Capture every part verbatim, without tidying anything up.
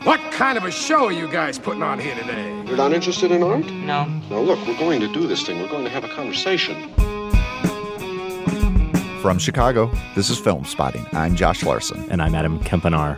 What kind of a show are you guys putting on here today? You're not interested in art? No. Now look, we're going to do this thing. We're going to have a conversation. From Chicago, this is Film Spotting. I'm Josh Larson. And I'm Adam Kempenaar.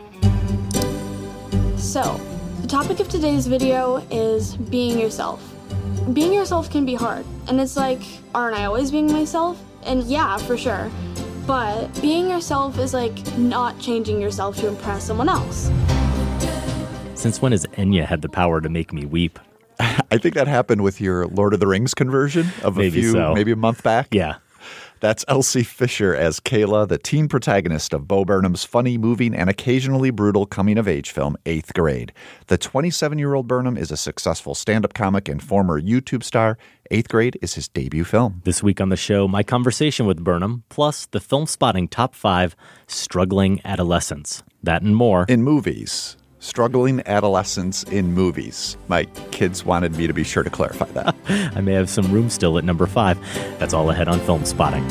So, the topic of today's video is being yourself. Being yourself can be hard, and it's like, aren't I always being myself? And yeah, for sure. But being yourself is like not changing yourself to impress someone else. Since when has Enya had the power to make me weep? I think that happened with your Lord of the Rings conversion of a Maybe few, so. maybe a month back. Yeah. That's Elsie Fisher as Kayla, the teen protagonist of Bo Burnham's funny, moving, and occasionally brutal coming-of-age film, Eighth Grade. The twenty-seven-year-old Burnham is a successful stand-up comic and former YouTube star. Eighth Grade is his debut film. This week on the show, my conversation with Burnham, plus the Film Spotting Top five Struggling Adolescents. That and more. In movies. Struggling adolescents in movies. My kids wanted me to be sure to clarify that. I may have some room still at number five. That's all ahead on Film Spotting.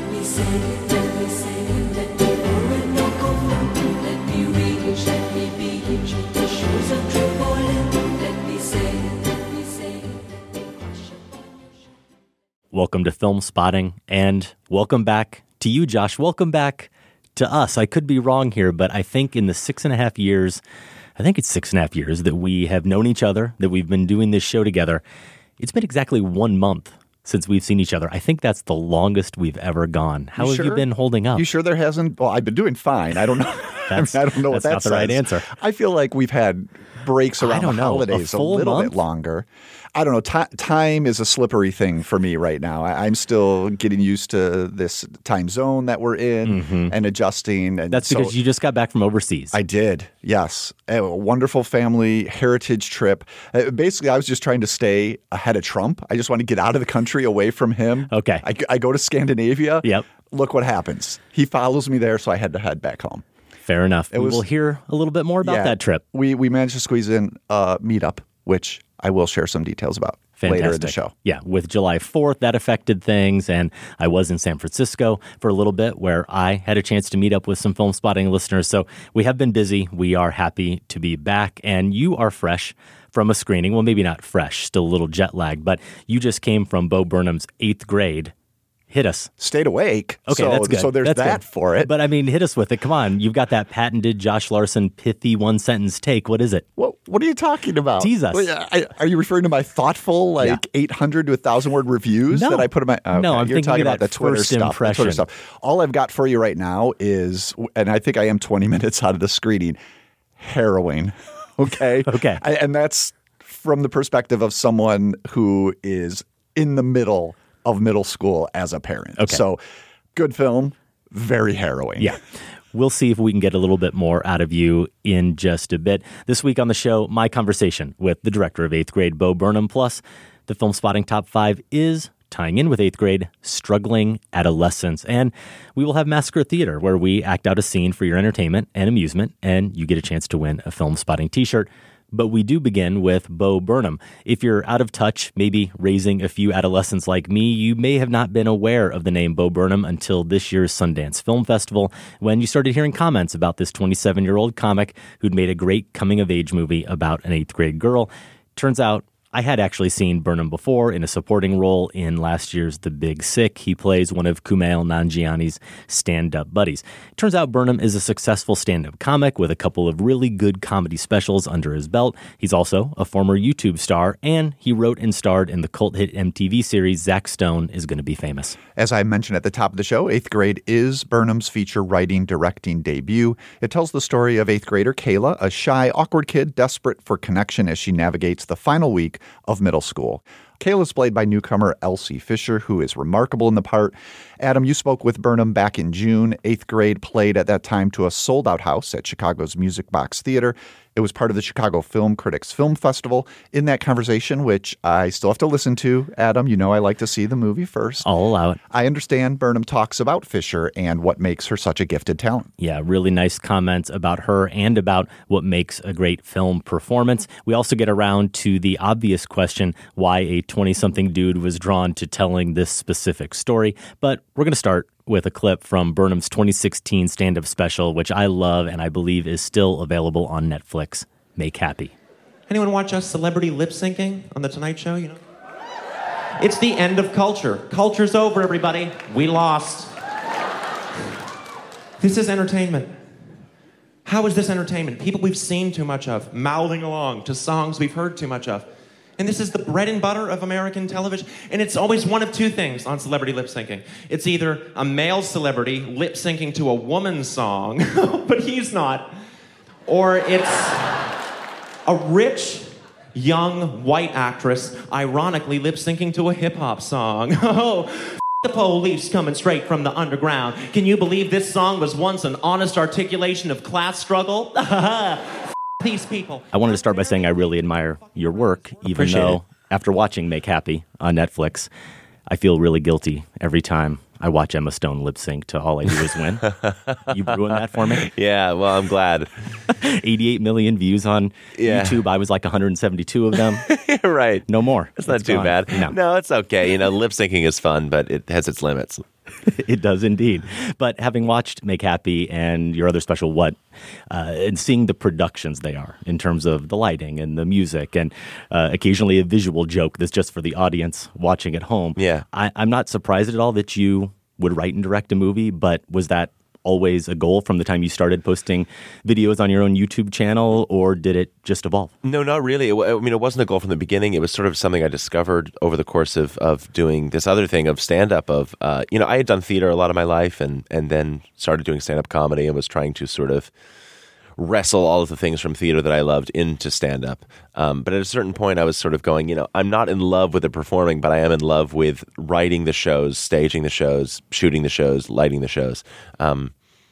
Welcome to Film Spotting, and welcome back to you, Josh. Welcome back to us. I could be wrong here, but I think in the six and a half years I think it's six and a half years that we have known each other, that we've been doing this show together. It's been exactly one month since we've seen each other. I think that's the longest we've ever gone. How you have sure? you been holding up? You sure there hasn't? Well, I've been doing fine. I don't know. That's, I, mean, I don't know what that that's not the right answer. I feel like we've had breaks around I don't the know, holidays a, a, full little month? bit longer. I don't know. Ti- time is a slippery thing for me right now. I- I'm still getting used to this time zone that we're in Mm-hmm. and adjusting. And That's so because you just got back from overseas. I did, yes. A wonderful family heritage trip. Uh, basically, I was just trying to stay ahead of Trump. I just want to get out of the country, away from him. Okay. I, I go to Scandinavia. Yep. Look what happens. He follows me there, so I had to head back home. Fair enough. It we was- will hear a little bit more about Yeah. that trip. We we managed to squeeze in a meetup, which I will share some details about Fantastic. later in the show. Yeah, with July fourth, that affected things, and I was in San Francisco for a little bit where I had a chance to meet up with some Film Spotting listeners. So we have been busy. We are happy to be back, and you are fresh from a screening. Well, maybe not fresh, still a little jet lagged, but you just came from Bo Burnham's Eighth Grade. Hit us. Stayed awake. Okay, so, that's good. So there's That's that good. for it. But I mean, hit us with it. Come on. You've got that patented Josh Larson pithy one sentence take. What is it? What What are you talking about? Tease us. Wait, I- Are you referring to my thoughtful, like Yeah. eight hundred to one thousand word reviews No. that I put in my? Okay. No, I'm You're thinking talking of about that the Twitter first stuff. the impression. Twitter stuff. All I've got for you right now is, and I think I am twenty minutes out of the screening, harrowing. Okay. Okay. I, and that's from the perspective of someone who is in the middle of middle school as a parent. Okay. So good film, very harrowing. Yeah. We'll see if we can get a little bit more out of you in just a bit. This week on the show, my conversation with the director of Eighth Grade, Bo Burnham, plus the Film Spotting Top five is tying in with Eighth Grade, Struggling Adolescents. And we will have Massacre Theater, where we act out a scene for your entertainment and amusement, and you get a chance to win a Film Spotting t-shirt. But we do begin with Bo Burnham. If you're out of touch, maybe raising a few adolescents like me, you may have not been aware of the name Bo Burnham until this year's Sundance Film Festival, when you started hearing comments about this twenty-seven-year-old comic who'd made a great coming-of-age movie about an eighth-grade girl. Turns out, I had actually seen Burnham before in a supporting role in last year's The Big Sick. He plays one of Kumail Nanjiani's stand-up buddies. Turns out Burnham is a successful stand-up comic with a couple of really good comedy specials under his belt. He's also a former YouTube star, and he wrote and starred in the cult hit M T V series Zack Stone is Gonna Be Famous. As I mentioned at the top of the show, Eighth Grade is Burnham's feature writing, directing debut. It tells the story of eighth grader Kayla, a shy, awkward kid desperate for connection as she navigates the final week of middle school. Kayla is played by newcomer Elsie Fisher, who is remarkable in the part. Adam, you spoke with Burnham back in June. Eighth Grade played at that time to a sold-out house at Chicago's Music Box Theater. It was part of the Chicago Film Critics Film Festival. In that conversation, which I still have to listen to, Adam, you know I like to see the movie first. I'll allow it. I understand Burnham talks about Fisher and what makes her such a gifted talent. Yeah, really nice comments about her and about what makes a great film performance. We also get around to the obvious question why a twenty-something dude was drawn to telling this specific story. But we're going to start with a clip from Burnham's twenty sixteen stand-up special, which I love and I believe is still available on Netflix. Make Happy. Anyone watch us celebrity lip syncing on The Tonight Show? You know, it's the end of culture. Culture's over, everybody. We lost. This is entertainment. How is this entertainment? People we've seen too much of, mouthing along to songs we've heard too much of. And this is the bread and butter of American television. And it's always one of two things on celebrity lip syncing. It's either a male celebrity lip syncing to a woman's song, but he's not. Or it's a rich, young, white actress ironically lip syncing to a hip hop song. Oh, f- the police coming straight from the underground. Can you believe this song was once an honest articulation of class struggle? These people. I wanted to start by saying I really admire your work, even Appreciate though it. after watching Make Happy on Netflix, I feel really guilty every time I watch Emma Stone lip sync to All I Do Is Win. You ruined that for me. Yeah, well, I'm glad. eighty-eight million views on Yeah. YouTube. I was like one hundred seventy-two of them. Right. No more. It's not too gone. bad. No. no, it's okay. You know, lip syncing is fun, but it has its limits. It does indeed. But having watched Make Happy and your other special What, uh, and seeing the productions they are in terms of the lighting and the music and uh, occasionally a visual joke that's just for the audience watching at home. Yeah. I, I'm not surprised at all that you would write and direct a movie, but was that always a goal from the time you started posting videos on your own YouTube channel, or did it just evolve? No, not really. It, wa- I mean, it wasn't a goal from the beginning. It was sort of something I discovered over the course of, of doing this other thing of stand-up of, uh, you know, I had done theater a lot of my life and, and then started doing stand-up comedy and was trying to sort of wrestle all of the things from theater that I loved into stand-up. Um, but at a certain point, I was sort of going, you know, I'm not in love with the performing, but I am in love with writing the shows, staging the shows, shooting the shows, lighting the shows. Um,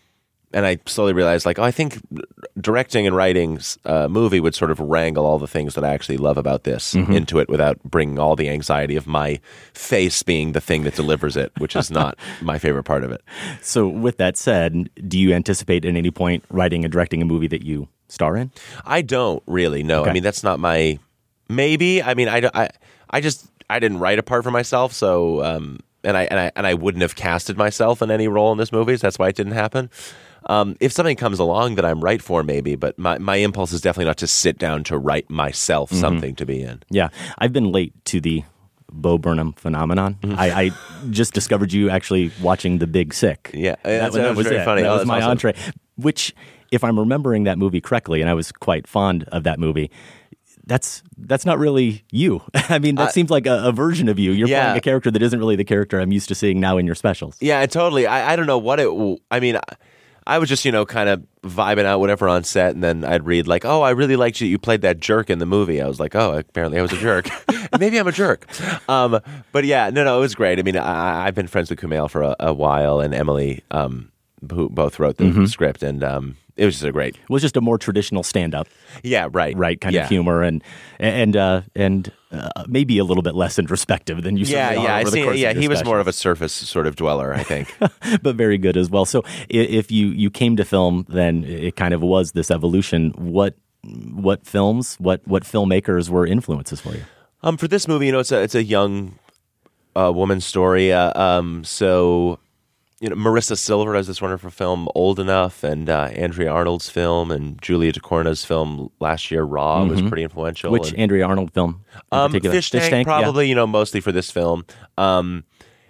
and I slowly realized, like, oh, I think directing and writing a movie would sort of wrangle all the things that I actually love about this Mm-hmm. into it without bringing all the anxiety of my face being the thing that delivers it, which is not my favorite part of it. So with that said, do you anticipate at any point writing and directing a movie that you star in? I don't really know. Okay. I mean, that's not my. Maybe. I mean, I, I, I just I didn't write a part for myself, so um, and I and I and I wouldn't have casted myself in any role in this movie. So that's why it didn't happen. Um, if something comes along that I'm right for, maybe. But my my impulse is definitely not to sit down to write myself Mm-hmm. something to be in. Yeah, I've been late to the Bo Burnham phenomenon. Mm-hmm. I, I just discovered you actually watching The Big Sick. Yeah, that's- that was very it. funny. That Oh, was that's my awesome. entree. Which, if I'm remembering that movie correctly, and I was quite fond of that movie, that's that's not really you. I mean, that Uh, seems like a, a version of you. You're yeah. playing a character that isn't really the character I'm used to seeing now in your specials. Yeah, totally. I, I don't know what it. w- I mean, I, I was just you know kind of vibing out whatever on set, and then I'd read like, "Oh, I really liked you. You played that jerk in the movie." I was like, "Oh, apparently I was a jerk. Maybe I'm a jerk." Um, but yeah, no, no, it was great. I mean, I, I've been friends with Kumail for a, a while, and Emily, um, who both wrote the Mm-hmm. script, and um, it was just a great. It was just a more traditional stand-up, Yeah, right, right? Kind yeah. of humor and and uh, and uh, maybe a little bit less introspective than you. Yeah, certainly yeah, are I over the see. course of Yeah, your he was more specials. of a surface sort of dweller, I think. But very good as well. So i- if you, you came to film, then it kind of was this evolution. What what films, what what filmmakers were influences for you? Um, for this movie, you know, it's a it's a young uh, woman's story. Uh, um, so, you know, Marissa Silver has this wonderful film, Old Enough, and uh, Andrea Arnold's film, and Julia Ducournau's film last year, Raw, was pretty influential. Which and, Andrea Arnold film in um, particular? Fish Tank, yeah. probably, you know, mostly for this film. Um,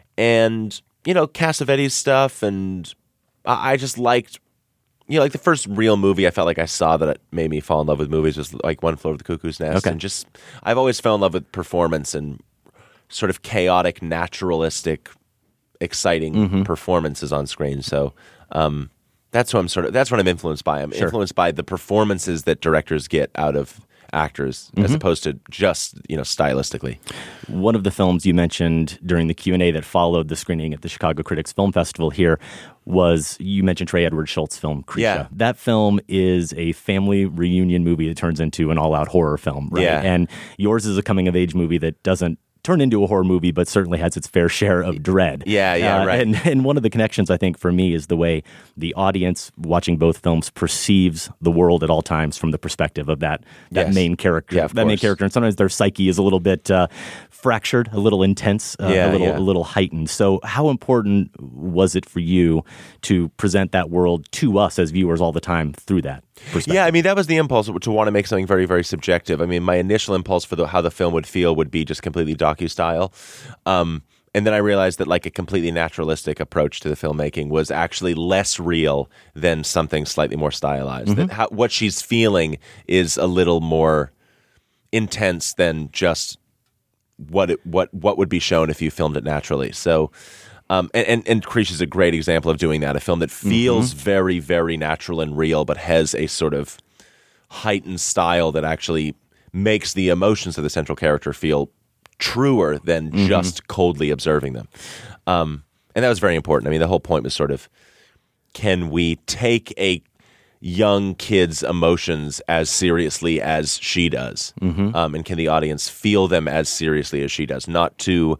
and, you know, Cassavetes stuff, and I, I just liked, you know, like the first real movie I felt like I saw that made me fall in love with movies was like One Flew Over the Cuckoo's Nest. Okay. And just, I've always fell in love with performance and sort of chaotic, naturalistic, exciting Mm-hmm. performances on screen. So um, that's what I'm sort of, that's what I'm influenced by. I'm Sure. influenced by the performances that directors get out of actors Mm-hmm. as opposed to just, you know, stylistically. One of the films you mentioned during the Q and A that followed the screening at the Chicago Critics Film Festival here was, you mentioned Trey Edward Schultz's film, Krisha. Yeah. That film is a family reunion movie that turns into an all-out horror film, right? Yeah. And yours is a coming-of-age movie that doesn't turn into a horror movie, but certainly has its fair share of dread. Yeah, yeah, Uh, right. And, and one of the connections, I think, for me is the way the audience watching both films perceives the world at all times from the perspective of that, that Yes. main character. Yeah, of that main course. character. And sometimes their psyche is a little bit uh, fractured, a little intense, uh, Yeah, a little yeah. a little heightened. So how important was it for you to present that world to us as viewers all the time through that? perspective. Yeah, I mean, that was the impulse to want to make something very, very subjective. I mean, my initial impulse for the, how the film would feel would be just completely docu-style. Um, and then I realized that like a completely naturalistic approach to the filmmaking was actually less real than something slightly more stylized. Mm-hmm. That how, what she's feeling is a little more intense than just what it, what what would be shown if you filmed it naturally. So, um, and and, and Creech is a great example of doing that. A film that feels mm-hmm. very, very natural and real, but has a sort of heightened style that actually makes the emotions of the central character feel truer than mm-hmm. just coldly observing them. Um, and that was very important. I mean, the whole point was sort of, can we take a young kid's emotions as seriously as she does? Mm-hmm. Um, and can the audience feel them as seriously as she does? Not to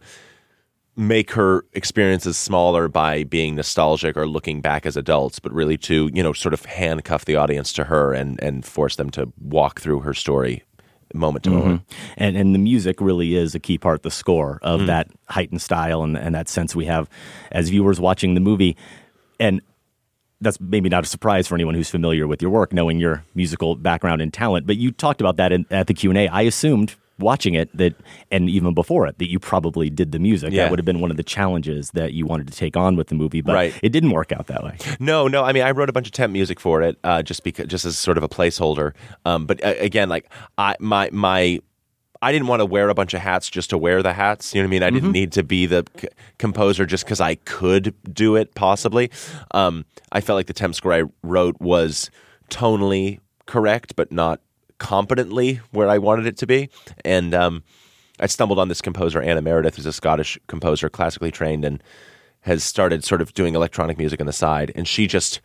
make her experiences smaller by being nostalgic or looking back as adults, but really to, you know, sort of handcuff the audience to her and, and force them to walk through her story moment to mm-hmm. moment. And and the music really is a key part, the score of mm. that heightened style and, and that sense we have as viewers watching the movie. And that's maybe not a surprise for anyone who's familiar with your work, knowing your musical background and talent. But you talked about that in, at the Q and A. I assumed watching it that, and even before it, that you probably did the music. Yeah. That would have been one of the challenges that you wanted to take on with the movie, but right. it didn't work out that way. No, no. I mean, I wrote a bunch of temp music for it, uh, just because, just as sort of a placeholder. Um, but uh, again, like I, my, my, I didn't want to wear a bunch of hats just to wear the hats. You know what I mean? I didn't mm-hmm. need to be the c- composer just because I could do it, possibly. Um, I felt like the temp score I wrote was tonally correct, but not competently where I wanted it to be. And um, I stumbled on this composer, Anna Meredith, who's a Scottish composer, classically trained, and has started sort of doing electronic music on the side. And she just...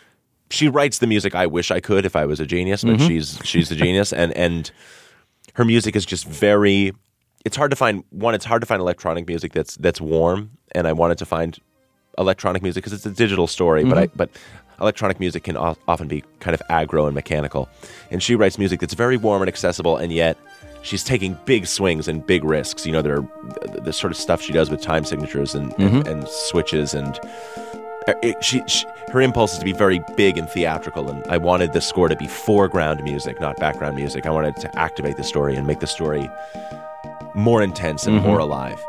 she writes the music I wish I could if I was a genius, but mm-hmm. she's she's the genius. And and... her music is just very, it's hard to find, one, it's hard to find electronic music that's that's warm, and I wanted to find electronic music because it's a digital story, mm-hmm. but I but electronic music can o- often be kind of aggro and mechanical. And she writes music that's very warm and accessible, and yet she's taking big swings and big risks. You know, there are the sort of stuff she does with time signatures and, mm-hmm. and, and switches, and it, she, she her impulse is to be very big and theatrical, and I wanted the score to be foreground music, not background music. I wanted to activate the story and make the story more intense and mm-hmm. more alive.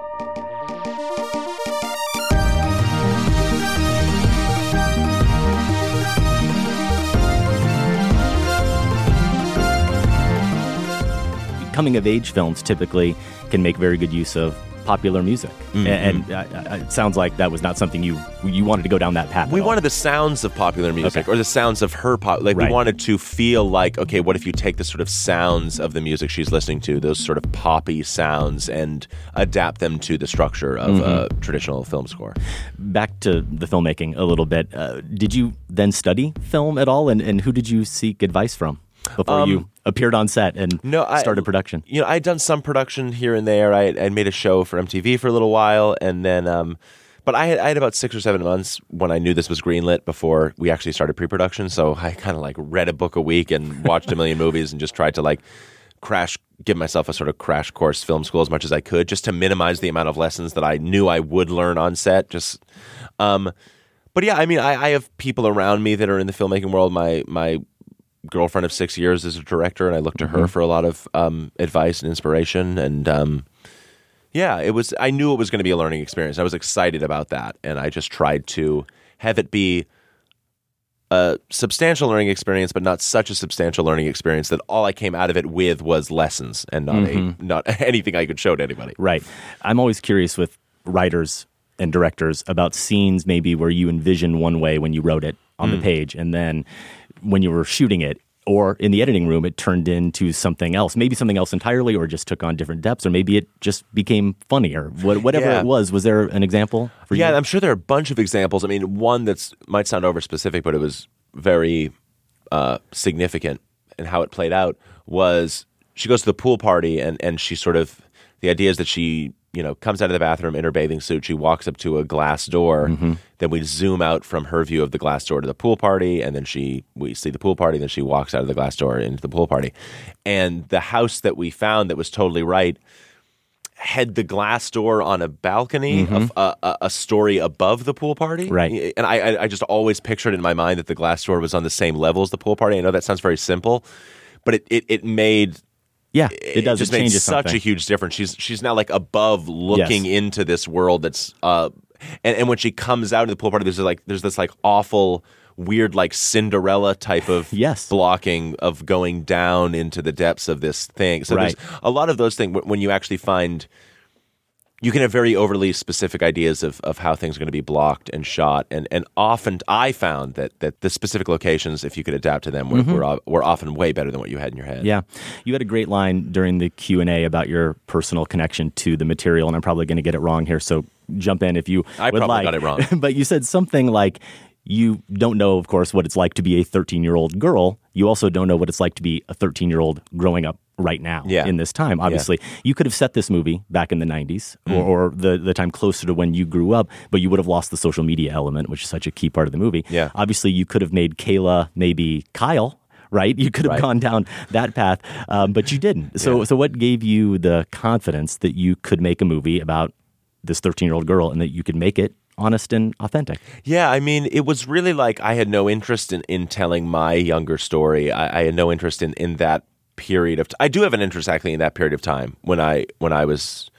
Coming-of-age films typically can make very good use of popular music, mm-hmm. and, and uh, it sounds like that was not something you you wanted to go down that path. We at all. wanted the sounds of popular music, okay. or the sounds of her pop. Like right. we wanted to feel like, okay, what if you take the sort of sounds of the music she's listening to, those sort of poppy sounds, and adapt them to the structure of mm-hmm. a traditional film score. Back to the filmmaking a little bit. Uh, did you then study film at all, and, and who did you seek advice from before um, you appeared on set and no, I, started production? You know, I'd done some production here and there. I I made a show for M T V for a little while, and then, um, but I had, I had about six or seven months when I knew this was greenlit before we actually started pre-production. So I kind of like read a book a week and watched a million movies and just tried to like crash, give myself a sort of crash course film school as much as I could, just to minimize the amount of lessons that I knew I would learn on set. Just, um, but yeah, I mean, I, I have people around me that are in the filmmaking world. My my. girlfriend of six years is a director, and I look to her mm-hmm. for a lot of um, advice and inspiration. And um, yeah, it was. I knew it was going to be a learning experience. I was excited about that, and I just tried to have it be a substantial learning experience, but not such a substantial learning experience that all I came out of it with was lessons and not mm-hmm. a not anything I could show to anybody. Right. I'm always curious with writers and directors about scenes maybe where you envision one way when you wrote it on mm. the page, and then when you were shooting it or in the editing room, it turned into something else, maybe something else entirely, or just took on different depths, or maybe it just became funnier. What, whatever yeah. it was, was there an example for yeah, you? Yeah, I'm sure there are a bunch of examples. I mean, one that's might sound over-specific, but it was very uh, significant in how it played out, was she goes to the pool party, and, and she sort of, the idea is that she, you know, comes out of the bathroom in her bathing suit. She walks up to a glass door. Mm-hmm. Then we zoom out from her view of the glass door to the pool party, and then she we see the pool party. Then she walks out of the glass door into the pool party. And the house that we found that was totally right had the glass door on a balcony, Mm-hmm. of, uh, a, a story above the pool party. Right. And I, I, I just always pictured in my mind that the glass door was on the same level as the pool party. I know that sounds very simple, but it, it, it made... Yeah, it does. just It made changes such something. a huge difference. She's she's now like above looking Yes. into this world that's... Uh, and, and when she comes out of the pool party, there's like there's this like awful... weird like Cinderella type of Yes. blocking of going down into the depths of this thing. So Right. there's a lot of those things when you actually find you can have very overly specific ideas of, of how things are going to be blocked and shot. And and often I found that that the specific locations, if you could adapt to them, were, Mm-hmm. were, were often way better than what you had in your head. Yeah. You had a great line during the Q and A about your personal connection to the material, and I'm probably going to get it wrong here, so jump in if you I would probably like. got it wrong. But you said something like, you don't know, of course, what it's like to be a thirteen-year-old girl. You also don't know what it's like to be a thirteen-year-old growing up right now Yeah. in this time. Obviously, you could have set this movie back in the nineties or, or the, the time closer to when you grew up, but you would have lost the social media element, which is such a key part of the movie. Yeah. Obviously, you could have made Kayla maybe Kyle, right? You could have Right. gone down that path, um, but you didn't. So, Yeah. so what gave you the confidence that you could make a movie about this thirteen-year-old girl and that you could make it honest and authentic? Yeah, I mean, it was really like I had no interest in, in telling my younger story. I, I had no interest in, in that period of. T- I do have an interest actually in that period of time when I when I was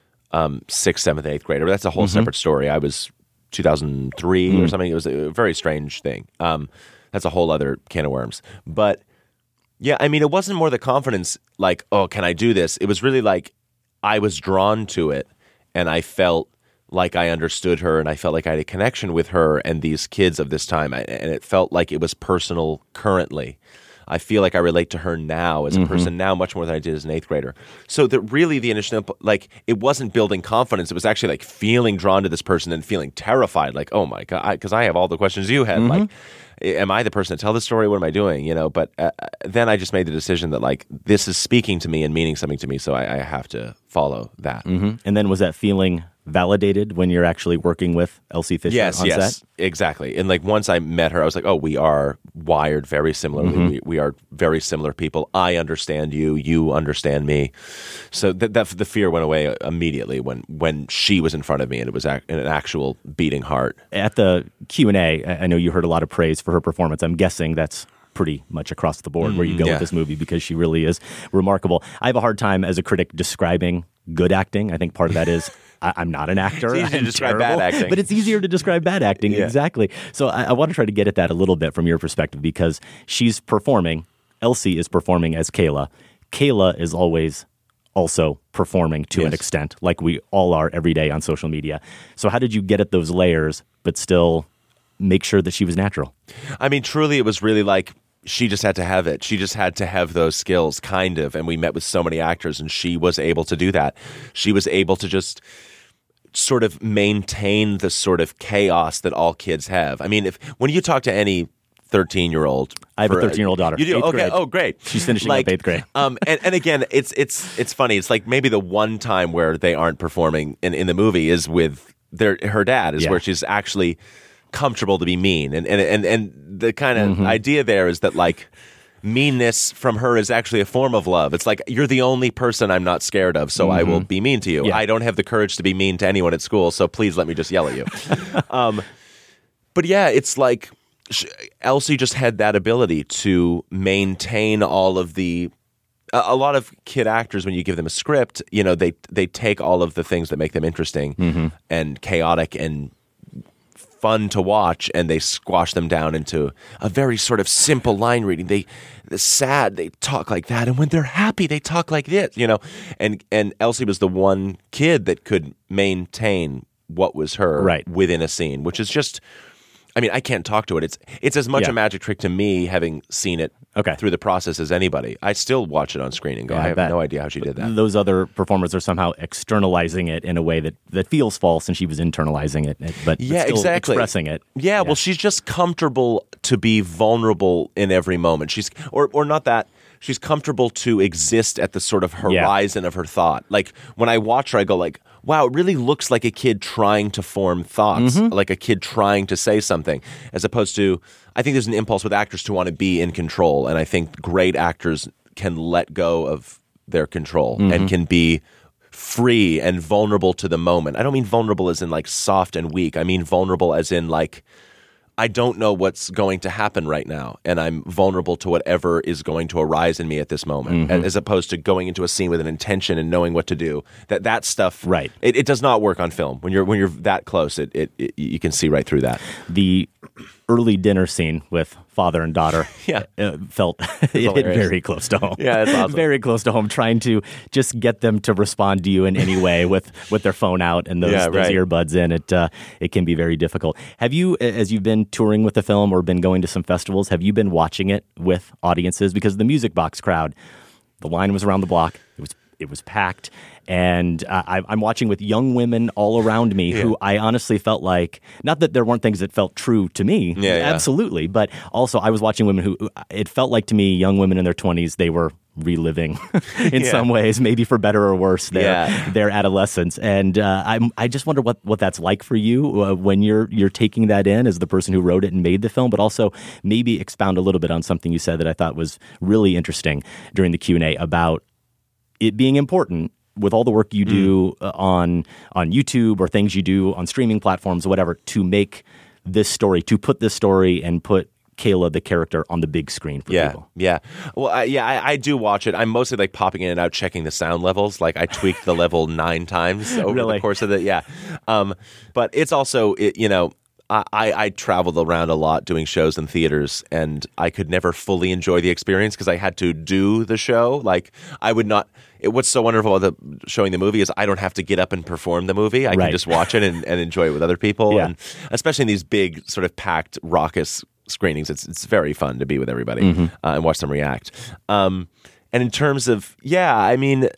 um, sixth, seventh, eighth grader. But that's a whole Mm-hmm. separate story. I was two thousand three Mm. or something. It was a very strange thing. Um, that's a whole other can of worms. But yeah, I mean, it wasn't more the confidence like, oh, can I do this? It was really like I was drawn to it, and I felt like I understood her, and I felt like I had a connection with her and these kids of this time, I, and it felt like it was personal currently. I feel like I relate to her now as a person now much more than I did as an eighth grader. So that really the initial, like, it wasn't building confidence. It was actually like feeling drawn to this person and feeling terrified, like, oh my God, because I, I have all the questions you had. Like, am I the person to tell the story? What am I doing? You know, but uh, then I just made the decision that like, this is speaking to me and meaning something to me. So I, I have to follow that. Mm-hmm. And then was that feeling validated when you're actually working with Elsie Fisher Yes, on yes, set? exactly. And like once I met her, I was like, oh, we are wired very similarly. Mm-hmm. We, we are very similar people. I understand you. You understand me. So that, that the fear went away immediately when when she was in front of me, and it was ac- an actual beating heart. At the Q and A, I I know you heard a lot of praise for her performance. I'm guessing that's pretty much across the board where you go yeah. with this movie, because she really is remarkable. I have a hard time as a critic describing good acting. I think part of that is I, I'm not an actor. It's easy to I'm describe terrible, bad acting. but it's easier to describe bad acting. Yeah. Exactly. So I, I want to try to get at that a little bit from your perspective, because she's performing. Elsie is performing as Kayla. Kayla is always also performing to an Yes. extent, like we all are every day on social media. So how did you get at those layers, but still make sure that she was natural? I mean, truly, it was really like she just had to have it. She just had to have those skills, kind of. And we met with so many actors, and she was able to do that. She was able to just sort of maintain the sort of chaos that all kids have. I mean, if when you talk to any thirteen-year-old, I have a for- thirteen-year-old daughter. You do? Eighth Okay. grade. Oh, great. She's finishing up eighth grade. um, and, and again, it's it's it's funny. It's like maybe the one time where they aren't performing in, in the movie is with their her dad, is Yeah. where she's actually comfortable to be mean. And and and, and the kind of Mm-hmm. idea there is that like meanness from her is actually a form of love. It's like, you're the only person I'm not scared of, so I will be mean to you. Mm-hmm. Yeah. I don't have the courage to be mean to anyone at school, so please let me just yell at you. um, but yeah, it's like sh- Elsie just had that ability to maintain all of the. A, a lot of kid actors, when you give them a script, you know, they they take all of the things that make them interesting Mm-hmm. and chaotic and fun to watch, and they squash them down into a very sort of simple line reading. They, they're sad, they talk like that, and when they're happy, they talk like this, you know. And and Elsie was the one kid that could maintain what was her Right. within a scene, which is just. I mean, I can't talk to it. It's it's as much Yeah. a magic trick to me, having seen it Okay. through the process, as anybody. I still watch it on screen and go, Yeah, I I have bet. no idea how she did that. Those other performers are somehow externalizing it in a way that, that feels false, and she was internalizing it, but, but Yeah, still exactly. expressing it. Yeah, well, she's just comfortable to be vulnerable in every moment. She's or or not that. She's comfortable to exist at the sort of horizon of her thought. Like when I watch her, I go like, wow, it really looks like a kid trying to form thoughts, like a kid trying to say something, as opposed to, I think there's an impulse with actors to want to be in control. And I think great actors can let go of their control and can be free and vulnerable to the moment. I don't mean vulnerable as in like soft and weak. I mean vulnerable as in like, I don't know what's going to happen right now, and I'm vulnerable to whatever is going to arise in me at this moment, Mm-hmm. as opposed to going into a scene with an intention and knowing what to do. That that stuff, Right. It, it does not work on film. When you're when you're that close, it, it, it you can see right through that. The early dinner scene with father and daughter Yeah. uh, felt it hit hilarious. very close to home. Yeah, it's awesome. Very close to home, trying to just get them to respond to you in any way with, with their phone out and those, Yeah, those right. earbuds in. It uh, it can be very difficult. Have you, as you've been touring with the film or been going to some festivals, have you been watching it with audiences? Because the Music Box crowd, the line was around the block. It was it was packed. And uh, I, I'm watching with young women all around me who I honestly felt like, not that there weren't things that felt true to me, Yeah, yeah. absolutely, but also I was watching women who, it felt like to me, young women in their twenties, they were reliving in Yeah. some ways, maybe for better or worse, their, Yeah. their adolescence. And uh, I'm, I just wonder what, what that's like for you uh, when you're you're taking that in as the person who wrote it and made the film, but also maybe expound a little bit on something you said that I thought was really interesting during the Q and A about it being important with all the work you do uh, on on YouTube or things you do on streaming platforms or whatever to make this story, to put this story and put Kayla, the character, on the big screen for Yeah, people. yeah. Well, I, yeah, I, I do watch it. I'm mostly like popping in and out, checking the sound levels. Like I tweaked the level nine times over Really? the course of the yeah. Um, but it's also it, you know. I, I traveled around a lot doing shows in theaters, and I could never fully enjoy the experience because I had to do the show. Like I would not. It, what's so wonderful about the, showing the movie is I don't have to get up and perform the movie. I Right. can just watch it and, and enjoy it with other people. Yeah. And especially in these big, sort of packed, raucous screenings, it's it's very fun to be with everybody Mm-hmm. uh, and watch them react. Um, and in terms of yeah, I mean.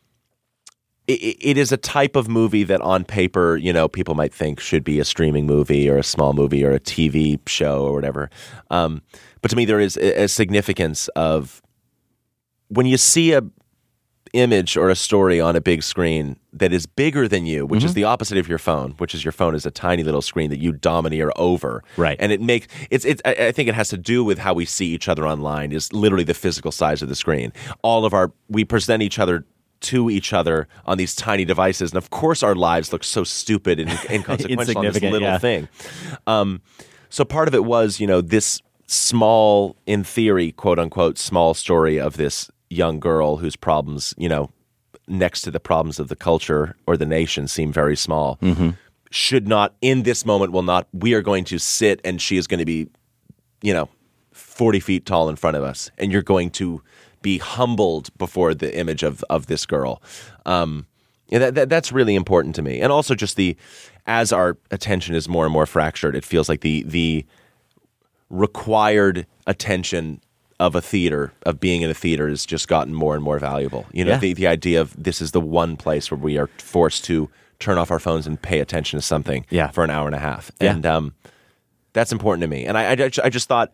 It, it is a type of movie that on paper, you know, people might think should be a streaming movie or a small movie or a T V show or whatever. Um, but to me, there is a, a significance of when you see a image or a story on a big screen that is bigger than you, which is the opposite of your phone, which is your phone is a tiny little screen that you domineer over. Right. And it makes it's it's I I think it has to do with how we see each other online is literally the physical size of the screen. All of our we present each other to each other on these tiny devices. And of course our lives look so stupid and inconsequential on this Insignificant, little yeah. thing. Um, so part of it was, you know, this small, in theory, quote unquote, small story of this young girl whose problems, you know, next to the problems of the culture or the nation seem very small, Mm-hmm. should not, in this moment, will not, we are going to sit and she is going to be, you know, forty feet tall in front of us. And you're going to be humbled before the image of, of this girl. Um, yeah, that, that, that's really important to me. And also just the, as our attention is more and more fractured, it feels like the the required attention of a theater, of being in a theater, has just gotten more and more valuable. You know, Yeah. the, the idea of this is the one place where we are forced to turn off our phones and pay attention to something Yeah. for an hour and a half. Yeah. And um, that's important to me. And I, I, I just thought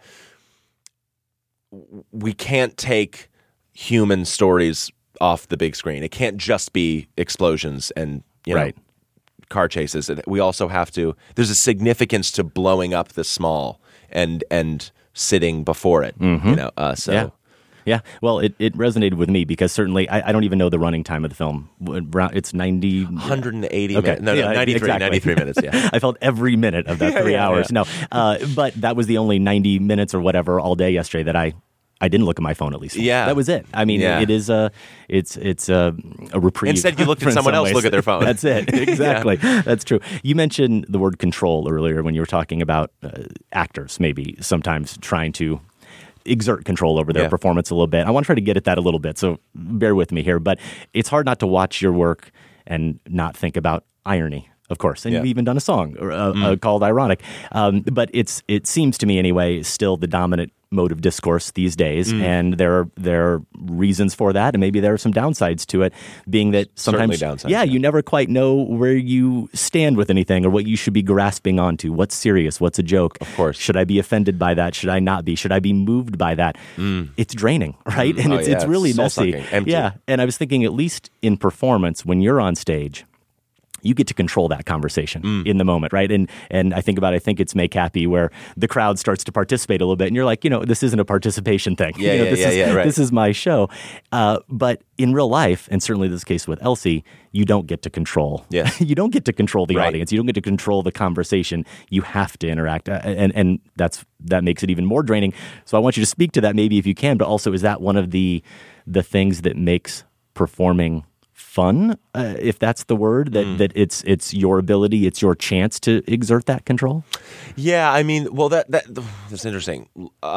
we can't take human stories off the big screen. It can't just be explosions and, you know, Right. car chases. We also have to, there's a significance to blowing up the small and and sitting before it, you know, uh, so. Yeah. Yeah, well, it, it resonated with me because certainly I, I don't even know the running time of the film. It's ninety... one hundred eighty Okay. minutes. No, no, Yeah, ninety-three, exactly. ninety-three minutes, yeah. I felt every minute of that Yeah, three yeah, hours. yeah. No, uh, but that was the only ninety minutes or whatever all day yesterday that I, I didn't look at my phone at least. Yeah. That was it. I mean, Yeah. it is a, it's, it's a, a reprieve. Instead, you looked at in someone some else ways. look at their phone. That's it. Exactly. That's true. You mentioned the word control earlier when you were talking about uh, actors maybe sometimes trying to exert control over their Yeah. performance a little bit. I want to try to get at that a little bit, so bear with me here. But it's hard not to watch your work and not think about irony, of course. And Yeah. you've even done a song uh, uh, Mm. called "Ironic." Um, but it's it seems to me anyway still the dominant mode of discourse these days, Mm. and there are there are reasons for that, and maybe there are some downsides to it, being that sometimes, Certainly downsides, yeah, yeah. you never quite know where you stand with anything or what you should be grasping onto. What's serious? What's a joke? Of course. Should I be offended by that? Should I not be? Should I be moved by that? It's draining, right? And Oh, it's yeah, it's really it's messy. soul-sucking, empty. Yeah, and I was thinking, at least in performance, when you're on stage, you get to control that conversation mm. in the moment, right? And and I think about, I think it's Make Happy, where the crowd starts to participate a little bit, and you're like, you know, this isn't a participation thing. Yeah, you know, yeah, this yeah, is, yeah, right. This is my show. Uh, but in real life, and certainly this case with Elsie, you don't get to control. Yeah. You don't get to control the right. audience. You don't get to control the conversation. You have to interact, uh, and and that's that makes it even more draining. So I want you to speak to that, maybe if you can. But also, is that one of the the things that makes performing fun, uh, if that's the word, that, mm. that it's it's your ability, it's your chance to exert that control? Yeah, I mean, well, that, that that's interesting.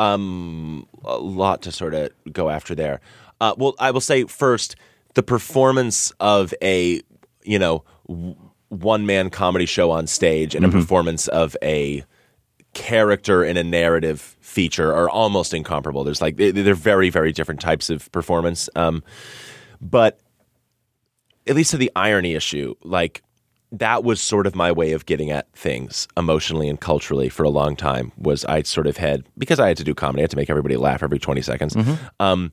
Um, a lot to sort of go after there. Uh, well, I will say first, the performance of a, you know, w- one-man comedy show on stage and mm-hmm. a performance of a character in a narrative feature are almost incomparable. There's like, they're very, very different types of performance. Um, but at least to the irony issue, like that was sort of my way of getting at things emotionally and culturally for a long time. Was I sort of had, because I had to do comedy, I had to make everybody laugh every twenty seconds. Mm-hmm. Um,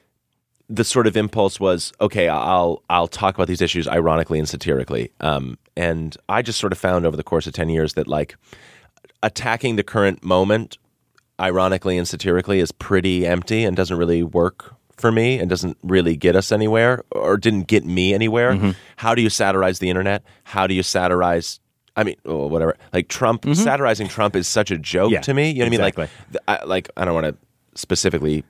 the sort of impulse was, okay, I'll I'll talk about these issues ironically and satirically. Um, and I just sort of found over the course of ten years that like attacking the current moment ironically and satirically is pretty empty and doesn't really work for me and doesn't really get us anywhere, or didn't get me anywhere. Mm-hmm. How do you satirize the internet? How do you satirize, I mean, oh, whatever, like Trump, mm-hmm. satirizing Trump is such a joke yeah, to me. You know what exactly. I mean? Like, I, like, I don't want to specifically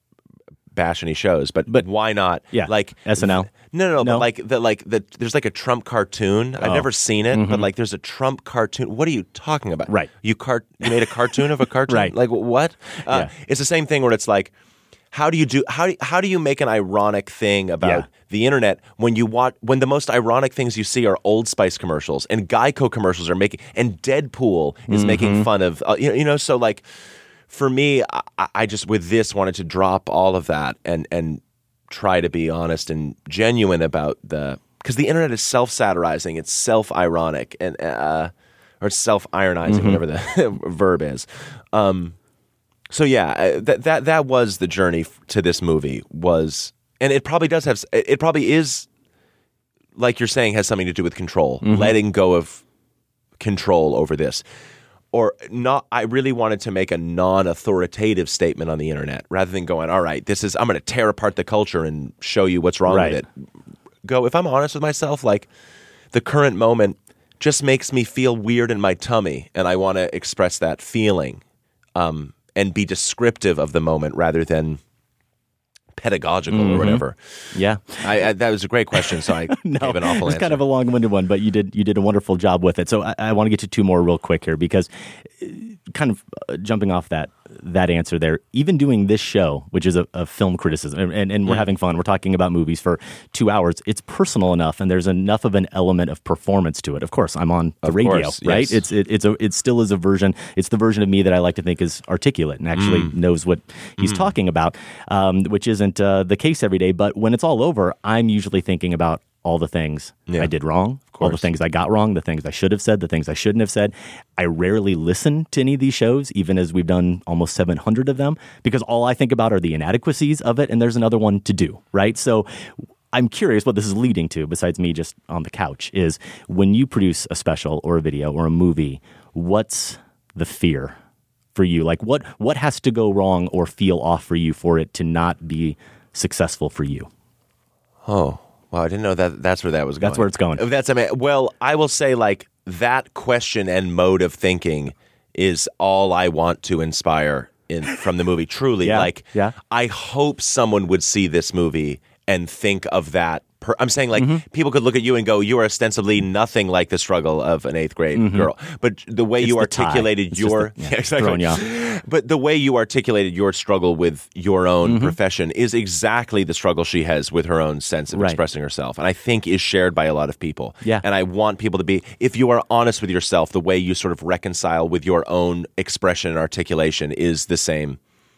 bash any shows, but but why not? Yeah, like S N L. No, no, no, no. but like the like the there's like a Trump cartoon. I've oh. never seen it, mm-hmm. but like there's a Trump cartoon. What are you talking about? Right. You cart you made a cartoon of a cartoon? Right. Like what? Uh, yeah. It's the same thing where it's like, how do you do how do, how do you make an ironic thing about yeah. the internet when you watch when the most ironic things you see are Old Spice commercials and Geico commercials are making, and Deadpool is mm-hmm. making fun of uh, you know you know so like for me I, I just with this wanted to drop all of that and and try to be honest and genuine about the, because the internet is self-satirizing, it's self-ironic and uh, or self-ironizing, mm-hmm. whatever the verb is. Um, So yeah, that that that was the journey to this movie was, and it probably does have, it probably is, like you're saying, has something to do with control, mm-hmm. letting go of control over this, or not. I really wanted to make a non-authoritative statement on the internet rather than going, all right, this is, I'm going to tear apart the culture and show you what's wrong right. with it. Go, if I'm honest with myself, like the current moment just makes me feel weird in my tummy, and I want to express that feeling. Um, and be descriptive of the moment rather than pedagogical mm-hmm. or whatever. Yeah, I, I, that was a great question. So I no, gave an awful it's answer. kind of a long-winded one, but you did you did a wonderful job with it. So I, I want to get to two more real quick here, because kind of uh, jumping off that that answer there, even doing this show, which is a, a film criticism, and, and, and we're mm. having fun, we're talking about movies for two hours, it's personal enough, and there's enough of an element of performance to it. Of course, I'm on the of radio, course, right? Yes. It's it, it's a it still is a version. It's the version of me that I like to think is articulate and actually mm. knows what he's mm. talking about, um, which isn't uh, the case every day. But when it's all over, I'm usually thinking about all the things yeah. I did wrong, all the things I got wrong, the things I should have said, the things I shouldn't have said. I rarely listen to any of these shows, even as we've done almost seven hundred of them, because all I think about are the inadequacies of it, and there's another one to do, right? So I'm curious what this is leading to, besides me just on the couch, is when you produce a special or a video or a movie, what's the fear for you? Like what what has to go wrong or feel off for you for it to not be successful for you? Oh, wow, I didn't know that that's where that was going. That's where it's going. That's I mean, well, I will say like that question and mode of thinking is all I want to inspire in from the movie. Truly, yeah, like yeah. I hope someone would see this movie and think of that. Per- I'm saying like mm-hmm. people could look at you and go, you are ostensibly nothing like the struggle of an eighth grade mm-hmm. girl. But the way it's you the articulated your the, yeah, yeah, exactly. you But the way you articulated your struggle with your own mm-hmm. profession is exactly the struggle she has with her own sense of right. expressing herself, and I think is shared by a lot of people. Yeah. And I want people to be, if you are honest with yourself, the way you sort of reconcile with your own expression and articulation is the same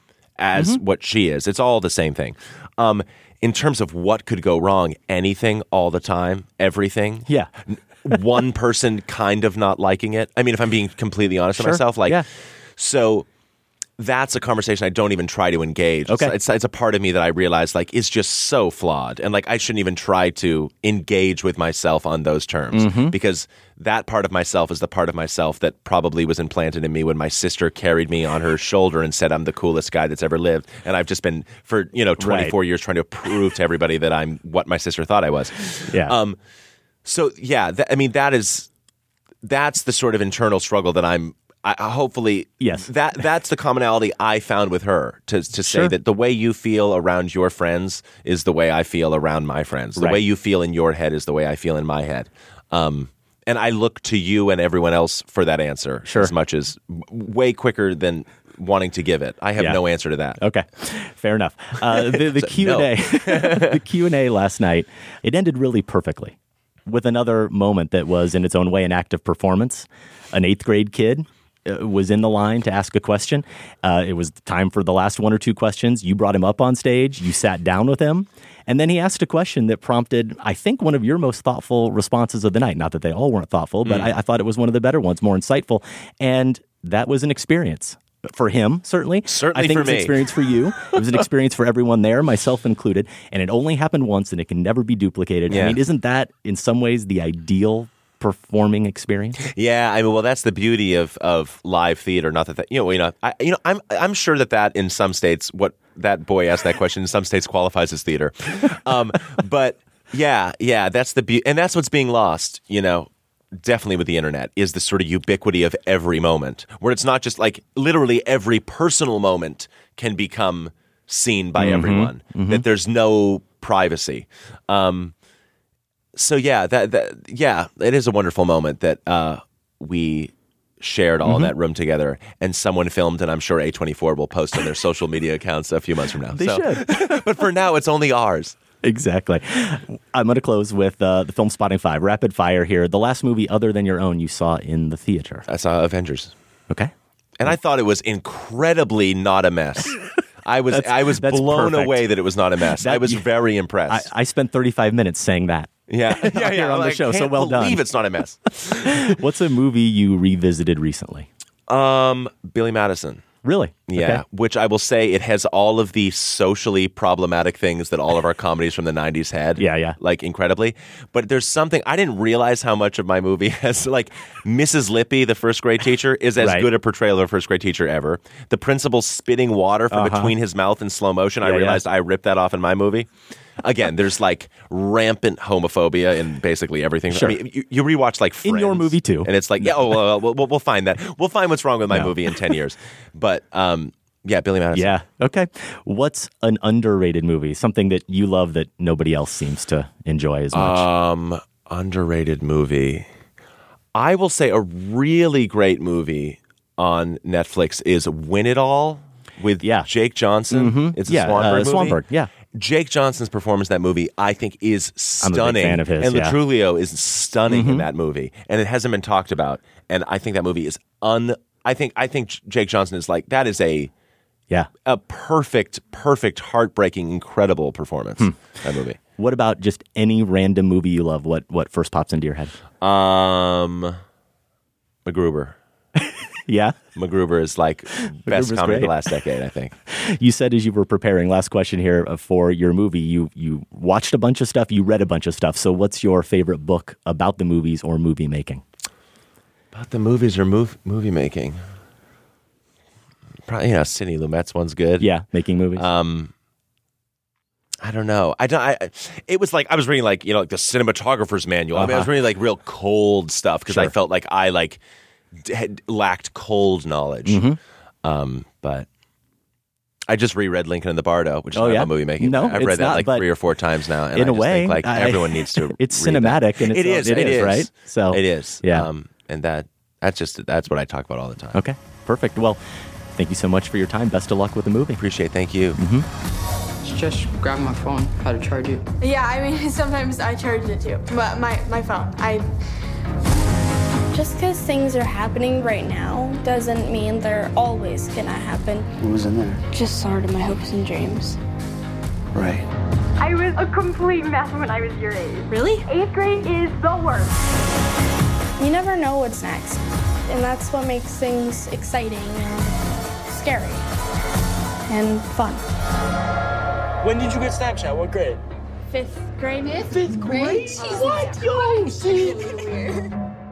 as mm-hmm. what she is. It's all the same thing. Um, in terms of what could go wrong, anything, all the time, everything. Yeah. One person kind of not liking it. I mean, if I'm being completely honest sure. with myself, like, yeah. so that's a conversation I don't even try to engage. Okay. It's, it's, it's a part of me that I realize like is just so flawed. And like I shouldn't even try to engage with myself on those terms Mm-hmm. because that part of myself is the part of myself that probably was implanted in me when my sister carried me on her shoulder and said I'm the coolest guy that's ever lived. And I've just been for, you know, twenty-four Right. years trying to prove to everybody that I'm what my sister thought I was. Yeah. Um, so yeah, th- I mean, that is, that's the sort of internal struggle that I'm, I, I hopefully, Yes. that that's the commonality I found with her to to say Sure. that the way you feel around your friends is the way I feel around my friends. The Right. way you feel in your head is the way I feel in my head. Um, and I look to you and everyone else for that answer Sure. as much as w- way quicker than wanting to give it. I have Yeah. no answer to that. Okay, fair enough. Uh, the the So, Q and A, the Q and A last night, it ended really perfectly with another moment that was in its own way an act of performance. An eighth grade kid uh, was in the line to ask a question. Uh, it was time for the last one or two questions. You brought him up on stage. You sat down with him. And then he asked a question that prompted, I think, one of your most thoughtful responses of the night. Not that they all weren't thoughtful, but Mm. I, I thought it was one of the better ones, more insightful. And that was an experience. For him, certainly. Certainly I think for it was an me. experience for you. It was an experience for everyone there, myself included. And it only happened once and it can never be duplicated. Yeah. I mean, isn't that in some ways the ideal performing experience? Yeah, I mean, well, that's the beauty of, of live theater. Not that, that you know, you know, I, you know, I'm I'm sure that that in some states, what that boy asked that question in some states qualifies as theater. Um, but yeah, yeah, that's the beauty, and that's what's being lost. You know, definitely with the internet is the sort of ubiquity of every moment, where it's not just like literally every personal moment can become seen by everyone. That there's no privacy. Um, So yeah, that, that yeah, it is a wonderful moment that uh, we shared all in that room together, and someone filmed, and I'm sure A twenty-four will post on their social media accounts a few months from now. They So- should. But for now, it's only ours. Exactly. I'm going to close with uh, the Film Spotting five, rapid fire here. The last movie other than your own you saw in the theater. I saw Avengers, Okay. and I thought it was incredibly not a mess. I was That's- I was that's blown perfect. away that it was not a mess. That- I was you- very I, impressed. I spent thirty-five minutes saying that. yeah, yeah, yeah. here on the I show, so can't well done. believe it's not a mess. What's a movie you revisited recently? Um, Billy Madison. Really? Yeah, Okay. which I will say it has all of the socially problematic things that all of our comedies from the nineties had. Yeah, yeah. Like incredibly. But there's something, I didn't realize how much of my movie has, like, Missus Lippy, the first grade teacher, is as Right. good a portrayal of a first grade teacher ever. The principal spitting water from Uh-huh. between his mouth in slow motion, I Yeah, yeah. realized I ripped that off in my movie. Again, there's like rampant homophobia in basically everything. Sure. I mean, you, you rewatch like Friends, In your movie, too. and it's like, yeah, oh, well, we'll, we'll, we'll find that. We'll find what's wrong with my No. movie in ten years. But um, yeah, Billy Madison. Yeah. Okay. What's an underrated movie? Something that you love that nobody else seems to enjoy as much? Um, underrated movie. I will say a really great movie on Netflix is Win It All with Yeah. Jake Johnson. It's a Yeah, Swanberg uh, movie. Swanberg, yeah. Jake Johnson's performance in that movie, I think, is I'm a big stunning. fan of his, and yeah. Mm-hmm. Latrulio is stunning in that movie, and it hasn't been talked about. And I think that movie is un. I think I think Jake Johnson is like that is a yeah. a perfect, perfect, heartbreaking, incredible performance. Hmm. That movie. What about just any random movie you love? What what first pops into your head? Um, MacGruber. Yeah. MacGruber is like best MacGruber's comedy of great. the last decade, I think. You said as you were preparing, last question here uh, for your movie, you you watched a bunch of stuff, you read a bunch of stuff. So what's your favorite book about the movies or movie making? About the movies or move, movie making. Probably, you know, Sidney Lumet's one's good. Yeah, making movies. Um, I don't know. I don't. I, it was like I was reading like you know like the cinematographer's manual. I mean, I was Uh-huh. reading like real cold stuff because I Sure. felt like I like d- had lacked cold knowledge. Mm-hmm. Um, but I just reread Lincoln and the Bardo, which is Oh, not yeah? about movie making. No, I've it's read that not, like but three or four times now. And in I a just way, think, like I- everyone needs to. it's read that. cinematic and it's it is. it It is, is right? So it is. yeah. Um, and that that's just that's what I talk about all the time. Okay, perfect. Well, thank you so much for your time. Best of luck with the movie. Appreciate. it. Thank you. Just grab my phone. How to charge it? Yeah, I mean, sometimes I charge it too. But my, my phone, I... Just because things are happening right now doesn't mean they're always gonna happen. What was in there? Just sort of my hopes and dreams. Right. I was a complete mess when I was your age. Really? Eighth grade is the worst. You never know what's next. And that's what makes things exciting and scary and fun. When did you get Snapchat? What grade? Fifth grade. Fifth grade? What? Yo, see?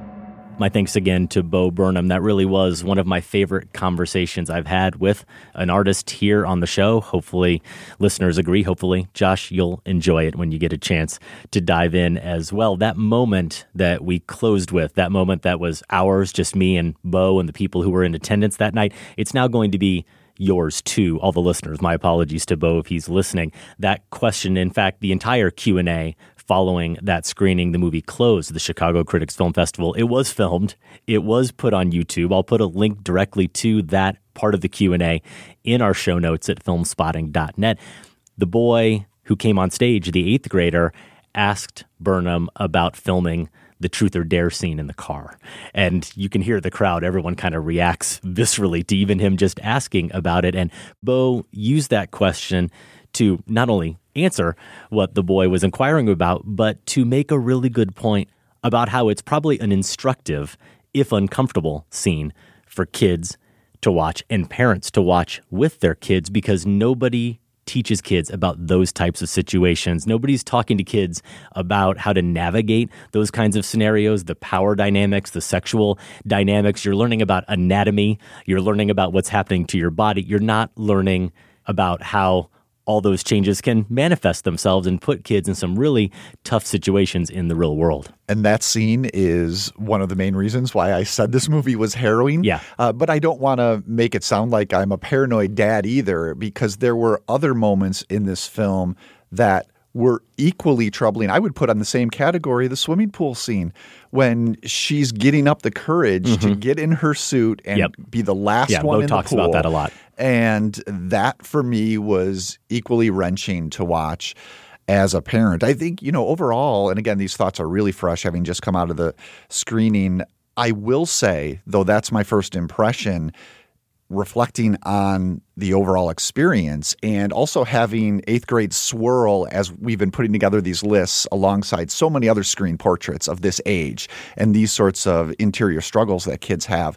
My thanks again to Bo Burnham. That really was one of my favorite conversations I've had with an artist here on the show. Hopefully, listeners agree. Hopefully, Josh, you'll enjoy it when you get a chance to dive in as well. That moment that we closed with, that moment that was ours, just me and Bo and the people who were in attendance that night, it's now going to be yours too, all the listeners. My apologies to Bo if he's listening. That question, in fact, the entire Q and A following that screening, the movie closed, the Chicago Critics Film Festival. It was filmed. It was put on YouTube. I'll put a link directly to that part of the Q and A in our show notes at filmspotting dot net. The boy who came on stage, the eighth grader, asked Burnham about filming the truth or dare scene in the car. And you can hear the crowd, everyone kind of reacts viscerally to even him just asking about it. And Bo used that question to not only answer what the boy was inquiring about, but to make a really good point about how it's probably an instructive, if uncomfortable, scene for kids to watch and parents to watch with their kids, because nobody teaches kids about those types of situations. Nobody's talking to kids about how to navigate those kinds of scenarios, the power dynamics, the sexual dynamics. You're learning about anatomy. You're learning about what's happening to your body. You're not learning about how all those changes can manifest themselves and put kids in some really tough situations in the real world. And that scene is one of the main reasons why I said this movie was harrowing. Yeah. Uh, but I don't want to make it sound like I'm a paranoid dad either, because there were other moments in this film that were equally troubling. I would put on the same category the swimming pool scene when she's getting up the courage mm-hmm. to get in her suit and yep. be the last yeah, one Bo in talks the pool. about that a lot. And that for me was equally wrenching to watch as a parent. I think, you know, overall, and again, these thoughts are really fresh having just come out of the screening. I will say, though that's my first impression, reflecting on the overall experience and also having eighth grade swirl as we've been putting together these lists alongside so many other screen portraits of this age and these sorts of interior struggles that kids have.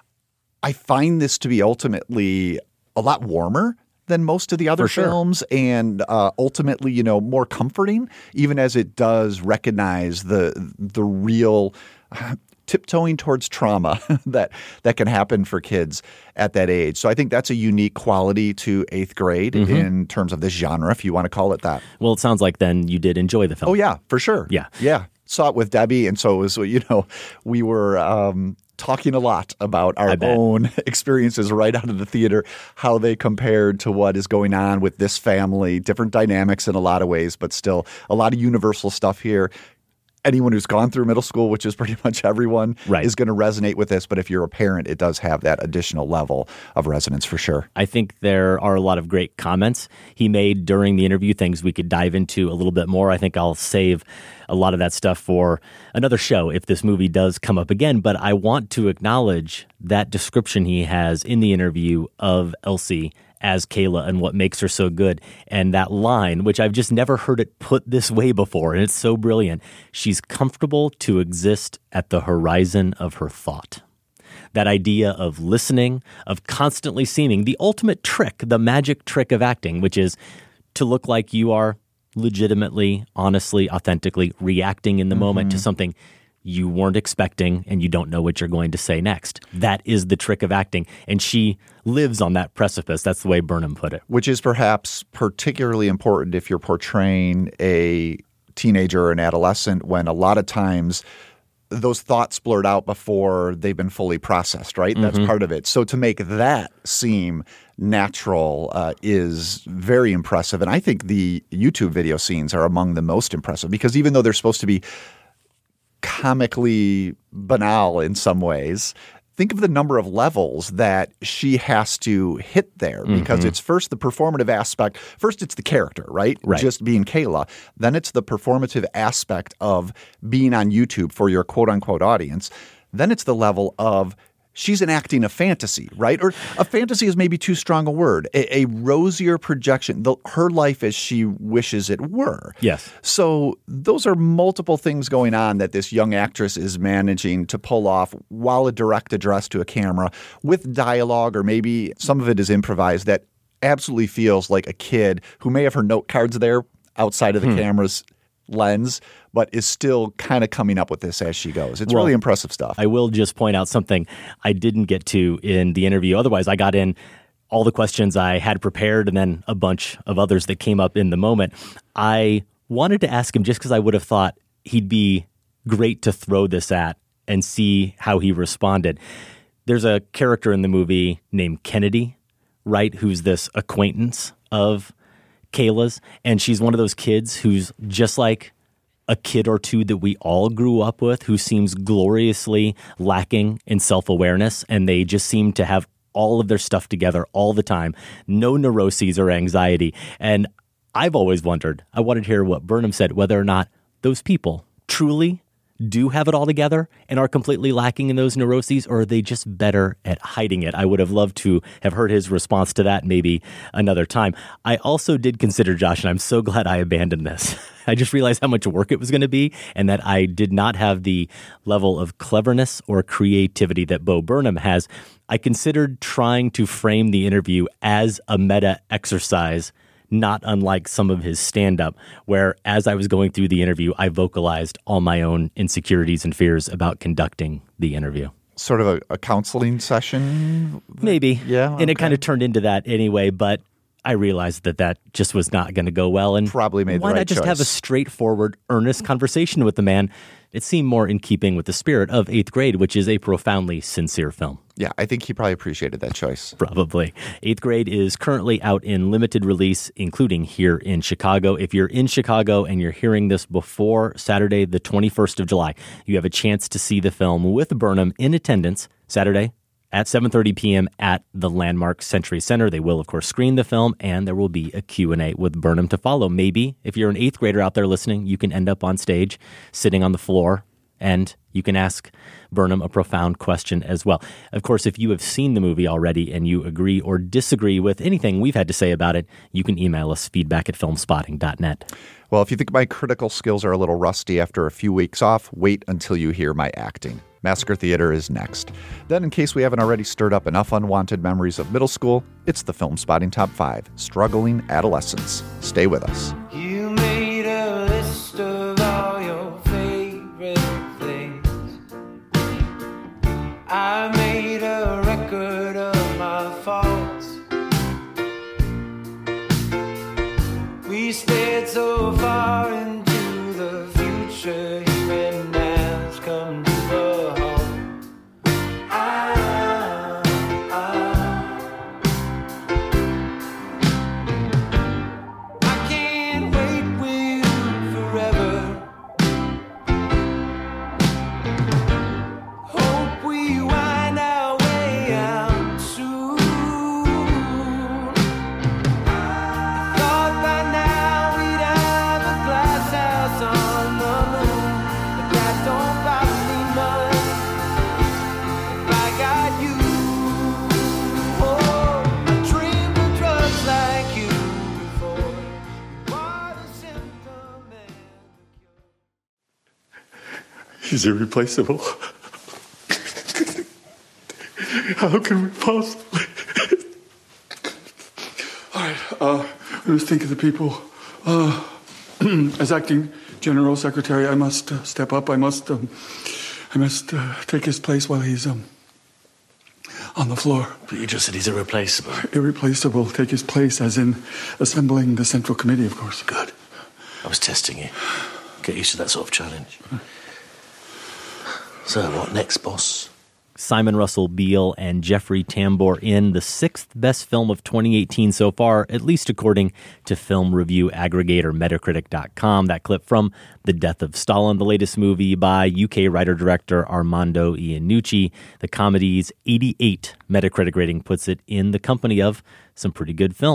I find this to be ultimately a lot warmer than most of the other sure. films and uh, ultimately, you know, more comforting, even as it does recognize the the real uh, tiptoeing towards trauma that that can happen for kids at that age. So I think that's a unique quality to eighth grade mm-hmm. in terms of this genre, if you want to call it that. Well, it sounds like then you did enjoy the film. Oh, yeah, for sure. Yeah. Yeah. Saw it with Debbie. And so it was, you know, we were um, talking a lot about our own experiences right out of the theater, how they compared to what is going on with this family, different dynamics in a lot of ways, but still a lot of universal stuff here. Anyone who's gone through middle school, which is pretty much everyone, right. is going to resonate with this. But if you're a parent, it does have that additional level of resonance for sure. I think there are a lot of great comments he made during the interview, things we could dive into a little bit more. I think I'll save a lot of that stuff for another show if this movie does come up again. But I want to acknowledge that description he has in the interview of Elsie as Kayla and what makes her so good. And that line, which I've just never heard it put this way before, and it's so brilliant. She's comfortable to exist at the horizon of her thought. That idea of listening, of constantly seeming, the ultimate trick, the magic trick of acting, which is to look like you are legitimately, honestly, authentically reacting in the mm-hmm. moment to something you weren't expecting and you don't know what you're going to say next. That is the trick of acting. And she lives on that precipice. That's the way Burnham put it. Which is perhaps particularly important if you're portraying a teenager or an adolescent when a lot of times those thoughts blurt out before they've been fully processed, right? Mm-hmm. That's part of it. So to make that seem natural uh, is very impressive. And I think the YouTube video scenes are among the most impressive because even though they're supposed to be comically banal in some ways, think of the number of levels that she has to hit there because mm-hmm. it's first the performative aspect. First, it's the character, right? Right. Just being Kayla. Then it's the performative aspect of being on YouTube for your quote-unquote audience. Then it's the level of she's enacting a fantasy, right? Or a fantasy is maybe too strong a word. A, a rosier projection, the, her life as she wishes it were. Yes. So those are multiple things going on that this young actress is managing to pull off while a direct address to a camera with dialogue, or maybe some of it is improvised, that absolutely feels like a kid who may have her note cards there outside of the hmm. camera's lens, but is still kind of coming up with this as she goes. It's well, really impressive stuff. I will just point out something I didn't get to in the interview. Otherwise, I got in all the questions I had prepared and then a bunch of others that came up in the moment. I wanted to ask him just because I would have thought he'd be great to throw this at and see how he responded. There's a character in the movie named Kennedy, right, who's this acquaintance of Kayla's, and she's one of those kids who's just like a kid or two that we all grew up with, who seems gloriously lacking in self-awareness, and they just seem to have all of their stuff together all the time, no neuroses or anxiety. And I've always wondered, I wanted to hear what Burnham said, whether or not those people truly do have it all together and are completely lacking in those neuroses, or are they just better at hiding it? I would have loved to have heard his response to that maybe another time. I also did consider, Josh, and I'm so glad I abandoned this. I just realized how much work it was going to be and that I did not have the level of cleverness or creativity that Bo Burnham has. I considered trying to frame the interview as a meta exercise, not unlike some of his stand-up, where as I was going through the interview, I vocalized all my own insecurities and fears about conducting the interview. Sort of a, a counseling session? Maybe. Yeah. Okay. And it kind of turned into that anyway, but I realized that that just was not going to go well. And probably made the right why not just choice. have a straightforward, earnest conversation with the man? It seemed more in keeping with the spirit of Eighth Grade, which is a profoundly sincere film. Yeah, I think he probably appreciated that choice. Probably. Eighth Grade is currently out in limited release, including here in Chicago. If you're in Chicago and you're hearing this before Saturday, the twenty-first of July, you have a chance to see the film with Burnham in attendance Saturday at seven thirty p.m. at the Landmark Century Center. They will, of course, screen the film, and there will be a Q and A with Burnham to follow. Maybe, if you're an eighth grader out there listening, you can end up on stage, sitting on the floor, and you can ask Burnham a profound question as well. Of course, if you have seen the movie already and you agree or disagree with anything we've had to say about it, you can email us, feedback at filmspotting dot net. Well, if you think my critical skills are a little rusty after a few weeks off, wait until you hear my acting. Massacre Theater is next. Then, in case we haven't already stirred up enough unwanted memories of middle school, it's the Film Spotting Top five, Struggling Adolescents. Stay with us. You made a list of all your favorite things. I made a record of my faults. We stared so far into the future, here and now's come to a halt. I, I, I can't wait with you forever. Hope we wind our way out soon. I thought by now we'd have a glass house on the moon, but that don't bother me much if I got you. Oh, I dreamed of drugs like you before. You are the symptom and He's irreplaceable. How can we possibly? All right, uh, I must think of the people. Uh, as acting general secretary, I must uh, step up. I must, um, I must uh, take his place while he's um, on the floor. But you just said he's irreplaceable. Irreplaceable. Take his place, as in assembling the Central Committee, of course. Good. I was testing you. Get used to that sort of challenge. So, what next, boss? Simon Russell Beale and Jeffrey Tambor in the sixth best film of twenty eighteen so far, at least according to film review aggregator Metacritic dot com. That clip from The Death of Stalin, the latest movie by U K writer-director Armando Iannucci. The comedy's eighty-eight Metacritic rating puts it in the company of some pretty good films.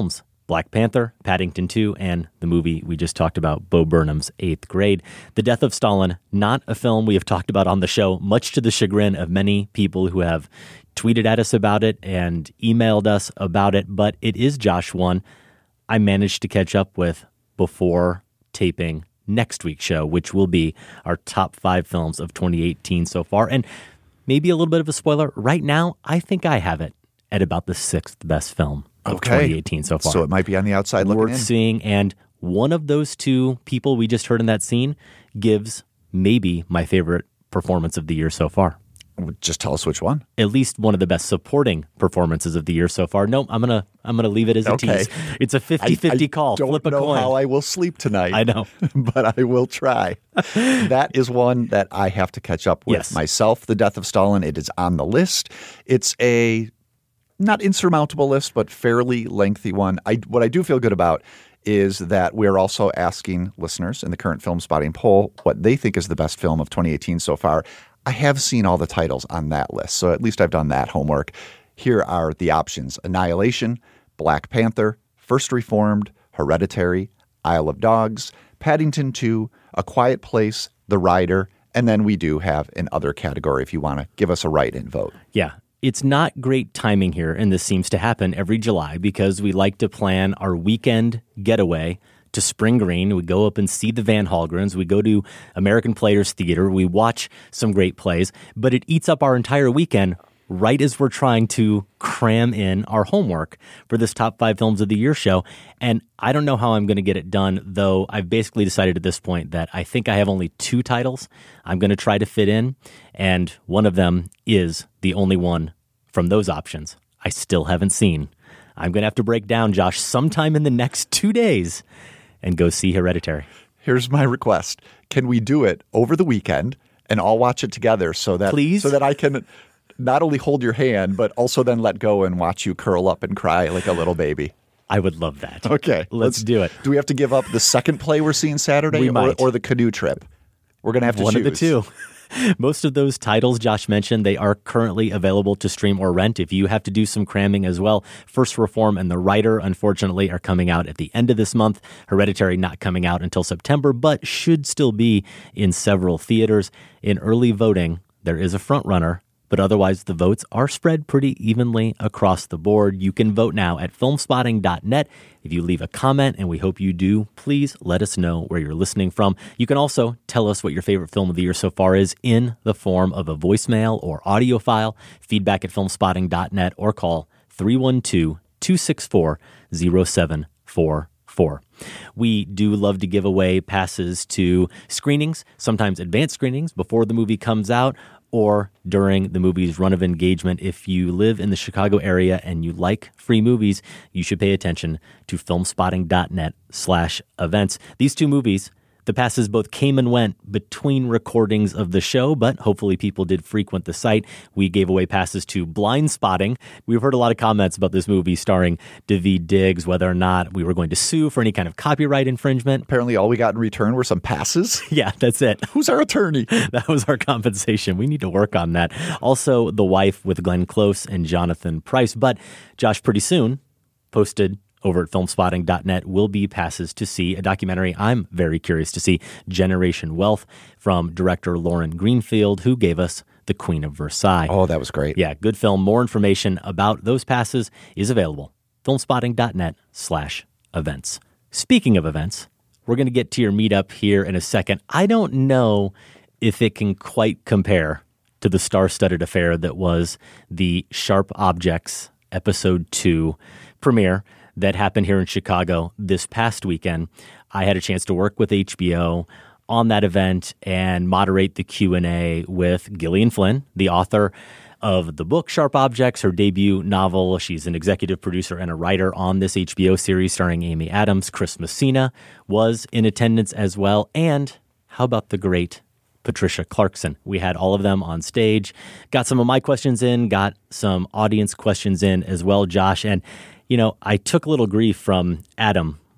Black Panther, Paddington two, and the movie we just talked about, Bo Burnham's Eighth Grade. The Death of Stalin, not a film we have talked about on the show, much to the chagrin of many people who have tweeted at us about it and emailed us about it, but it is Josh one I managed to catch up with before taping next week's show, which will be our top five films of twenty eighteen so far. And maybe a little bit of a spoiler, right now, I think I have it at about the sixth best film of Okay. twenty eighteen so far. So it might be on the outside looking Worth in. seeing. And one of those two people we just heard in that scene gives maybe my favorite performance of the year so far. Just tell us which one. At least one of the best supporting performances of the year so far. No, I'm gonna I'm gonna leave it as a Okay. tease. It's a fifty-fifty I, I call. Don't Flip a know coin. how I will sleep tonight. I know, but I will try. That is one that I have to catch up with Yes. myself. The Death of Stalin. It is on the list. It's a not insurmountable list, but fairly lengthy one. I what I do feel good about is that we're also asking listeners in the current Film Spotting poll what they think is the best film of twenty eighteen so far. I have seen all the titles on that list, so at least I've done that homework. Here are the options: Annihilation, Black Panther, First Reformed, Hereditary, Isle of Dogs, Paddington two, A Quiet Place, The Rider, and then we do have an other category if you want to give us a write-in vote. Yeah. It's not great timing here, and this seems to happen every July because we like to plan our weekend getaway to Spring Green. We go up and see the Van Hallgrens. We go to American Players Theater. We watch some great plays, but it eats up our entire weekend right as we're trying to cram in our homework for this top five films of the year show. And I don't know how I'm going to get it done, though I've basically decided at this point that I think I have only two titles I'm going to try to fit in, and one of them is the only one from those options I still haven't seen. I'm going to have to break down, Josh, sometime in the next two days and go see Hereditary. Here's my request. Can we do it over the weekend and all watch it together so that Please? so that I can not only hold your hand, but also then let go and watch you curl up and cry like a little baby? I would love that. Okay. Let's, do it. Do we have to give up the second play we're seeing Saturday We or, might. or the canoe trip? We're going to have to One choose. of the two. Most of those titles Josh mentioned, they are currently available to stream or rent if you have to do some cramming as well. First Reform and The Rider, unfortunately, are coming out at the end of this month. Hereditary not coming out until September, but should still be in several theaters. In early voting, there is a front runner, but otherwise the votes are spread pretty evenly across the board. You can vote now at film spotting dot net. If you leave a comment, and we hope you do, please let us know where you're listening from. You can also tell us what your favorite film of the year so far is in the form of a voicemail or audio file, feedback at film spotting dot net, or call three one two, two six four, zero seven four four. We do love to give away passes to screenings, sometimes advanced screenings before the movie comes out, or during the movie's run of engagement. If you live in the Chicago area and you like free movies, you should pay attention to film spotting dot net slash events. These two movies, the passes both came and went between recordings of the show, but hopefully people did frequent the site. We gave away passes to Blind Spotting. We've heard a lot of comments about this movie starring Daveed Diggs, whether or not we were going to sue for any kind of copyright infringement. Apparently all we got in return were some passes. Yeah, that's it. Who's our attorney? That was our compensation. We need to work on that. Also, The Wife with Glenn Close and Jonathan Pryce. But Josh, pretty soon, posted over at film spotting dot net will be passes to see a documentary I'm very curious to see, Generation Wealth, from director Lauren Greenfield, who gave us The Queen of Versailles. Oh, that was great. Yeah, good film. More information about those passes is available. film spotting dot net slash events. Speaking of events, we're going to get to your meetup here in a second. I don't know if it can quite compare to the star-studded affair that was the Sharp Objects Episode two premiere that happened here in Chicago this past weekend. I had a chance to work with H B O on that event and moderate the Q and A with Gillian Flynn, the author of the book Sharp Objects, her debut novel. She's an executive producer and a writer on this H B O series starring Amy Adams. Chris Messina was in attendance as well. And how about the great Patricia Clarkson? We had all of them on stage, got some of my questions in, got some audience questions in as well, Josh. And, you know, I took a little grief from Adam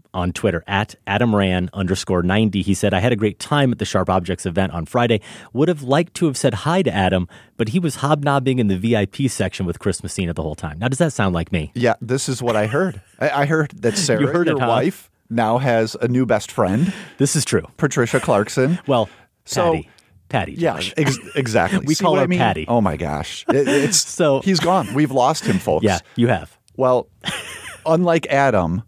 on Twitter, at AdamRan underscore ninety. He said, I had a great time at the Sharp Objects event on Friday. Would have liked to have said hi to Adam, but he was hobnobbing in the V I P section with Chris Messina the whole time. Now, does that sound like me? Yeah, this is what I heard. I, I heard that Sarah, You heard your it, huh? wife, now has a new best friend. This is true. Patricia Clarkson. Well, so, Patty. Patty, Josh. Yeah, ex- exactly. We See call what her I mean? Patty. Oh, my gosh. It, it's So he's gone. We've lost him, folks. Yeah, you have. Well, unlike Adam,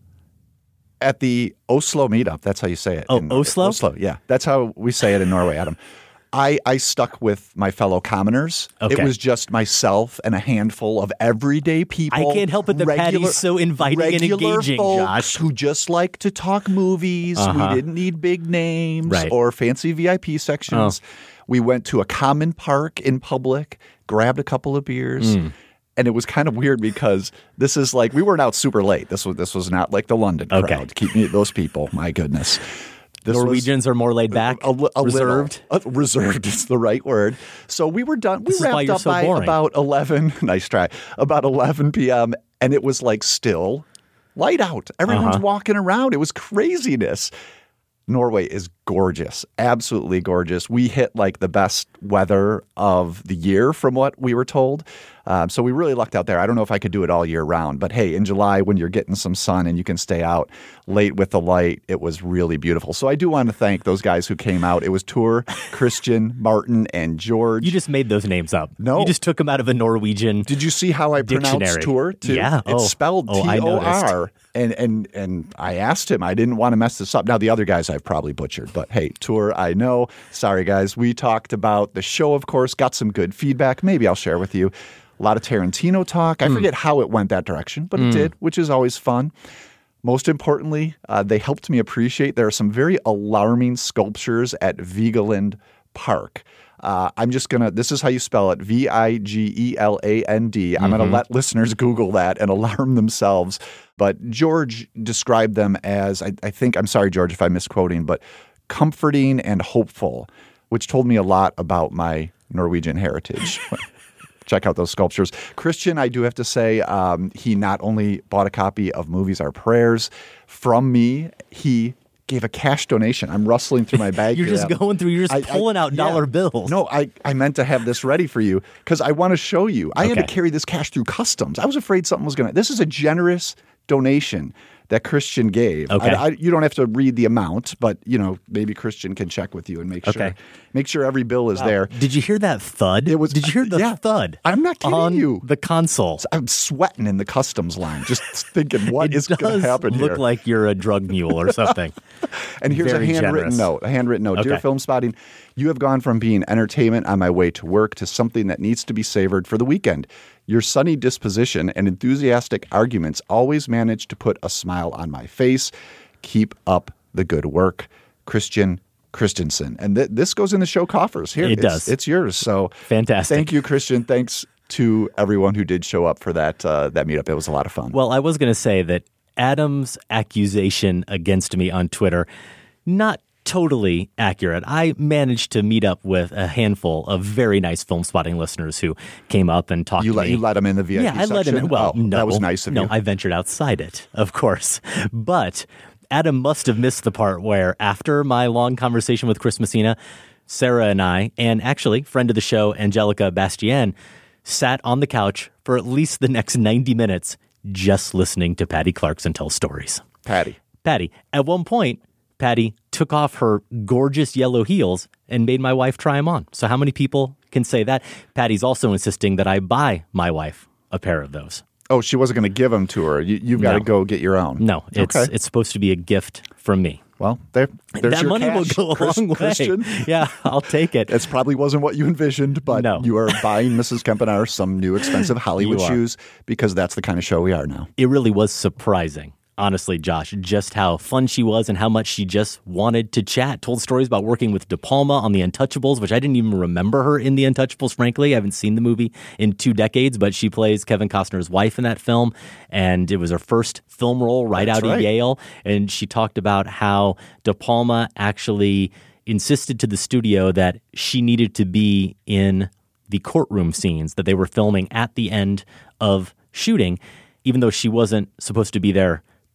at the Oslo meetup, that's how you say it. Oh, in- Oslo? Oslo, yeah. That's how we say it in Norway, Adam. I, I stuck with my fellow commoners. Okay. It was just myself and a handful of everyday people. I can't help it that Patty's so inviting and regular engaging, folks Josh. who just like to talk movies. Uh-huh. We didn't need big names Right. or fancy V I P sections. Oh. We went to a common park in public, grabbed a couple of beers. Mm. And it was kind of weird because this is like, we weren't out super late. This was this was not like the London crowd. Okay. Keep me those people. My goodness. This was Norwegians are more laid back, a, li- a reserved. Little, uh, reserved is the right word. So we were done. We This is why wrapped you're up so by boring. about eleven. Nice try. About eleven p.m. and it was like still light out. Everyone's Uh-huh. walking around. It was craziness. Norway is gorgeous, absolutely gorgeous. We hit like the best weather of the year from what we were told. Um, so we really lucked out there. I don't know if I could do it all year round, but hey, in July when you're getting some sun and you can stay out late with the light, it was really beautiful. So I do want to thank those guys who came out. It was Tor, Christian, Martin, and George. You just made those names up. No. You just took them out of a Norwegian Did you see how I pronounced dictionary. Tor too? Yeah. It's Oh. spelled Oh, T I O noticed. R. And and and I asked him. I didn't want to mess this up. Now the other guys I've probably butchered, but hey, Tor, I know. Sorry guys. We talked about the show, of course, got some good feedback. Maybe I'll share with you. A lot of Tarantino talk. I Mm. forget how it went that direction, but it Mm. did, which is always fun. Most importantly, uh, they helped me appreciate there are some very alarming sculptures at Vigeland Park. Uh, I'm just going to, this is how you spell it, V I G E L A N D. I'm going Mhm. to let listeners Google that and alarm themselves. But George described them as, I, I think, I'm sorry, George, if I'm misquoting, but comforting and hopeful, which told me a lot about my Norwegian heritage. Check out those sculptures. Christian, I do have to say, um, he not only bought a copy of Movies Are Prayers from me, he gave a cash donation. I'm rustling through my bag You're here. just going through, you're just I- I- pulling out yeah. dollar bills. No, I, I meant to have this ready for you because I want to show you. I had Okay. to carry this cash through customs. I was afraid something was going to. This is a generous donation that Christian gave. Okay. I, I, you don't have to read the amount, but you know maybe Christian can check with you and make sure Okay. make sure every bill is Wow. there. Did you hear that thud? It was. Did you hear the yeah. thud? I'm not kidding on you. The console. I'm sweating in the customs line, just thinking what It is going does to happen look here. like you're a drug mule or something. And here's Very a handwritten generous. note. A handwritten note. Dear Okay. Film Spotting, you have gone from being entertainment on my way to work to something that needs to be savored for the weekend. Your sunny disposition and enthusiastic arguments always manage to put a smile on my face. Keep up the good work. Christian Christensen. And th- this goes in the show coffers. Here It it's, does. It's yours. So Fantastic. thank you, Christian. Thanks to everyone who did show up for that uh, that meetup. It was a lot of fun. Well, I was going to say that Adam's accusation against me on Twitter, not totally accurate. I managed to meet up with a handful of very nice Film Spotting listeners who came up and talked You to let me. you let them in the V I P Yeah, I let him in. section? Well, Oh, no. that was nice of no, you. I ventured outside it, of course. But Adam must have missed the part where after my long conversation with Chris Messina, Sarah and I, and actually friend of the show, Angelica Bastien, sat on the couch for at least the next ninety minutes just listening to Patty Clarkson tell stories. Patty. Patty. At one point, Patty took off her gorgeous yellow heels and made my wife try them on. So how many people can say that? Patty's also insisting that I buy my wife a pair of those. Oh, she wasn't going to give them to her. You, you've got to No. go get your own. No, it's Okay. it's supposed to be a gift from me. Well, there, there's that your money cash, will go a Chris- long way. Christian. Yeah, I'll take it. It probably wasn't what you envisioned, but No. you are buying Missus Kempenaar some new expensive Hollywood You are. shoes because that's the kind of show we are now. It really was surprising, honestly, Josh, just how fun she was and how much she just wanted to chat. Told stories about working with De Palma on The Untouchables, which I didn't even remember her in The Untouchables, frankly. I haven't seen the movie in two decades, but she plays Kevin Costner's wife in that film, and it was her first film role right That's out of right. Yale. And she talked about how De Palma actually insisted to the studio that she needed to be in the courtroom scenes that they were filming at the end of shooting, even though she wasn't supposed to be there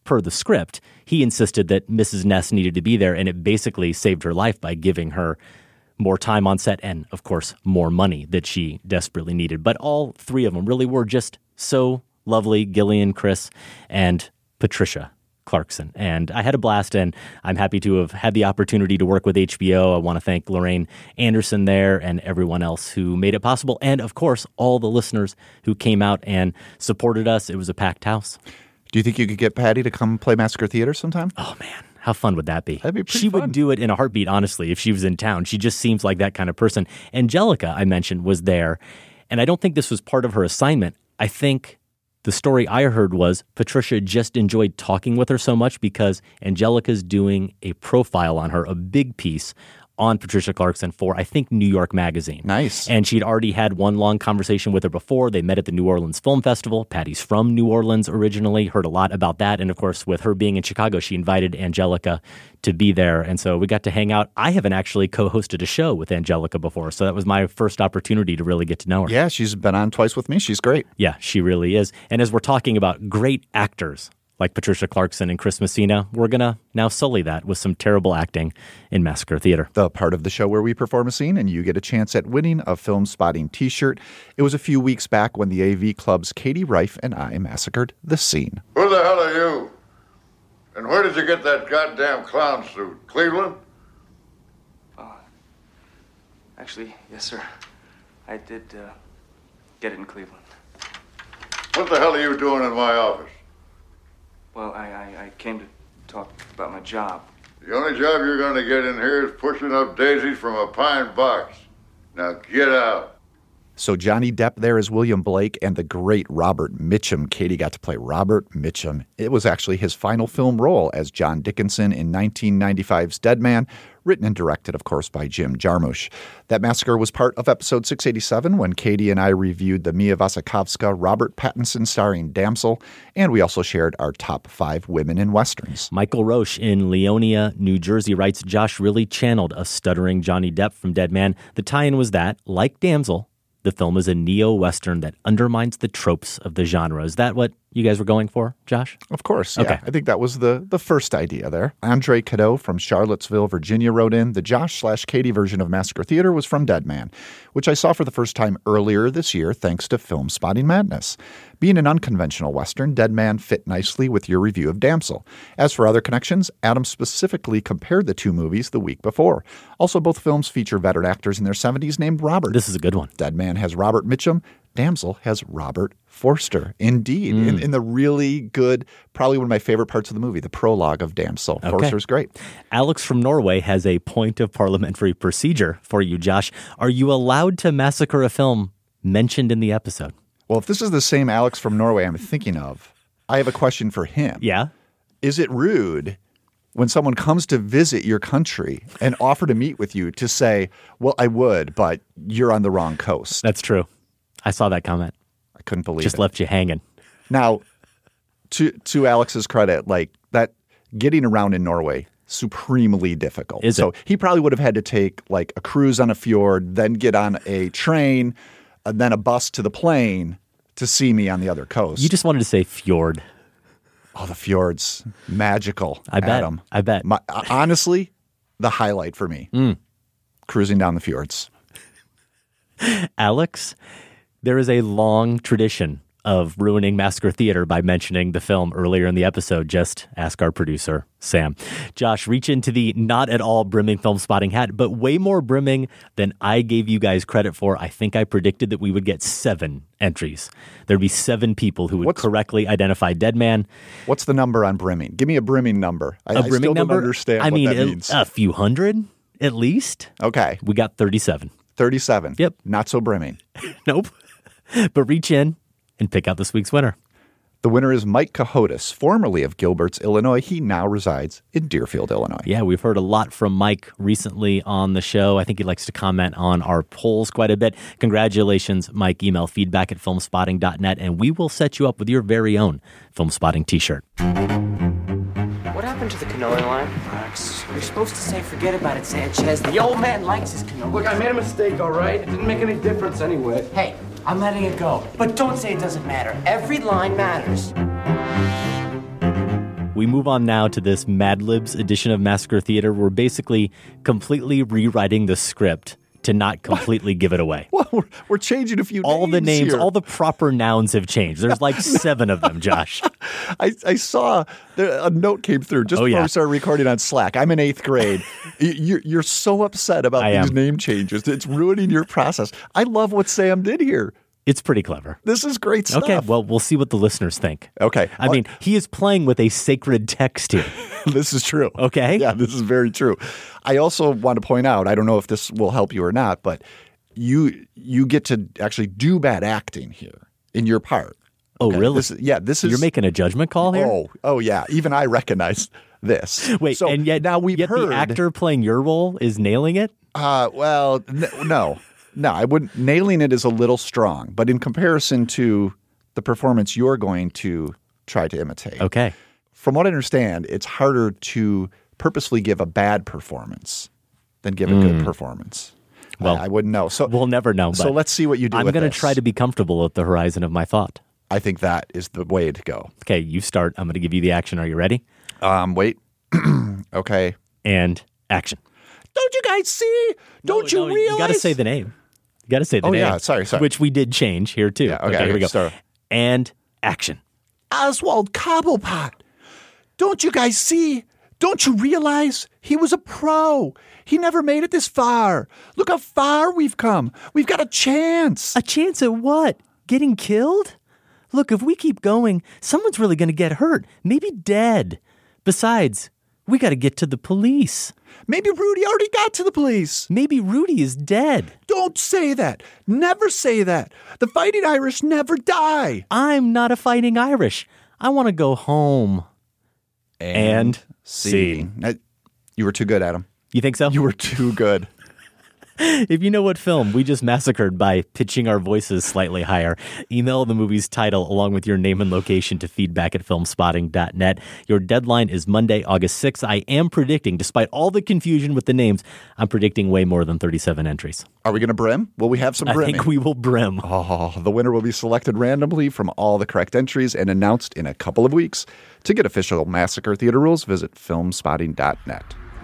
per the script, he insisted that Missus Ness needed to be there, and it basically saved her life by giving her more time on set and, of course, more money that she desperately needed. But all three of them really were just so lovely, Gillian, Chris, and Patricia Clarkson. And I had a blast, and I'm happy to have had the opportunity to work with H B O. I want to thank Lorraine Anderson there and everyone else who made it possible. And, of course, all the listeners who came out and supported us. It was a packed house. Do you think you could get Patty to come play Massacre Theater sometime? Oh, man. How fun would that be? That'd be pretty She fun. would do it in a heartbeat, honestly, if she was in town. She just seems like that kind of person. Angelica, I mentioned, was there. And I don't think this was part of her assignment. I think the story I heard was Patricia just enjoyed talking with her so much because Angelica's doing a profile on her, a big piece on Patricia Clarkson for, I think, New York Magazine. Nice. And she'd already had one long conversation with her before. They met at the New Orleans Film Festival. Patty's from New Orleans originally, heard a lot about that. And of course, with her being in Chicago, she invited Angelica to be there. And so we got to hang out. I haven't actually co-hosted a show with Angelica before, so that was my first opportunity to really get to know her. Yeah, she's been on twice with me. She's great. Yeah, she really is. And as we're talking about great actors like Patricia Clarkson and Chris Messina, we're going to now sully that with some terrible acting in Massacre Theater. The part of the show where we perform a scene and you get a chance at winning a Film Spotting t-shirt. It was a few weeks back when the A V Club's Katie Reif and I massacred the scene. Who the hell are you? And where did you get that goddamn clown suit? Cleveland? Uh, actually, yes, sir. I did uh, get it in Cleveland. What the hell are you doing in my office? Well, I, I, I came to talk about my job. The only job you're going to get in here is pushing up daisies from a pine box. Now get out. So Johnny Depp there is William Blake and the great Robert Mitchum. Katie got to play Robert Mitchum. It was actually his final film role as John Dickinson in nineteen ninety-five's Dead Man, written and directed, of course, by Jim Jarmusch. That massacre was part of episode six eighty-seven when Katie and I reviewed the Mia Wasikowska, Robert Pattinson starring Damsel, and we also shared our top five women in Westerns. Michael Roche in Leonia, New Jersey writes, Josh really channeled a stuttering Johnny Depp from Dead Man. The tie-in was that, like Damsel, the film is a neo-Western that undermines the tropes of the genre. Is that what you guys were going for, Josh? Of course, yeah. Okay. I think that was the, the first idea there. Andre Cadeau from Charlottesville, Virginia wrote in, the Josh slash Katie version of Massacre Theater was from Dead Man, which I saw for the first time earlier this year thanks to Film Spotting Madness. Being an unconventional Western, Dead Man fit nicely with your review of Damsel. As for other connections, Adam specifically compared the two movies the week before. Also, both films feature veteran actors in their seventies named Robert. This is a good one. Dead Man has Robert Mitchum. Damsel has Robert Forster. Indeed. Mm. In, in the really good, probably one of my favorite parts of the movie, the prologue of Damsel. Okay. Forster's great. Alex from Norway has a point of parliamentary procedure for you, Josh. Are you allowed to massacre a film mentioned in the episode? Well, if this is the same Alex from Norway I'm thinking of, I have a question for him. Yeah? Is it rude when someone comes to visit your country and offer to meet with you to say, well, I would, but you're on the wrong coast? That's true. I saw that comment. I couldn't believe Just it. left you hanging. Now, to to Alex's credit, like that getting around in Norway, supremely difficult. Is so it? he probably would have had to take like a cruise on a fjord, then get on a train, and then a bus to the plane to see me on the other coast. You just wanted to say fjord. Oh, the fjords. Magical. I bet. Adam. I bet. My, honestly, the highlight for me. Mm. Cruising down the fjords. Alex, there is a long tradition of ruining Massacre Theater by mentioning the film earlier in the episode. Just ask our producer, Sam. Josh, reach into the not at all brimming Film Spotting hat, but way more brimming than I gave you guys credit for. I think I predicted that we would get seven entries. There'd be seven people who would What's, correctly identify Dead Man. What's the number on brimming? Give me a brimming number. I, A brimming I still number? don't understand I what mean, that a, means. a few hundred at least. Okay. We got thirty-seven. thirty-seven. Yep. Not so brimming. Nope. But reach in and pick out this week's winner. The winner is Mike Cahotis, formerly of Gilbert's, Illinois. He now resides in Deerfield, Illinois. Yeah, we've heard a lot from Mike recently on the show. I think he likes to comment on our polls quite a bit. Congratulations, Mike. Email feedback at filmspotting dot net, and we will set you up with your very own Film Spotting t-shirt. What happened to the cannoli line? Max, you're supposed to say forget about it, Sanchez. The old man likes his cannoli. Look, I made a mistake, all right? It didn't make any difference anyway. Hey, I'm letting it go. But don't say it doesn't matter. Every line matters. We move on now to this Mad Libs edition of Massacre Theater. We're basically completely rewriting the script to not completely give it away. Well, we're, we're changing a few all names the names, here. all the proper nouns have changed. There's like seven of them, Josh. I, I saw there, a note came through just Oh, before yeah. we started recording on Slack. I'm in eighth grade. You- you're, you're so upset about I these am. name changes. It's ruining your process. I love what Sam did here. It's pretty clever. This is great stuff. Okay, well, we'll see what the listeners think. Okay. I mean, he is playing with a sacred text here. This is true. Okay. Yeah, this is very true. I also want to point out, I don't know if this will help you or not, but you you get to actually do bad acting here in your part. Oh, Okay? really? This, yeah, this is You're making a judgment call here? Oh, oh yeah. Even I recognize this. Wait, so and yet, now we've yet heard the actor playing your role is nailing it? Uh, well, n- no, no, I wouldn't. Nailing it is a little strong, but in comparison to the performance you're going to try to imitate, Okay. from what I understand, it's harder to purposely give a bad performance than give a good Mm. performance. Well, I, I wouldn't know. So we'll never know. So but let's see what you do. I'm with going to this. try to be comfortable at the horizon of my thought. I think that is the way to go. Okay, you start. I'm going to give you the action. Are you ready? Um, wait. Okay. And action. Don't you guys see? Don't you No, realize? You got to say the name. You got to say the Oh, name. yeah, sorry, sorry. Which we did change here too. Yeah, okay, here we go. sorry. And action. Oswald Cobblepot. Don't you guys see? Don't you realize he was a pro? He never made it this far. Look how far we've come. We've got a chance. A chance at what? Getting killed? Look, if we keep going, someone's really going to get hurt, maybe dead. Besides, we got to get to the police. Maybe Rudy already got to the police. Maybe Rudy is dead. Don't say that. Never say that. The Fighting Irish never die. I'm not a Fighting Irish. I want to go home. And scene. Uh, You were too good, Adam. You think so? You were too good. If you know what film we just massacred by pitching our voices slightly higher, email the movie's title along with your name and location to feedback at filmspotting dot net. Your deadline is Monday, August sixth. I am predicting, despite all the confusion with the names, I'm predicting way more than thirty-seven entries. Are we going to brim? Will we have some I brimming? think we will brim. Oh, the winner will be selected randomly from all the correct entries and announced in a couple of weeks. To get official Massacre Theater rules, visit filmspotting dot net.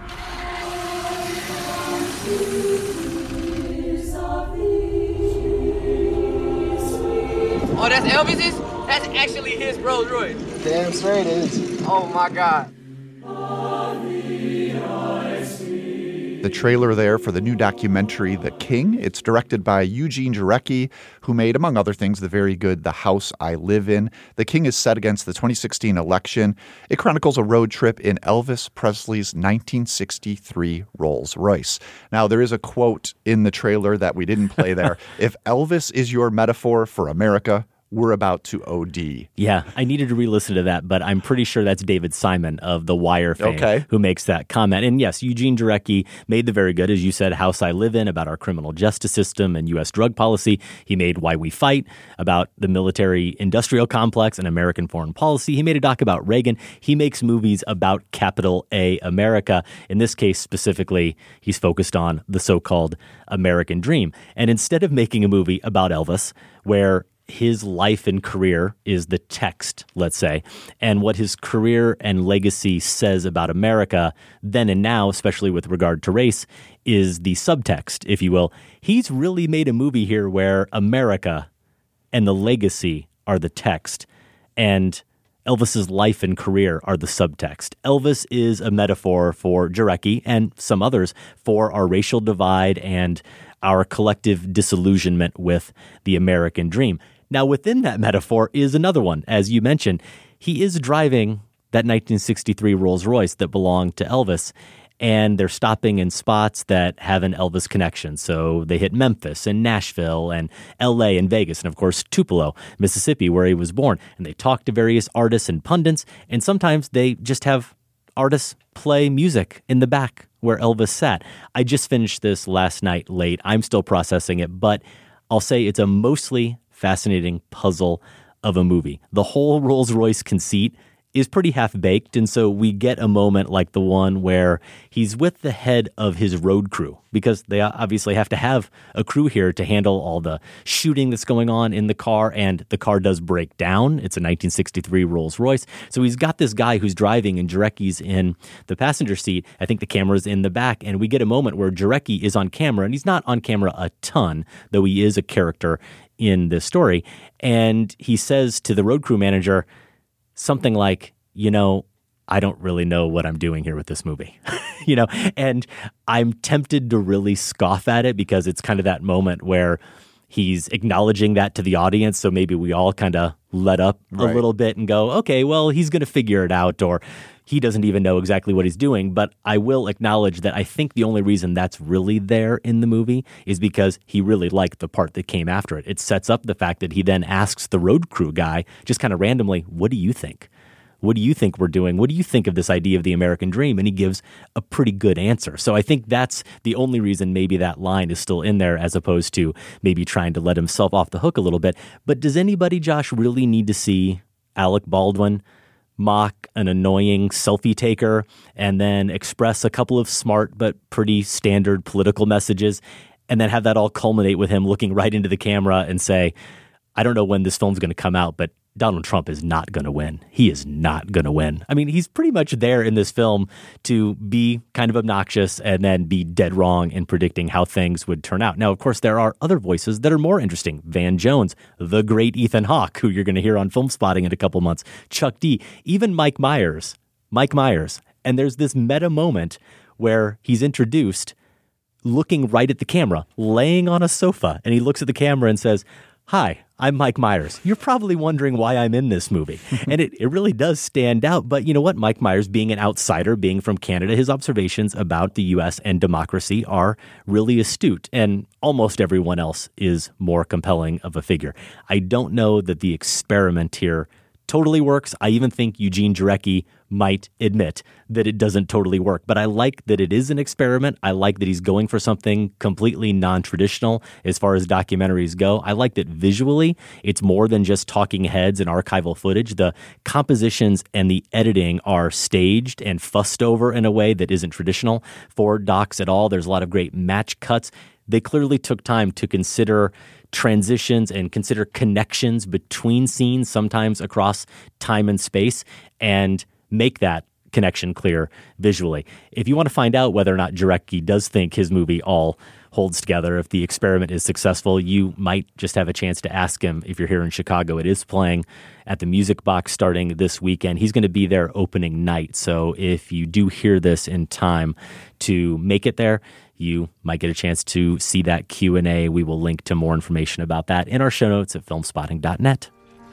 Oh, that's Elvis's? That's actually his Rolls Royce. Damn straight it is. Oh my God. The trailer there for the new documentary, The King. It's directed by Eugene Jarecki, who made, among other things, the very good The House I Live In. The King is set against the twenty sixteen election. It chronicles a road trip in Elvis Presley's nineteen sixty-three Rolls Royce. Now, there is a quote in the trailer that we didn't play there. If Elvis is your metaphor for America, we're about to O D. Yeah, I needed to re-listen to that, but I'm pretty sure that's David Simon of The Wire fame Okay. who makes that comment. And yes, Eugene Jarecki made the very good, as you said, House I Live In, about our criminal justice system and U S drug policy. He made Why We Fight, about the military-industrial complex and American foreign policy. He made a doc about Reagan. He makes movies about capital A America. In this case, specifically, he's focused on the so-called American dream. And instead of making a movie about Elvis, where his life and career is the text, let's say, and what his career and legacy says about America then and now, especially with regard to race, is the subtext, if you will. He's really made a movie here where America and the legacy are the text, and Elvis's life and career are the subtext. Elvis is a metaphor for Jarecki and some others for our racial divide and our collective disillusionment with the American dream. Now, within that metaphor is another one. As you mentioned, he is driving that nineteen sixty-three Rolls Royce that belonged to Elvis, and they're stopping in spots that have an Elvis connection. So they hit Memphis and Nashville and L A and Vegas, and of course Tupelo, Mississippi, where he was born. And they talk to various artists and pundits, and sometimes they just have artists play music in the back where Elvis sat. I just finished this last night late. I'm still processing it, but I'll say it's a mostly fascinating puzzle of a movie. The whole Rolls-Royce conceit is pretty half-baked, and so we get a moment like the one where he's with the head of his road crew, because they obviously have to have a crew here to handle all the shooting that's going on in the car, and the car does break down. It's a nineteen sixty-three Rolls-Royce. So he's got this guy who's driving, and Jarecki's in the passenger seat. I think the camera's in the back, and we get a moment where Jarecki is on camera, and he's not on camera a ton, though he is a character in this story. And he says to the road crew manager something like, you know, I don't really know what I'm doing here with this movie, you know, and I'm tempted to really scoff at it because it's kind of that moment where he's acknowledging that to the audience. So maybe we all kind of let up a Right. little bit and go, okay, well, he's going to figure it out, or he doesn't even know exactly what he's doing. But I will acknowledge that I think the only reason that's really there in the movie is because he really liked the part that came after it. It sets up the fact that he then asks the road crew guy just kind of randomly, what do you think? What do you think we're doing? What do you think of this idea of the American dream? And he gives a pretty good answer. So I think that's the only reason maybe that line is still in there, as opposed to maybe trying to let himself off the hook a little bit. But does anybody, Josh, really need to see Alec Baldwin mock an annoying selfie taker and then express a couple of smart but pretty standard political messages, and then have that all culminate with him looking right into the camera and say, I don't know when this film's going to come out, but Donald Trump is not going to win. He is not going to win. I mean, he's pretty much there in this film to be kind of obnoxious and then be dead wrong in predicting how things would turn out. Now, of course, there are other voices that are more interesting. Van Jones, the great Ethan Hawke, who you're going to hear on Film Spotting in a couple months, Chuck D, even Mike Myers, Mike Myers. And there's this meta moment where he's introduced looking right at the camera, laying on a sofa, and he looks at the camera and says, hi, I'm Mike Myers. You're probably wondering why I'm in this movie. And it, it really does stand out. But you know what? Mike Myers, being an outsider, being from Canada, his observations about the U S and democracy are really astute. And almost everyone else is more compelling of a figure. I don't know that the experiment here totally works. I even think Eugene Jarecki might admit that it doesn't totally work. But I like that it is an experiment. I like that he's going for something completely non-traditional as far as documentaries go. I like that visually it's more than just talking heads and archival footage. The compositions and the editing are staged and fussed over in a way that isn't traditional for docs at all. There's a lot of great match cuts. They clearly took time to consider transitions and consider connections between scenes, sometimes across time and space, and make that connection clear visually. If you want to find out whether or not Jarecki does think his movie all holds together, if the experiment is successful, you might just have a chance to ask him if you're here in Chicago. It is playing at the Music Box starting this weekend. He's going to be there opening night. So if you do hear this in time to make it there, you might get a chance to see that Q and A. We will link to more information about that in our show notes at filmspotting dot net.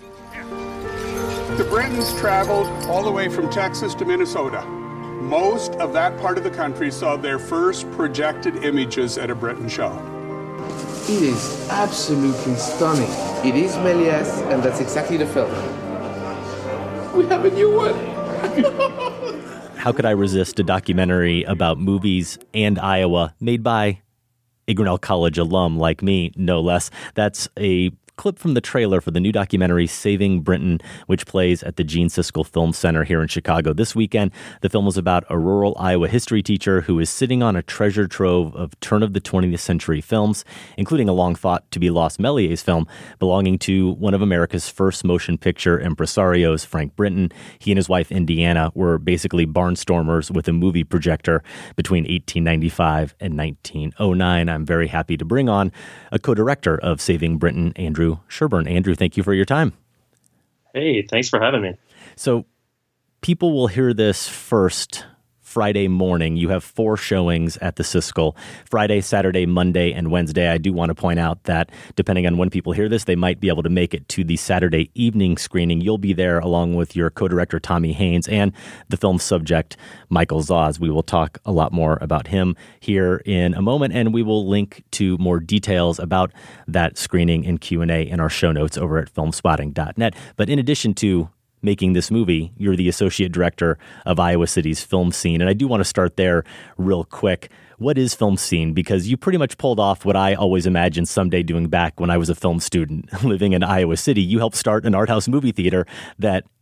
The Britons traveled all the way from Texas to Minnesota. Most of that part of the country saw their first projected images at a Britain show. It is absolutely stunning. It is Méliès, and that's exactly the film. We have a new one. How could I resist a documentary about movies and Iowa made by a Grinnell College alum like me, no less? That's a clip from the trailer for the new documentary Saving Brinton, which plays at the Gene Siskel Film Center here in Chicago this weekend. The film is about a rural Iowa history teacher who is sitting on a treasure trove of turn-of-the-twentieth century films, including a long-thought-to-be-lost Méliès film belonging to one of America's first motion picture impresarios, Frank Brinton. He and his wife, Indiana, were basically barnstormers with a movie projector between eighteen ninety-five and nineteen oh nine. I'm very happy to bring on a co-director of Saving Brinton, Andrew Sherburne. Andrew, thank you for your time. Hey, thanks for having me. So people will hear this first Friday morning. You have four showings at the Siskel, Friday, Saturday, Monday, and Wednesday. I do want to point out that depending on when people hear this, they might be able to make it to the Saturday evening screening. You'll be there along with your co-director, Tommy Haynes, and the film's subject, Michael Zoz. We will talk a lot more about him here in a moment, and we will link to more details about that screening and Q and A in our show notes over at filmspotting dot net. But in addition to making this movie, you're the associate director of Iowa City's Film Scene. And I do want to start there real quick. What is Film Scene? Because you pretty much pulled off what I always imagined someday doing back when I was a film student living in Iowa City. You helped start an art house movie theater that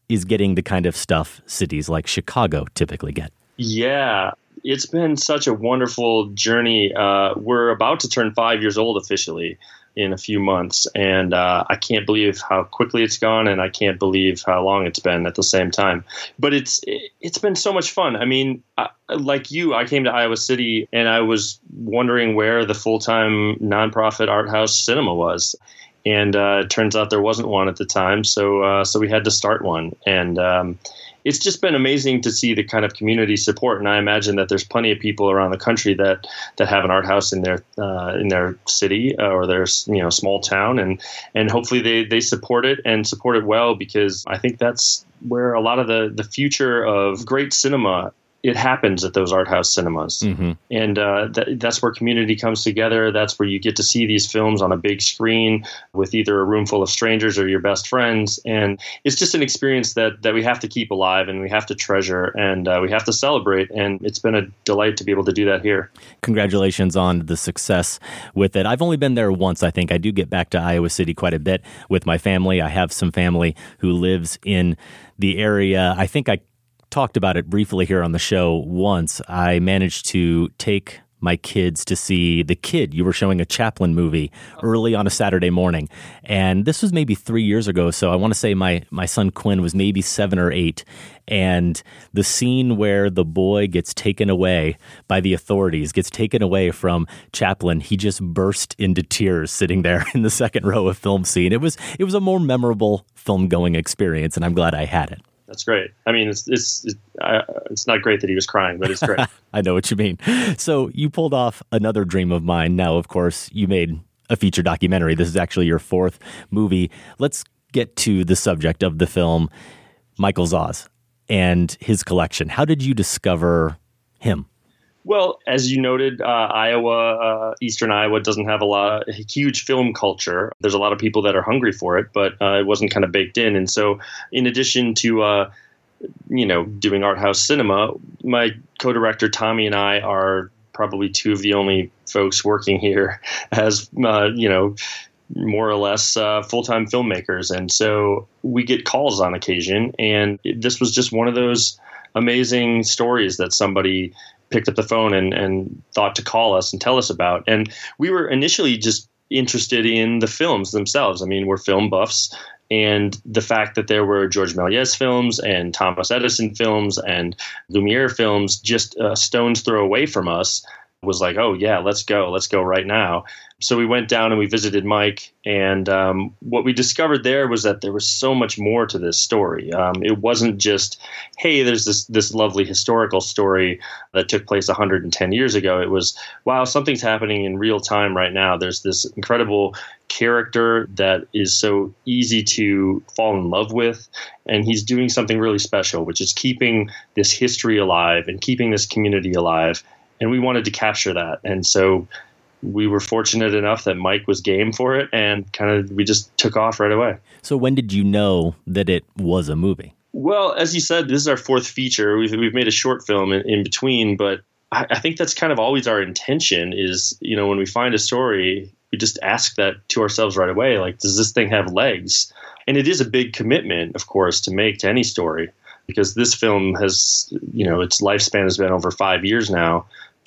is getting the kind of stuff cities like Chicago typically get. Yeah, it's been such a wonderful journey. Uh, we're about to turn five years old officially in a few months, and uh, I can't believe how quickly it's gone, and I can't believe how long it's been at the same time. But it's it's been so much fun. I mean, I, like you, I came to Iowa City, and I was wondering where the full-time nonprofit art house cinema was. And uh, it turns out there wasn't one at the time, so uh, so we had to start one. And um, it's just been amazing to see the kind of community support. And I imagine that there's plenty of people around the country that, that have an art house in their uh, in their city or their you know small town, and and hopefully they they support it and support it well, because I think that's where a lot of the the future of great cinema. It happens at those art house cinemas. Mm-hmm. And uh, th- that's where community comes together. That's where you get to see these films on a big screen with either a room full of strangers or your best friends. And it's just an experience that, that we have to keep alive and we have to treasure and uh, we have to celebrate. And it's been a delight to be able to do that here. Congratulations on the success with it. I've only been there once, I think. I do get back to Iowa City quite a bit with my family. I have some family who lives in the area. I think I talked about it briefly here on the show once. I managed to take my kids to see The Kid. You were showing a Chaplin movie early on a Saturday morning. And this was maybe three years ago. So I want to say my, my son Quinn was maybe seven or eight. And the scene where the boy gets taken away by the authorities, gets taken away from Chaplin, he just burst into tears sitting there in the second row of film scene. It was, it was a more memorable film going experience, and I'm glad I had it. That's great. I mean, it's it's it's, uh, it's not great that he was crying, but it's great. I know what you mean. So you pulled off another dream of mine. Now, of course, you made a feature documentary. This is actually your fourth movie. Let's get to the subject of the film, Michael Zaz and his collection. How did you discover him? Well, as you noted, uh, Iowa, uh, Eastern Iowa doesn't have a lot, a huge film culture. There's a lot of people that are hungry for it, but uh, it wasn't kind of baked in. And so in addition to, uh, you know, doing art house cinema, my co-director Tommy and I are probably two of the only folks working here as, uh, you know, more or less uh, full-time filmmakers. And so we get calls on occasion. And it, this was just one of those amazing stories that somebody picked up the phone and, and thought to call us and tell us about. And we were initially just interested in the films themselves. I mean, we're film buffs. And the fact that there were George Méliès films and Thomas Edison films and Lumiere films just a stone's throw away from us was like, oh, yeah, let's go. Let's go right now. So we went down and we visited Mike. And um, what we discovered there was that there was so much more to this story. Um, it wasn't just, hey, there's this this lovely historical story that took place one hundred ten years ago. It was, wow, something's happening in real time right now. There's this incredible character that is so easy to fall in love with. And he's doing something really special, which is keeping this history alive and keeping this community alive. And we wanted to capture that. And so we were fortunate enough that Mike was game for it, and kind of we just took off right away. So when did you know that it was a movie? Well, as you said, this is our fourth feature. We've we've made a short film in, in between, but I, I think that's kind of always our intention is, you know, when we find a story, we just ask that to ourselves right away, like, does this thing have legs? And it is a big commitment, of course, to make to any story, because this film has, you know, its lifespan has been over five years now.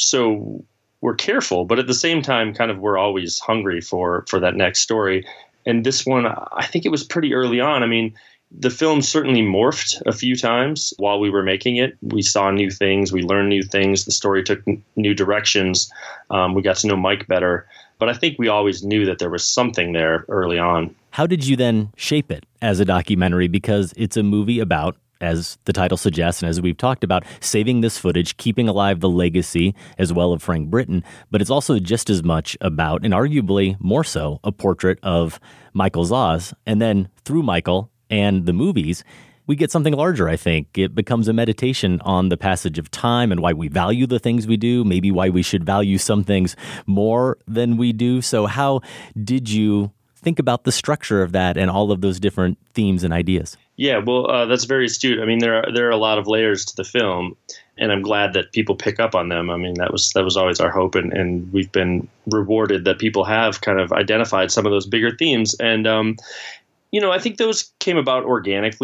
So we're careful, but at the same time, kind of we're always hungry for, for that next story. And this one, I think it was pretty early on. I mean, the film certainly morphed a few times while we were making it. We saw new things. We learned new things. The story took n- new directions. Um, we got to know Mike better. But I think we always knew that there was something there early on. How did you then shape it as a documentary? Because it's a movie about, as the title suggests, and as we've talked about, saving this footage, keeping alive the legacy as well of Frank Britton, but it's also just as much about, and arguably more so, a portrait of Michael Zaz. And then through Michael and the movies, we get something larger, I think. It becomes a meditation on the passage of time and why we value the things we do, maybe why we should value some things more than we do. So how did you think about the structure of that and all of those different themes and ideas? Yeah, well, uh, that's very astute. I mean, there are there are a lot of layers to the film, and I'm glad that people pick up on them. I mean, that was that was always our hope, and, and we've been rewarded that people have kind of identified some of those bigger themes. And, um, you know, I think those came about organically.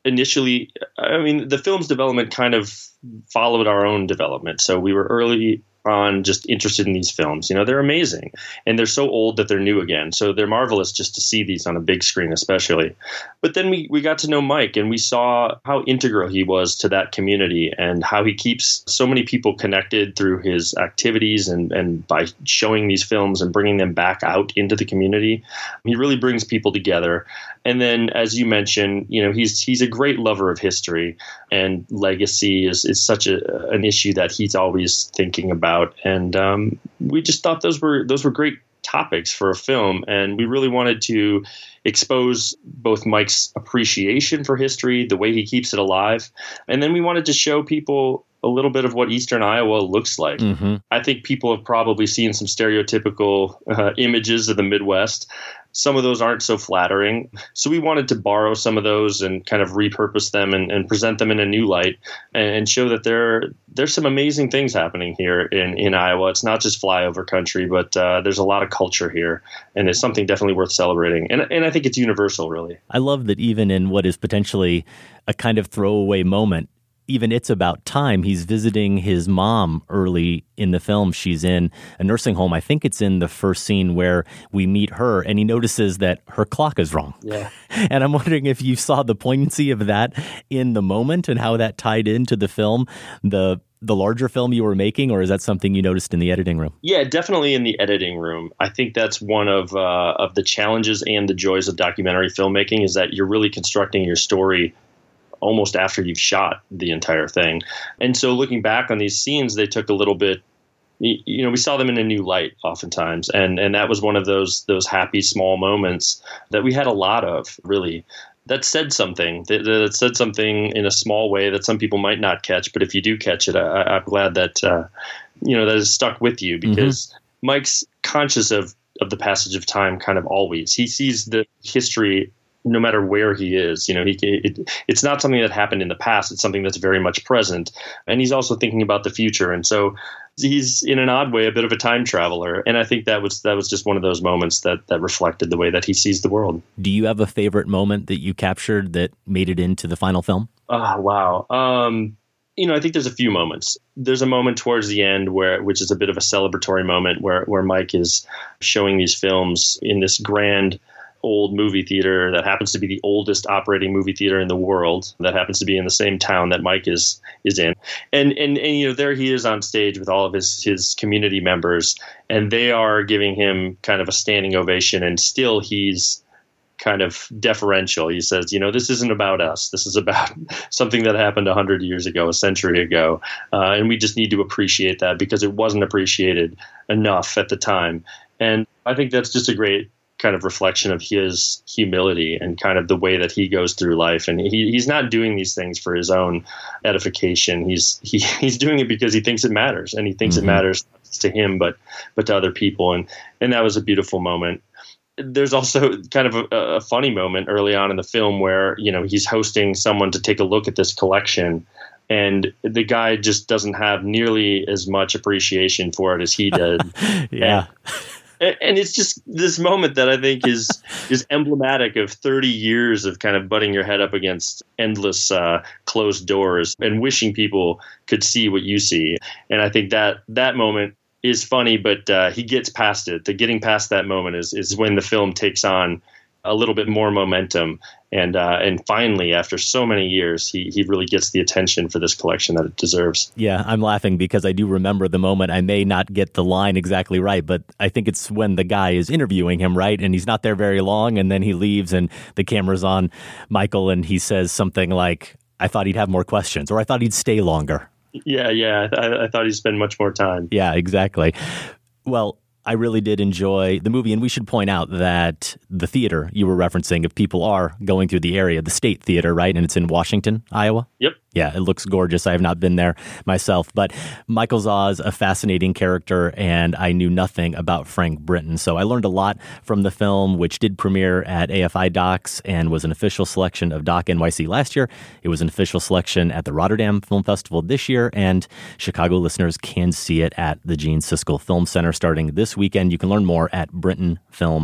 initially, I mean, the film's development kind of followed our own development. So we were early on just interested in these films. You know, they're amazing, and they're so old that they're new again. So they're marvelous just to see these on a big screen, especially. But then we, we got to know Mike, and we saw how integral he was to that community and how he keeps so many people connected through his activities and, and by showing these films and bringing them back out into the community. He really brings people together. And then, as you mentioned, you know, he's he's a great lover of history, and legacy is, is such a, an issue that he's always thinking about. And um, we just thought those were those were great topics for a film, and we really wanted to expose both Mike's appreciation for history, the way he keeps it alive, and then we wanted to show people a little bit of what Eastern Iowa looks like. Mm-hmm. I think people have probably seen some stereotypical uh, images of the Midwest. Some of those aren't so flattering. So we wanted to borrow some of those and kind of repurpose them and, and present them in a new light and, and show that there there's some amazing things happening here in, in Iowa. It's not just flyover country, but uh, there's a lot of culture here, and it's something definitely worth celebrating. And, and I think it's universal, really. I love that even in what is potentially a kind of throwaway moment, even It's About Time, he's visiting his mom early in the film. She's in a nursing home. I think it's in the first scene where we meet her, and he notices that her clock is wrong. Yeah. And I'm wondering if you saw the poignancy of that in the moment and how that tied into the film, the the larger film you were making, or is that something you noticed in the editing room? Yeah, definitely in the editing room. I think that's one of uh, of the challenges and the joys of documentary filmmaking, is that you're really constructing your story almost after you've shot the entire thing. And so looking back on these scenes, they took a little bit, you know, we saw them in a new light oftentimes. And, and that was one of those, those happy small moments that we had a lot of, really, that said something, that, that said something in a small way that some people might not catch. But if you do catch it, I, I'm glad that, uh, you know, that is stuck with you, because mm-hmm. Mike's conscious of, of the passage of time kind of always. He sees the history no matter where he is. You know, he it, it's not something that happened in the past. It's something that's very much present. And he's also thinking about the future. And so he's, in an odd way, a bit of a time traveler. And I think that was that was just one of those moments that that reflected the way that he sees the world. Do you have a favorite moment that you captured that made it into the final film? Oh, wow. Um, you know, I think there's a few moments. There's a moment towards the end where, which is a bit of a celebratory moment, where where Mike is showing these films in this grand old movie theater that happens to be the oldest operating movie theater in the world, that happens to be in the same town that Mike is is in. And and and you know, there he is on stage with all of his his community members, and they are giving him kind of a standing ovation, and still he's kind of deferential. He says, you know, this isn't about us. This is about something that happened a hundred years ago, a century ago. Uh, and we just need to appreciate that, because it wasn't appreciated enough at the time. And I think that's just a great kind of reflection of his humility and kind of the way that he goes through life. And he, he's not doing these things for his own edification. He's he, he's doing it because he thinks it matters, and he thinks mm-hmm. it matters not just to him, but but to other people. And and that was a beautiful moment. There's also kind of a, a funny moment early on in the film where, you know, he's hosting someone to take a look at this collection, and the guy just doesn't have nearly as much appreciation for it as he did. Yeah. And, And it's just this moment that I think is is emblematic of thirty years of kind of butting your head up against endless uh, closed doors and wishing people could see what you see. And I think that that moment is funny, but uh, he gets past it. The getting past that moment is is when the film takes on a little bit more momentum. And uh, and finally, after so many years, he he really gets the attention for this collection that it deserves. Yeah, I'm laughing because I do remember the moment. I may not get the line exactly right, but I think it's when the guy is interviewing him, right? And he's not there very long, and then he leaves, and the camera's on Michael, and he says something like, I thought he'd have more questions, or I thought he'd stay longer. Yeah, yeah, I, I thought he'd spend much more time. Yeah, exactly. Well, I really did enjoy the movie, and we should point out that the theater you were referencing, if people are going through the area, the State Theater, right? And it's in Washington, Iowa? Yep. Yeah, it looks gorgeous. I have not been there myself, but Michael Zah's a fascinating character, and I knew nothing about Frank Britton. So I learned a lot from the film, which did premiere at A F I Docs and was an official selection of Doc N Y C last year. It was an official selection at the Rotterdam Film Festival this year, and Chicago listeners can see it at the Gene Siskel Film Center starting this weekend. You can learn more at britton film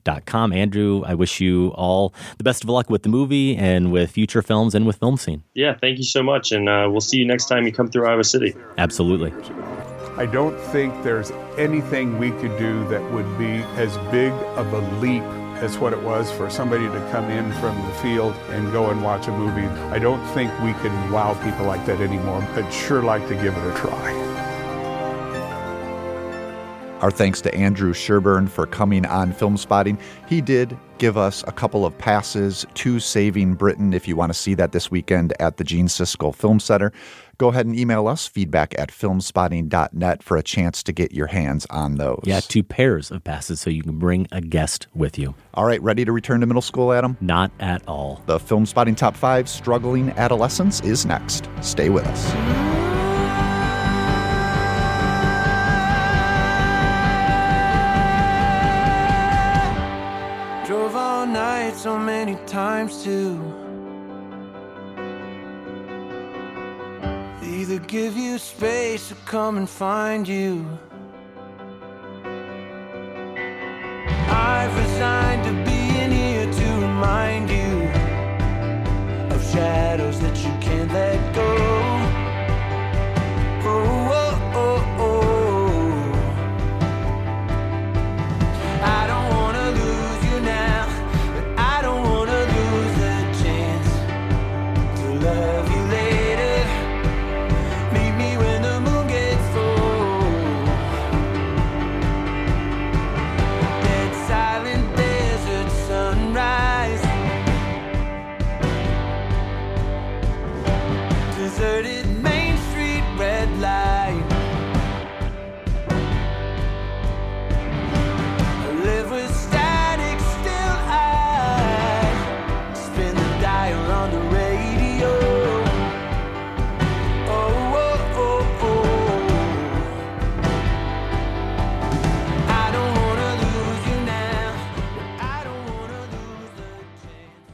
dot com. Andrew, I wish you all the best of luck with the movie and with future films and with Film Scene. Yeah, thank you so much, and uh, we'll see you next time you come through Iowa City. Absolutely. I don't think there's anything we could do that would be as big of a leap as what it was for somebody to come in from the field and go and watch a movie. I don't think we can wow people like that anymore, but sure like to give it a try. Our thanks to Andrew Sherburne for coming on Film Spotting. He did give us a couple of passes to Saving Britain if you want to see that this weekend at the Gene Siskel Film Center. Go ahead and email us, feedback at filmspotting dot net, for a chance to get your hands on those. Yeah, two pairs of passes so you can bring a guest with you. All right, ready to return to middle school, Adam? Not at all. The Film Spotting Top five Struggling Adolescents is next. Stay with us. Drove all night so many times too. Either give you space or come and find you. I've resigned to being here to remind you of shadows that you can't let go. Oh, oh, oh, oh. I don't wanna lose you now, but I don't wanna lose the chance to love you later. Deserted Main Street, red light. I live with static, still I spin the dial on the radio. Oh, oh, oh, oh. I don't wanna lose you now, but I don't wanna lose the chance.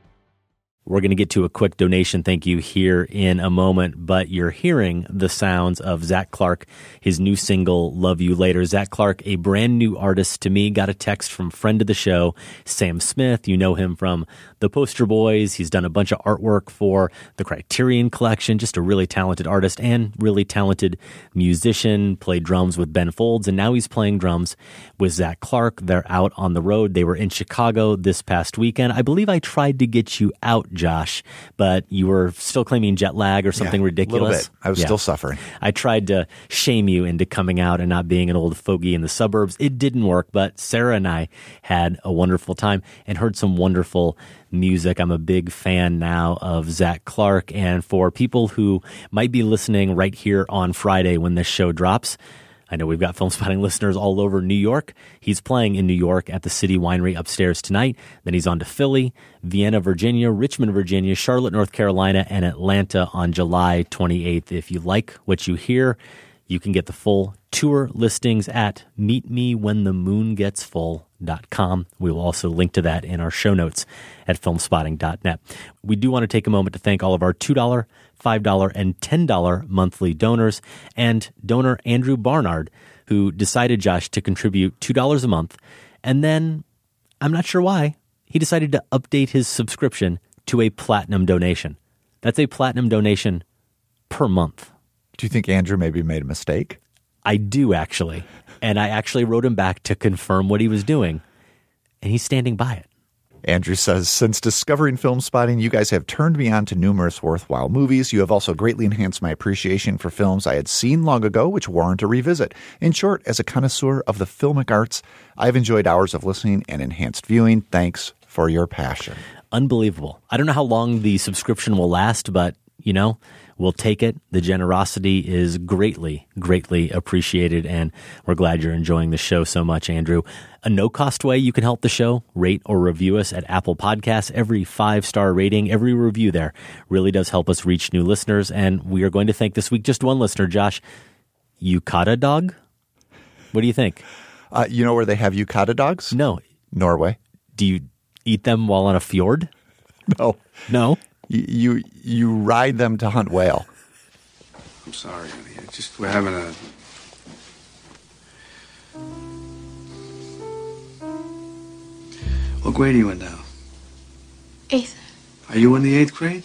We're going to get to a quick donation thank you here in a moment, but you're hearing the sounds of Zach Clark, his new single, Love You Later. Zach Clark, a brand new artist to me, got a text from friend of the show, Sam Smith. You know him from The Poster Boys. He's done a bunch of artwork for the Criterion Collection, just a really talented artist and really talented musician, played drums with Ben Folds, and now he's playing drums with Zach Clark. They're out on the road. They were in Chicago this past weekend. I believe I tried to get you out, Josh, but you were still claiming jet lag or something yeah, ridiculous. A little bit. I was yeah. still suffering. I tried to shame you into coming out and not being an old fogey in the suburbs. It didn't work, but Sarah and I had a wonderful time and heard some wonderful music. I'm a big fan now of Zach Clark, and for people who might be listening right here on Friday when this show drops, I know we've got Film Spotting listeners all over New York. He's playing in New York at the City Winery upstairs tonight. Then he's on to Philly, Vienna, Virginia, Richmond, Virginia, Charlotte, North Carolina, and Atlanta on July twenty-eighth. If you like what you hear, you can get the full tour listings at meet me when the moon gets full dot com. We will also link to that in our show notes at filmspotting dot net. We do want to take a moment to thank all of our two dollars, five dollars, and ten dollars monthly donors, and donor Andrew Barnard, who decided, Josh, to contribute two dollars a month, and then, I'm not sure why, he decided to update his subscription to a platinum donation. That's a platinum donation per month. Do you think Andrew maybe made a mistake? I do, actually. And I actually wrote him back to confirm what he was doing, and he's standing by it. Andrew says, since discovering Film Spotting, you guys have turned me on to numerous worthwhile movies. You have also greatly enhanced my appreciation for films I had seen long ago, which warrant a revisit. In short, as a connoisseur of the filmic arts, I've enjoyed hours of listening and enhanced viewing. Thanks for your passion. Unbelievable. I don't know how long the subscription will last, but, you know, we'll take it. The generosity is greatly, greatly appreciated, and we're glad you're enjoying the show so much, Andrew. A no-cost way you can help the show, rate or review us at Apple Podcasts. Every five-star rating, every review there really does help us reach new listeners, and we are going to thank this week just one listener, Josh. Yukata dog? What do you think? Uh, you know where they have yukata dogs? No. Norway. Do you eat them while on a fjord? No. No? You, you you ride them to hunt whale. I'm sorry, honey. It's just we're having a... grade are you in now? Eighth. Are you in the eighth grade?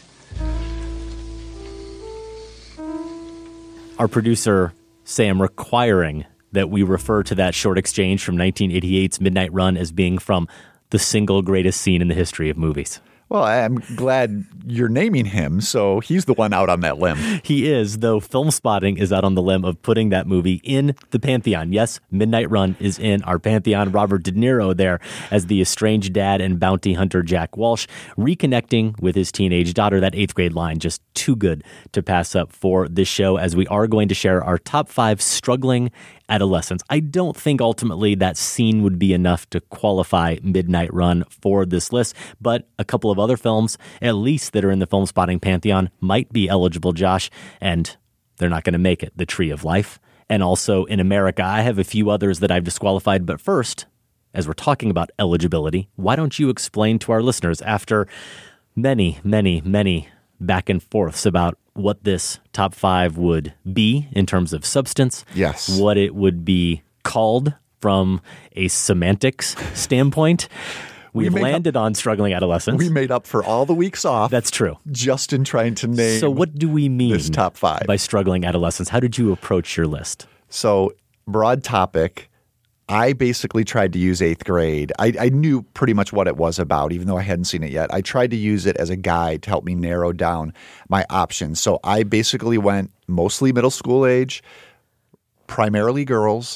Our producer, Sam, requiring that we refer to that short exchange from nineteen eighty-eight's Midnight Run as being from the single greatest scene in the history of movies. Well, I'm glad you're naming him, so he's the one out on that limb. He is, though Film Spotting is out on the limb of putting that movie in the Pantheon. Yes, Midnight Run is in our Pantheon. Robert De Niro there as the estranged dad and bounty hunter Jack Walsh, reconnecting with his teenage daughter. That eighth grade line, just too good to pass up for this show, as we are going to share our top five struggling adolescents. I don't think ultimately that scene would be enough to qualify Midnight Run for this list, but a couple of other films, at least that are in the Film Spotting Pantheon, might be eligible, Josh, and they're not going to make it. The Tree of Life, and also In America. I have a few others that I've disqualified, but first, as we're talking about eligibility, why don't you explain to our listeners, after many, many, many back and forths about what this top five would be in terms of substance. Yes. What it would be called from a semantics standpoint. We've we landed up, on struggling adolescents. We made up for all the weeks off. That's true. Just in trying to name So what do we mean this top five by struggling adolescents? How did you approach your list? So broad topic. I basically tried to use eighth grade. I, I knew pretty much what it was about, even though I hadn't seen it yet. I tried to use it as a guide to help me narrow down my options. So I basically went mostly middle school age, primarily girls,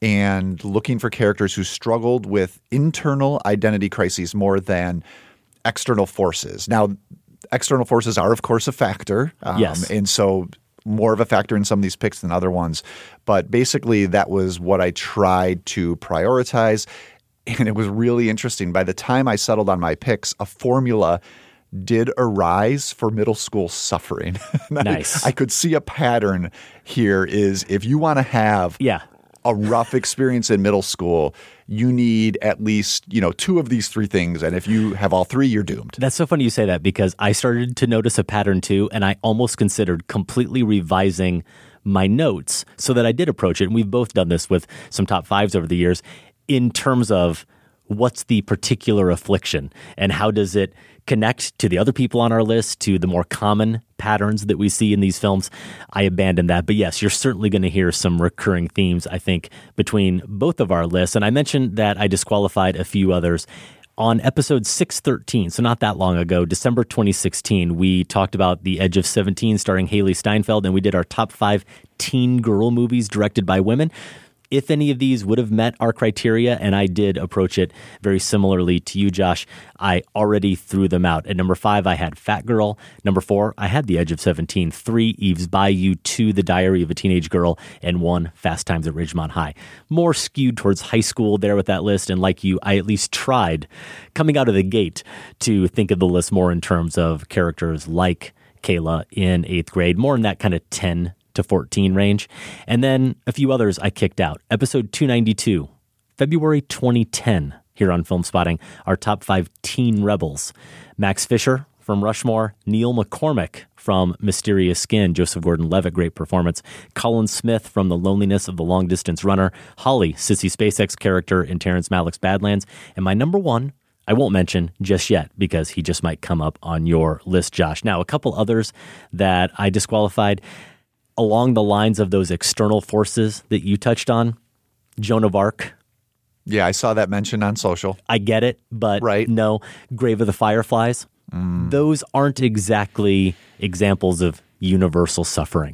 and looking for characters who struggled with internal identity crises more than external forces. Now, external forces are, of course, a factor. Um, yes. And so more of a factor in some of these picks than other ones. But basically, that was what I tried to prioritize. And it was really interesting. By the time I settled on my picks, a formula did arise for middle school suffering. Nice. I, I could see a pattern here is if you want to have yeah. a rough experience in middle school, you need at least, you know, two of these three things. And if you have all three, you're doomed. That's so funny you say that, because I started to notice a pattern too, and I almost considered completely revising my notes so that I did approach it. And we've both done this with some top fives over the years in terms of what's the particular affliction and how does it connect to the other people on our list, to the more common patterns that we see in these films. I abandoned that. But yes, you're certainly going to hear some recurring themes, I think, between both of our lists. And I mentioned that I disqualified a few others. On episode six thirteen, so not that long ago, December twenty sixteen, we talked about The Edge of seventeen starring Haley Steinfeld, and we did our top five teen girl movies directed by women. If any of these would have met our criteria, and I did approach it very similarly to you, Josh, I already threw them out. At number five, I had Fat Girl. Number four, I had The Edge of seventeen. Three, Eve's Bayou. Two, The Diary of a Teenage Girl. And one, Fast Times at Ridgemont High. More skewed towards high school there with that list. And like you, I at least tried coming out of the gate to think of the list more in terms of characters like Kayla in eighth grade, more in that kind of ten to fourteen range. And then a few others I kicked out. Episode two ninety-two, February twenty ten, here on Film Spotting, our top five teen rebels. Max Fisher from Rushmore, Neil McCormick from Mysterious Skin, Joseph Gordon-Levitt, great performance, Colin Smith from The Loneliness of the Long Distance Runner, Holly, Sissy Spacek's character in Terrence Malick's Badlands, and my number one, I won't mention just yet because he just might come up on your list, Josh. Now, a couple others that I disqualified along the lines of those external forces that you touched on. Joan of Arc. Yeah, I saw that mentioned on social. I get it, but right. no. Grave of the Fireflies. Mm. Those aren't exactly examples of universal suffering.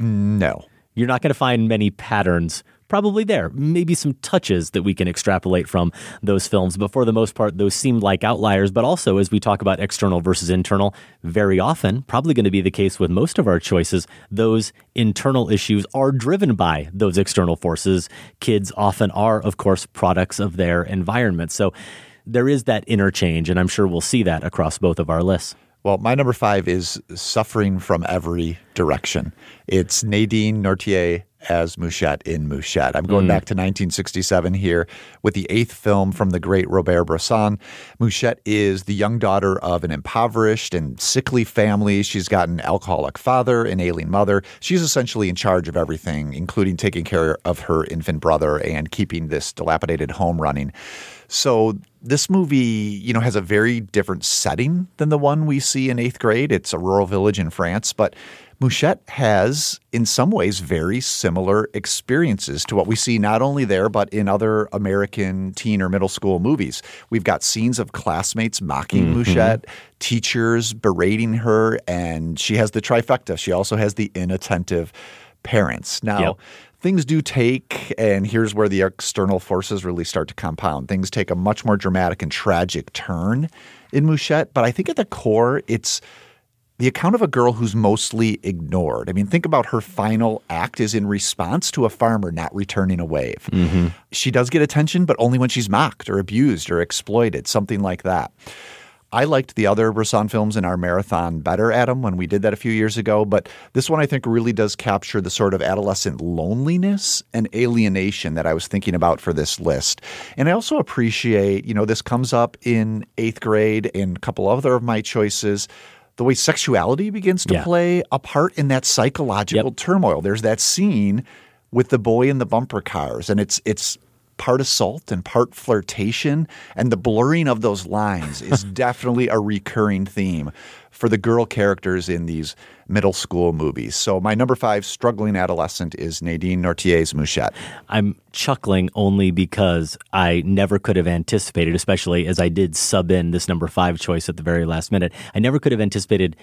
No. You're not going to find many patterns probably there. Maybe some touches that we can extrapolate from those films. But for the most part, those seemed like outliers. But also, as we talk about external versus internal, very often, probably going to be the case with most of our choices, those internal issues are driven by those external forces. Kids often are, of course, products of their environment. So there is that interchange, and I'm sure we'll see that across both of our lists. Well, my number five is Suffering from Every Direction. It's Nadine Nortier as Mouchette in Mouchette. I'm going mm. back to nineteen sixty-seven here with the eighth film from the great Robert Bresson. Mouchette is the young daughter of an impoverished and sickly family. She's got an alcoholic father, an ailing mother. She's essentially in charge of everything, including taking care of her infant brother and keeping this dilapidated home running. So this movie, you know, has a very different setting than the one we see in eighth grade. It's a rural village in France, but Mouchette has, in some ways, very similar experiences to what we see not only there, but in other American teen or middle school movies. We've got scenes of classmates mocking Mhm. Mouchette, teachers berating her, and she has the trifecta. She also has the inattentive parents. Now, Yep. things do take, and here's where the external forces really start to compound. Things take a much more dramatic and tragic turn in Mouchette, but I think at the core, it's the account of a girl who's mostly ignored. I mean, think about her final act is in response to a farmer not returning a wave. Mm-hmm. She does get attention, but only when she's mocked or abused or exploited, something like that. I liked the other Bresson films in our marathon better, Adam, when we did that a few years ago. But this one, I think, really does capture the sort of adolescent loneliness and alienation that I was thinking about for this list. And I also appreciate, you know, this comes up in eighth grade and a couple other of my choices, the way sexuality begins to Yeah. play a part in that psychological Yep. turmoil. There's that scene with the boy in the bumper cars, and it's it's part assault and part flirtation, and the blurring of those lines is definitely a recurring theme for the girl characters in these middle school movies. So my number five struggling adolescent is Nadine Nortier's Mouchette. I'm chuckling only because I never could have anticipated, especially as I did sub in this number five choice at the very last minute, I never could have anticipated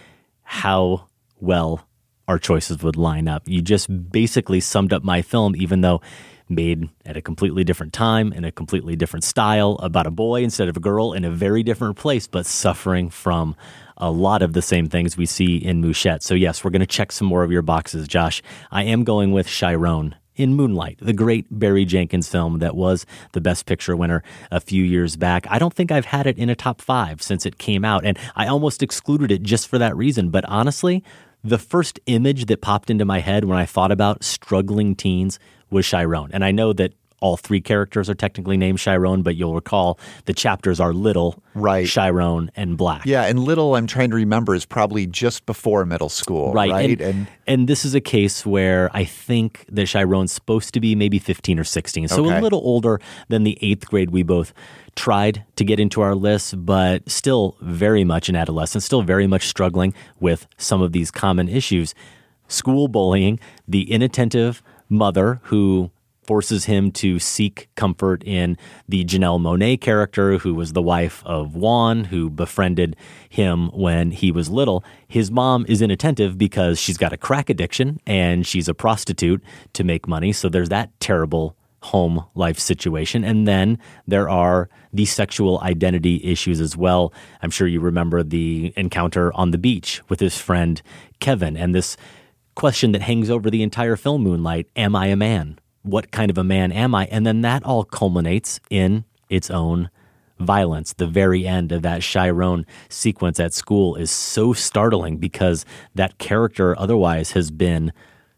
how well our choices would line up. You just basically summed up my film, even though made at a completely different time, in a completely different style, about a boy instead of a girl in a very different place, but suffering from a lot of the same things we see in Mouchette. So yes, we're going to check some more of your boxes, Josh. I am going with Chiron in Moonlight, the great Barry Jenkins film that was the Best Picture winner a few years back. I don't think I've had it in a top five since it came out, and I almost excluded it just for that reason. But honestly, the first image that popped into my head when I thought about struggling teens was Chiron. And I know that all three characters are technically named Chiron, but you'll recall the chapters are Little, right. Chiron, and Black. Yeah, and Little, I'm trying to remember, is probably just before middle school, right? Right. And, And, and this is a case where I think that Chiron's supposed to be maybe fifteen or sixteen, so Okay. a little older than the eighth grade we both tried to get into our list, but still very much an adolescent, still very much struggling with some of these common issues. School bullying, the inattentive mother who forces him to seek comfort in the Janelle Monáe character, who was the wife of Juan, who befriended him when he was little. His mom is inattentive because she's got a crack addiction and she's a prostitute to make money. So there's that terrible home life situation. And then there are the sexual identity issues as well. I'm sure you remember the encounter on the beach with his friend Kevin and this question that hangs over the entire film Moonlight: am I a man? What kind of a man am I? And then that all culminates in its own violence. The very end of that Chiron sequence at school is so startling because that character otherwise has been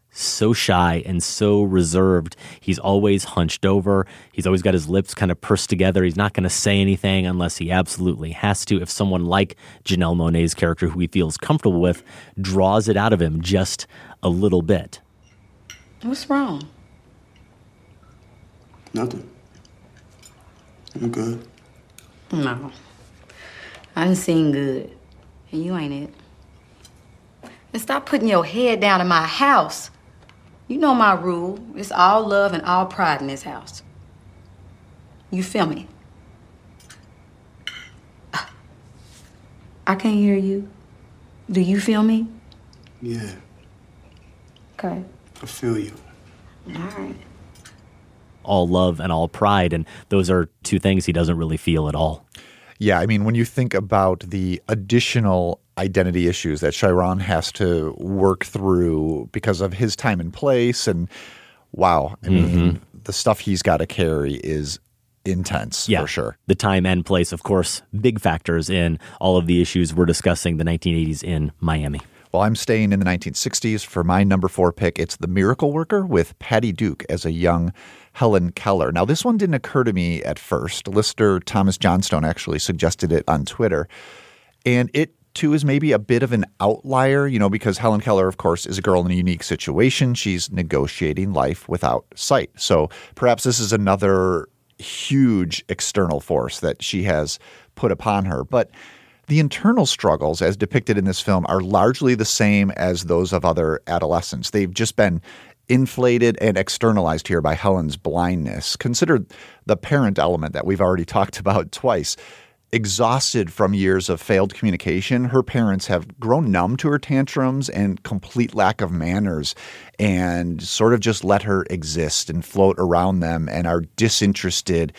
so shy and so reserved. He's always hunched over. He's always got his lips kind of pursed together. He's not going to say anything unless he absolutely has to. If someone like Janelle Monáe's character, who he feels comfortable with, draws it out of him just a little bit. What's wrong? Nothing. I'm good. No. I done seen good. And you ain't it. And stop putting your head down in my house. You know my rule. It's all love and all pride in this house. You feel me? I can't hear you. Do you feel me? Yeah, Okay. I feel you. All right. All love and all pride. And those are two things he doesn't really feel at all. Yeah, I mean, when you think about the additional identity issues that Chiron has to work through because of his time and place, and wow, I mean, Mhm. the stuff he's got to carry is intense Yeah, for sure. The time and place, of course, big factors in all of the issues we're discussing the nineteen eighties in Miami. Well, I'm staying in the nineteen sixties. For my number four pick, it's The Miracle Worker with Patty Duke as a young Helen Keller. Now, this one didn't occur to me at first. Listener Thomas Johnstone actually suggested it on Twitter. And it, too, is maybe a bit of an outlier, you know, because Helen Keller, of course, is a girl in a unique situation. She's negotiating life without sight. So perhaps this is another huge external force that she has put upon her. But the internal struggles as depicted in this film are largely the same as those of other adolescents. They've just been inflated and externalized here by Helen's blindness. Consider the parent element that we've already talked about twice. Exhausted from years of failed communication, her parents have grown numb to her tantrums and complete lack of manners and sort of just let her exist and float around them and are disinterested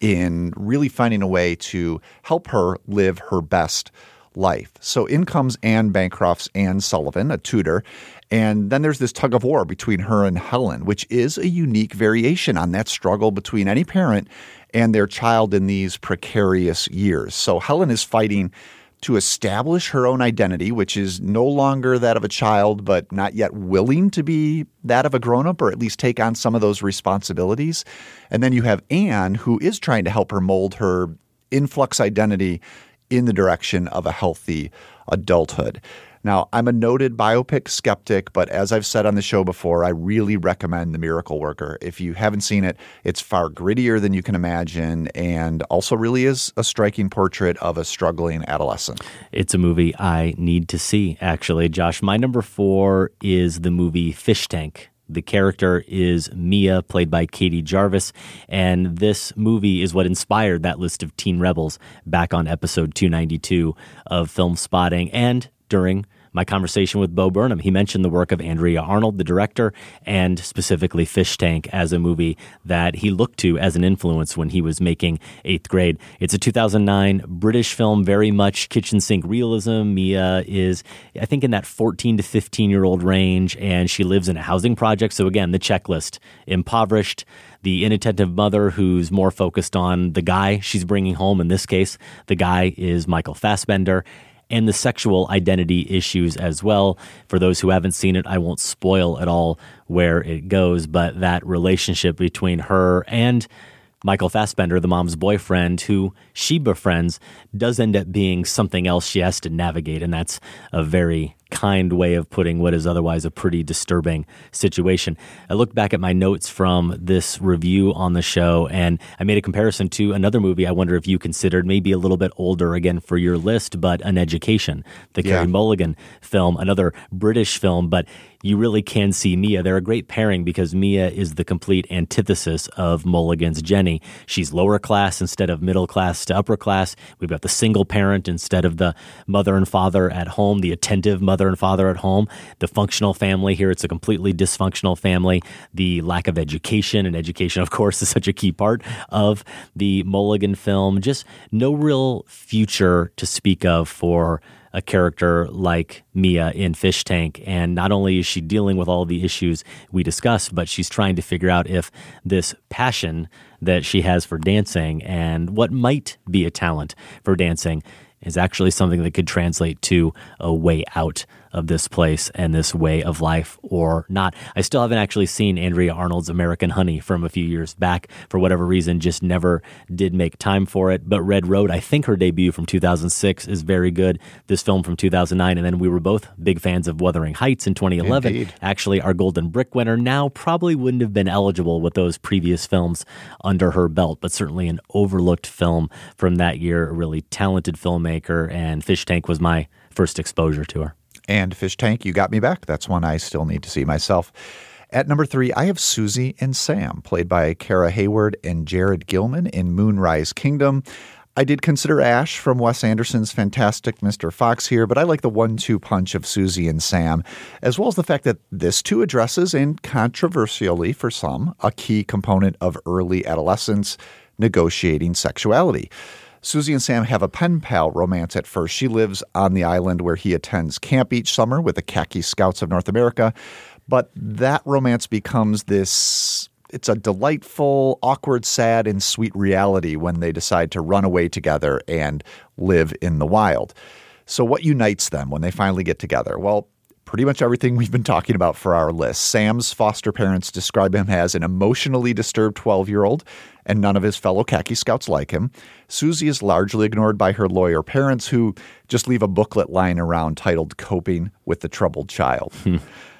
in really finding a way to help her live her best life. So in comes Anne Bancroft's Anne Sullivan, a tutor, and then there's this tug of war between her and Helen, which is a unique variation on that struggle between any parent and their child in these precarious years. So Helen is fighting to establish her own identity, which is no longer that of a child, but not yet willing to be that of a grown-up, or at least take on some of those responsibilities. And then you have Anne, who is trying to help her mold her influx identity in the direction of a healthy adulthood. Now, I'm a noted biopic skeptic, but as I've said on the show before, I really recommend The Miracle Worker. If you haven't seen it, it's far grittier than you can imagine and also really is a striking portrait of a struggling adolescent. It's a movie I need to see, actually. Josh, my number four is the movie Fish Tank. The character is Mia, played by Katie Jarvis, and this movie is what inspired that list of teen rebels back on episode two ninety-two of Film Spotting. And during my conversation with Bo Burnham, he mentioned the work of Andrea Arnold, the director, and specifically Fish Tank as a movie that he looked to as an influence when he was making Eighth Grade. It's a two thousand nine British film, very much kitchen sink realism. Mia is, I think, in that fourteen to fifteen-year-old range, and she lives in a housing project. So again, the checklist: impoverished, the inattentive mother who's more focused on the guy she's bringing home. In this case, the guy is Michael Fassbender. And the sexual identity issues as well. For those who haven't seen it, I won't spoil at all where it goes, but that relationship between her and Michael Fassbender, the mom's boyfriend, who she befriends, does end up being something else she has to navigate, and that's a very kind way of putting what is otherwise a pretty disturbing situation. I looked back at my notes from this review on the show, and I made a comparison to another movie I wonder if you considered, maybe a little bit older again for your list, but An Education, the Yeah. Carey Mulligan film, another British film, but you really can see Mia. They're a great pairing because Mia is the complete antithesis of Mulligan's Jenny. She's lower class instead of middle class to upper class. We've got the single parent instead of the mother and father at home, the attentive mother and father at home, the functional family. Here it's a completely dysfunctional family. The lack of education, and education, of course, is such a key part of the Mulligan film. Just no real future to speak of for a character like Mia in Fish Tank. And not only is she dealing with all the issues we discussed, but she's trying to figure out if this passion that she has for dancing and what might be a talent for dancing is actually something that could translate to a way out of this place and this way of life or not. I still haven't actually seen Andrea Arnold's American Honey from a few years back. For whatever reason, just never did make time for it. But Red Road, I think her debut from two thousand six is very good. This film from two thousand nine, and then we were both big fans of Wuthering Heights in twenty eleven. Indeed. Actually, our Golden Brick winner now probably wouldn't have been eligible with those previous films under her belt, but certainly an overlooked film from that year, a really talented filmmaker, and Fish Tank was my first exposure to her. And Fish Tank, You Got Me Back. That's one I still need to see myself. At number three, I have Susie and Sam, played by Kara Hayward and Jared Gilman in Moonrise Kingdom. I did consider Ash from Wes Anderson's fantastic Mister Fox here, but I like the one two punch of Susie and Sam, as well as the fact that this too addresses, and controversially for some, a key component of early adolescence, negotiating sexuality. Susie and Sam have a pen pal romance at first. She lives on the island where he attends camp each summer with the Khaki Scouts of North America. But that romance becomes this, it's a delightful, awkward, sad, and sweet reality when they decide to run away together and live in the wild. So what unites them when they finally get together? Well, pretty much everything we've been talking about for our list. Sam's foster parents describe him as an emotionally disturbed twelve-year-old, and none of his fellow Khaki Scouts like him. Susie is largely ignored by her lawyer parents, who just leave a booklet lying around titled Coping with the Troubled Child.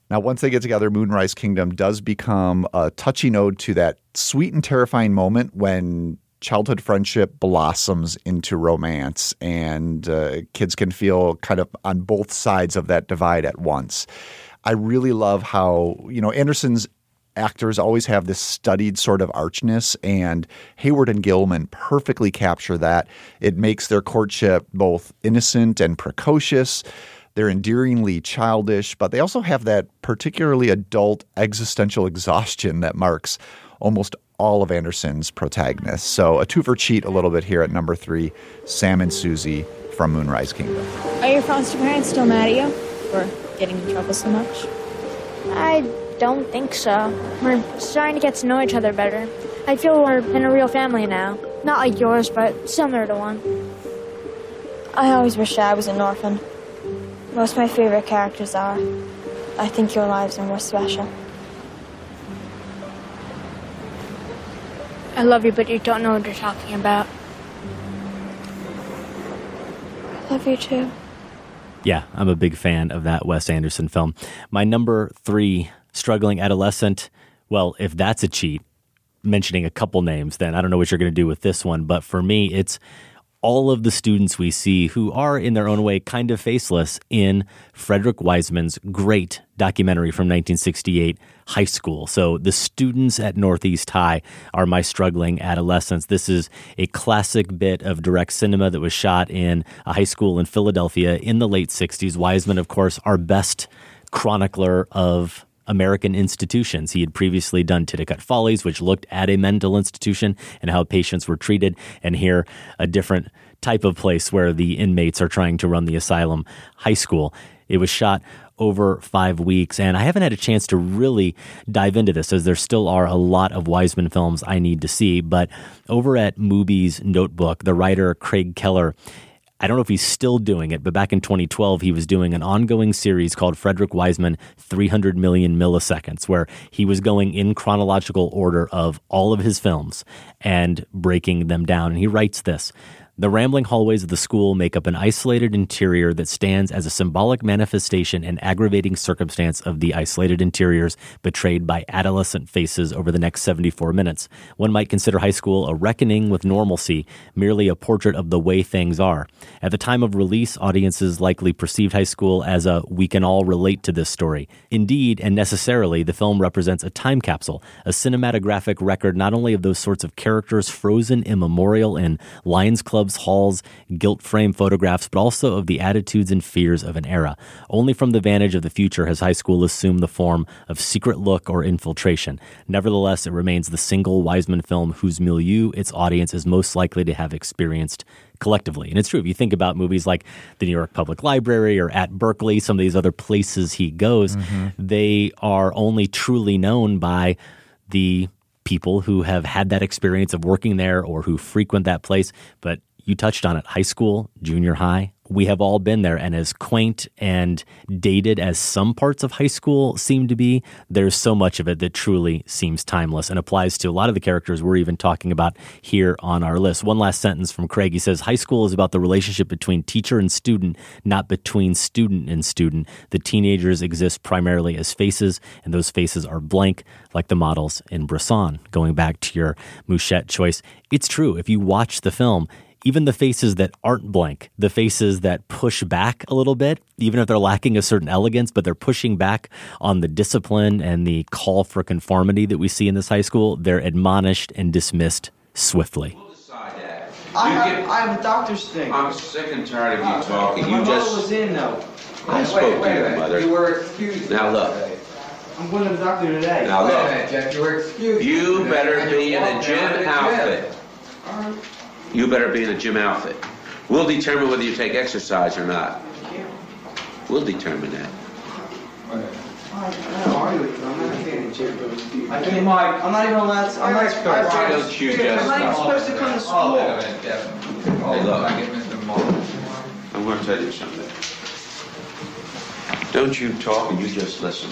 Now, once they get together, Moonrise Kingdom does become a touching ode to that sweet and terrifying moment when childhood friendship blossoms into romance, and uh, kids can feel kind of on both sides of that divide at once. I really love how, you know, Anderson's actors always have this studied sort of archness, and Hayward and Gilman perfectly capture that. It makes their courtship both innocent and precocious. They're endearingly childish, but they also have that particularly adult existential exhaustion that marks almost all of Anderson's protagonists. So a two for cheat a little bit here at number three, Sam and Susie from Moonrise Kingdom. Are your foster parents still mad at you for getting in trouble so much? I don't think so. We're starting to get to know each other better. I feel we're in a real family now. Not like yours, but similar to one. I always wish I was an orphan. Most of my favorite characters are. I think your lives are more special. I love you, but you don't know what you're talking about. I love you too. Yeah, I'm a big fan of that Wes Anderson film. My number three, struggling adolescent. Well, if that's a cheat, mentioning a couple names, then I don't know what you're going to do with this one. But for me, it's all of the students we see who are in their own way kind of faceless in Frederick Wiseman's great documentary from nineteen sixty-eight, High School. So the students at Northeast High are my struggling adolescents. This is a classic bit of direct cinema that was shot in a high school in Philadelphia in the late sixties. Wiseman, of course, our best chronicler of American institutions. He had previously done Titicut Follies, which looked at a mental institution and how patients were treated, and here a different type of place where the inmates are trying to run the asylum, High School. It was shot over five weeks, and I haven't had a chance to really dive into this, as there still are a lot of Wiseman films I need to see, but over at Mubi's Notebook, the writer Craig Keller, I don't know if he's still doing it, but back in twenty twelve, he was doing an ongoing series called Frederick Wiseman three hundred million Milliseconds, where he was going in chronological order of all of his films and breaking them down. And he writes this: the rambling hallways of the school make up an isolated interior that stands as a symbolic manifestation and aggravating circumstance of the isolated interiors betrayed by adolescent faces over the next seventy-four minutes. One might consider High School a reckoning with normalcy, merely a portrait of the way things are. At the time of release, audiences likely perceived High School as a we can all relate to this story. Indeed, and necessarily, the film represents a time capsule, a cinematographic record not only of those sorts of characters frozen immemorial in Lions Club halls, gilt frame photographs, but also of the attitudes and fears of an era. Only from the vantage of the future has High School assumed the form of secret look or infiltration. Nevertheless, it remains the single Wiseman film whose milieu its audience is most likely to have experienced collectively. And it's true, if you think about movies like the New York Public Library or At Berkeley, some of these other places he goes, mm-hmm. they are only truly known by the people who have had that experience of working there or who frequent that place. But you touched on it, high school, junior high. We have all been there, and as quaint and dated as some parts of high school seem to be, there's so much of it that truly seems timeless and applies to a lot of the characters we're even talking about here on our list. One last sentence from Craig. He says, High School is about the relationship between teacher and student, not between student and student. The teenagers exist primarily as faces, and those faces are blank, like the models in Bresson. Going back to your Mouchette choice, it's true. If you watch the film, even the faces that aren't blank, the faces that push back a little bit, even if they're lacking a certain elegance, but they're pushing back on the discipline and the call for conformity that we see in this high school, they're admonished and dismissed swiftly. I have, I have a doctor's thing. I'm sick and tired of you uh, talking. My You mother just... was in, though. I wait, spoke wait, to wait, your wait. mother. You were excused. Now look. I'm going to the doctor today. Now wait look. a minute, Jeff. You were excused. You today. better And be you in a walked gym down to the outfit. All right. You better be in a gym outfit. We'll determine whether you take exercise or not. We'll determine that. I can't, Mike. I'm not even allowed to. I'm not supposed to. Why don't you just I'm not even stop? supposed to come to school. Hey, look. I'm going to tell you something. Don't you talk and you just listen.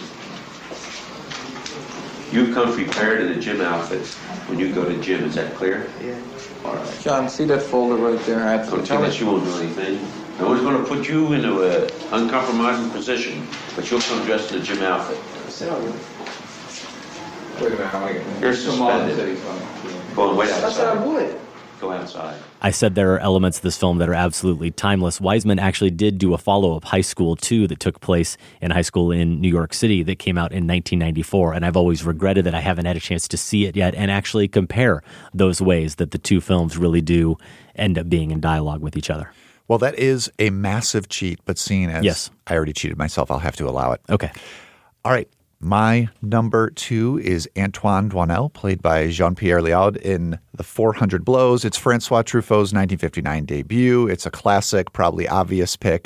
You come prepared in a gym outfit when you go to gym. Is that clear? Yeah. All right. John, see that folder right there? I have to Don't tell us you won't do anything. No one's going to put you into an uncompromising position, but you'll come dressed in a gym outfit. You're suspended. Go and wait outside. That's what I would. Go outside. I said there are elements of this film that are absolutely timeless. Wiseman actually did do a follow-up, High School two, that took place in high school in New York City that came out in nineteen ninety-four, and I've always regretted that I haven't had a chance to see it yet and actually compare those ways that the two films really do end up being in dialogue with each other. Well, that is a massive cheat, but seeing as yes. I already cheated myself, I'll have to allow it. Okay. All right. My number two is Antoine Doinel, played by Jean-Pierre Léaud in The four hundred Blows. It's Francois Truffaut's nineteen fifty-nine debut. It's a classic, probably obvious pick.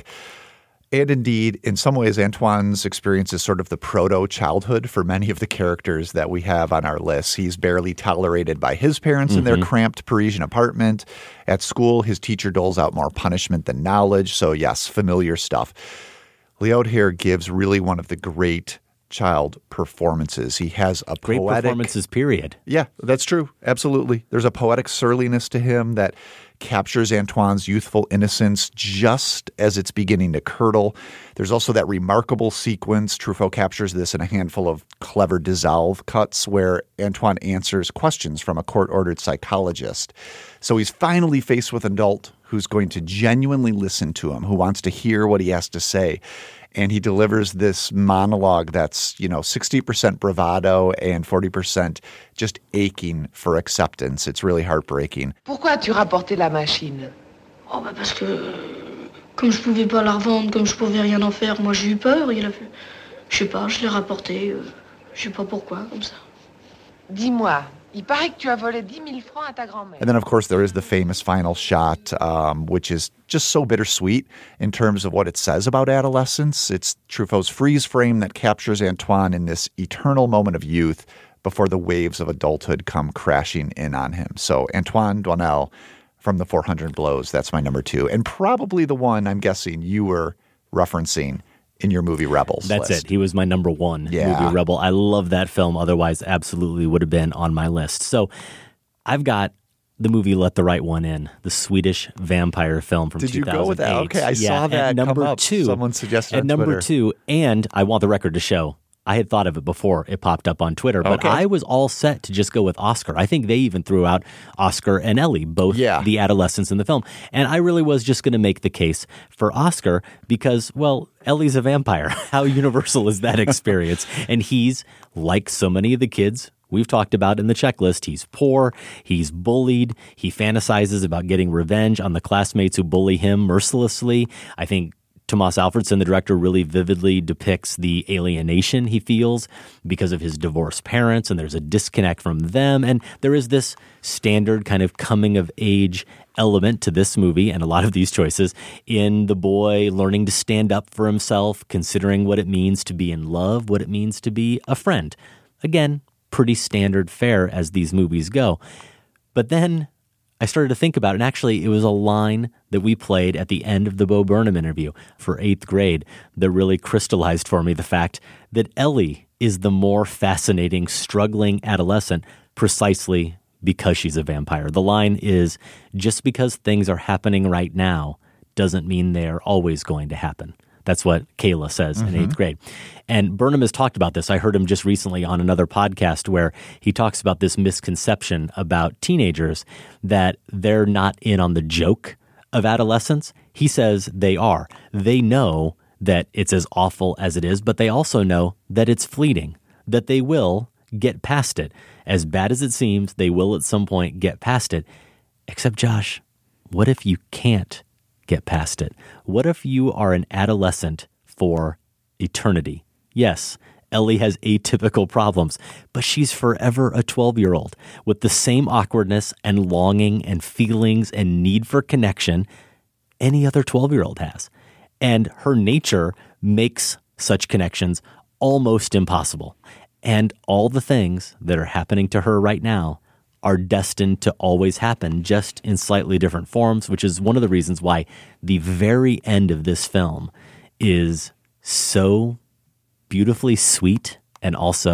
And indeed, in some ways, Antoine's experience is sort of the proto-childhood for many of the characters that we have on our list. He's barely tolerated by his parents mm-hmm. in their cramped Parisian apartment. At school, his teacher doles out more punishment than knowledge. So yes, familiar stuff. Léaud here gives really one of the great child performances. He has a great poetic, performances, period. Yeah, that's true. Absolutely. There's a poetic surliness to him that captures Antoine's youthful innocence just as it's beginning to curdle. There's also that remarkable sequence. Truffaut captures this in a handful of clever dissolve cuts where Antoine answers questions from a court-ordered psychologist. So he's finally faced with an adult who's going to genuinely listen to him, who wants to hear what he has to say. And he delivers this monologue that's, you know, sixty percent bravado and forty percent just aching for acceptance. It's really heartbreaking. Pourquoi as-tu rapporté la machine? Oh, bah parce que, comme je pouvais pas la revendre, comme je pouvais rien en faire, moi j'ai eu peur. Il a fait, je sais pas, je l'ai rapportée. Euh, je sais pas pourquoi, comme ça. Dis-moi, il paraît que tu as volé dix mille francs à ta grand-mère. And then, of course, there is the famous final shot, um, which is just so bittersweet in terms of what it says about adolescence. It's Truffaut's freeze frame that captures Antoine in this eternal moment of youth before the waves of adulthood come crashing in on him. So Antoine Doinel from The four hundred Blows, that's my number two. And probably the one I'm guessing you were referencing in your movie Rebels That's list. it. He was my number one yeah. movie Rebel. I love that film. Otherwise, absolutely would have been on my list. So I've got the movie Let the Right One In, the Swedish vampire film from Did two thousand eight. you go with that? Okay, I yeah, saw that at number come up. two. Someone suggested At on number Twitter. two, and I want the record to show, I had thought of it before it popped up on Twitter, but Okay. I was all set to just go with Oscar. I think they even threw out Oscar and Ellie, both Yeah. the adolescents in the film. And I really was just going to make the case for Oscar because, well, Ellie's a vampire. How universal is that experience? And he's, like so many of the kids we've talked about in the checklist, he's poor, he's bullied, he fantasizes about getting revenge on the classmates who bully him mercilessly. I think Tomas Alfredson, the director, really vividly depicts the alienation he feels because of his divorced parents, and there's a disconnect from them. And there is this standard kind of coming-of-age element to this movie and a lot of these choices in the boy learning to stand up for himself, considering what it means to be in love, what it means to be a friend. Again, pretty standard fare as these movies go. But then I started to think about it, and actually it was a line that we played at the end of the Bo Burnham interview for eighth grade that really crystallized for me the fact that Ellie is the more fascinating, struggling adolescent precisely because she's a vampire. The line is, just because things are happening right now doesn't mean they're always going to happen. That's what Kayla says mm-hmm. in eighth grade. And Burnham has talked about this. I heard him just recently on another podcast where he talks about this misconception about teenagers that they're not in on the joke of adolescence. He says they are. They know that it's as awful as it is, but they also know that it's fleeting, that they will get past it. As bad as it seems, they will at some point get past it. Except, Josh, what if you can't get past it? What if you are an adolescent for eternity? Yes, Ellie has atypical problems, but she's forever a twelve-year-old with the same awkwardness and longing and feelings and need for connection any other twelve-year-old has. And her nature makes such connections almost impossible. And all the things that are happening to her right now are destined to always happen, just in slightly different forms, which is one of the reasons why the very end of this film is so beautifully sweet and also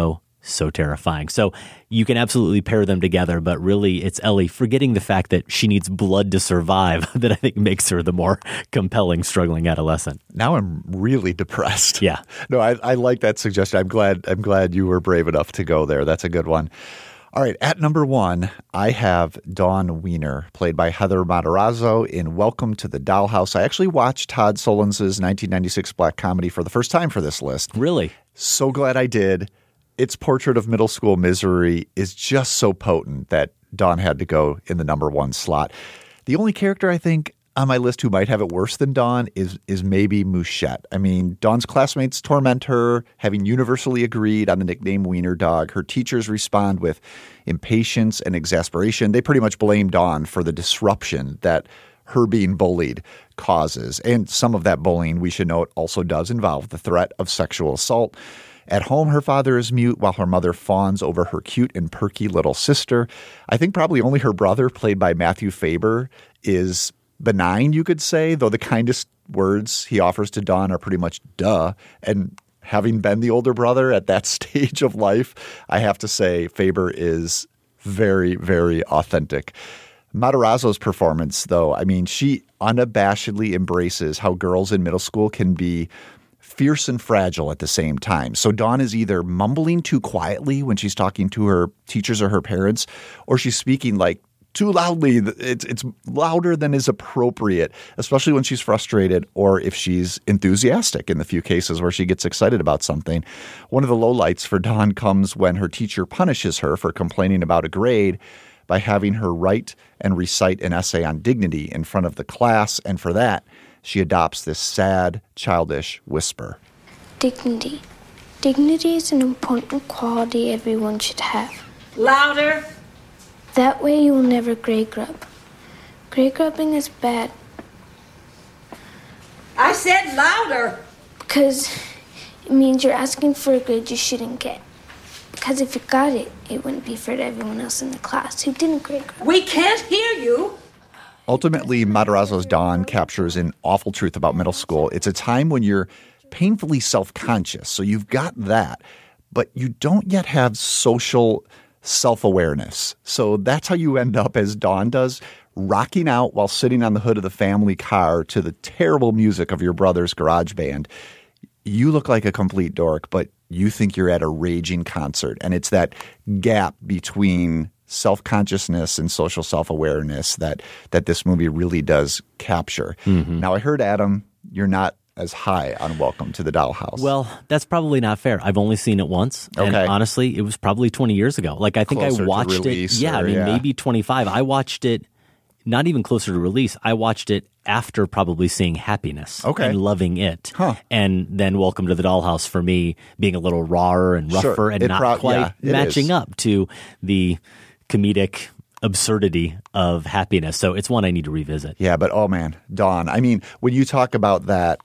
so terrifying. So you can absolutely pair them together, but really it's Ellie forgetting the fact that she needs blood to survive that I think makes her the more compelling struggling adolescent. Now I'm really depressed. Yeah. No, I, I like that suggestion. I'm glad I'm glad you were brave enough to go there. That's a good one. All right, at number one, I have Dawn Wiener, played by Heather Matarazzo in Welcome to the Dollhouse. I actually watched Todd Solondz's nineteen ninety-six black comedy for the first time for this list. Really? So glad I did. Its portrait of middle school misery is just so potent that Dawn had to go in the number one slot. The only character I think on my list who might have it worse than Dawn is is maybe Mouchette. I mean, Dawn's classmates torment her, having universally agreed on the nickname Wiener Dog. Her teachers respond with impatience and exasperation. They pretty much blame Dawn for the disruption that her being bullied causes. And some of that bullying, we should note, also does involve the threat of sexual assault. At home, her father is mute while her mother fawns over her cute and perky little sister. I think probably only her brother, played by Matthew Faber, is benign, you could say, though the kindest words he offers to Dawn are pretty much duh. And having been the older brother at that stage of life, I have to say Faber is very, very authentic. Matarazzo's performance, though, I mean, she unabashedly embraces how girls in middle school can be fierce and fragile at the same time. So Dawn is either mumbling too quietly when she's talking to her teachers or her parents, or she's speaking like too loudly. It's it's louder than is appropriate, especially when she's frustrated or if she's enthusiastic in the few cases where she gets excited about something. One of the lowlights for Dawn comes when her teacher punishes her for complaining about a grade by having her write and recite an essay on dignity in front of the class, and for that, she adopts this sad, childish whisper. Dignity. Dignity is an important quality everyone should have. Louder! That way you will never grade grub. Grade grubbing is bad. I said louder! Because it means you're asking for a grade you shouldn't get. Because if you got it, it wouldn't be fair to everyone else in the class who didn't grade grub. We can't hear you! Ultimately, Matarazzo's Dawn captures an awful truth about middle school. It's a time when you're painfully self-conscious, so you've got that, but you don't yet have social self-awareness. So that's how you end up, as Dawn does, rocking out while sitting on the hood of the family car to the terrible music of your brother's garage band. You look like a complete dork, but you think you're at a raging concert. And it's that gap between self-consciousness and social self-awareness that that this movie really does capture. Mm-hmm. Now, I heard, Adam, you're not as high on Welcome to the Dollhouse. Well, that's probably not fair. I've only seen it once. Okay. And honestly, it was probably twenty years ago. Like, I think Closer I watched to release it. Yeah, or, I mean, yeah. maybe twenty-five. I watched it not even closer to release. I watched it after probably seeing Happiness. Okay. And loving it. Huh. And then Welcome to the Dollhouse for me being a little rawer and rougher Sure. and It not pro- quite yeah, it matching is. up to the comedic absurdity of Happiness. So it's one I need to revisit. Yeah, but oh man, Dawn. I mean, when you talk about that,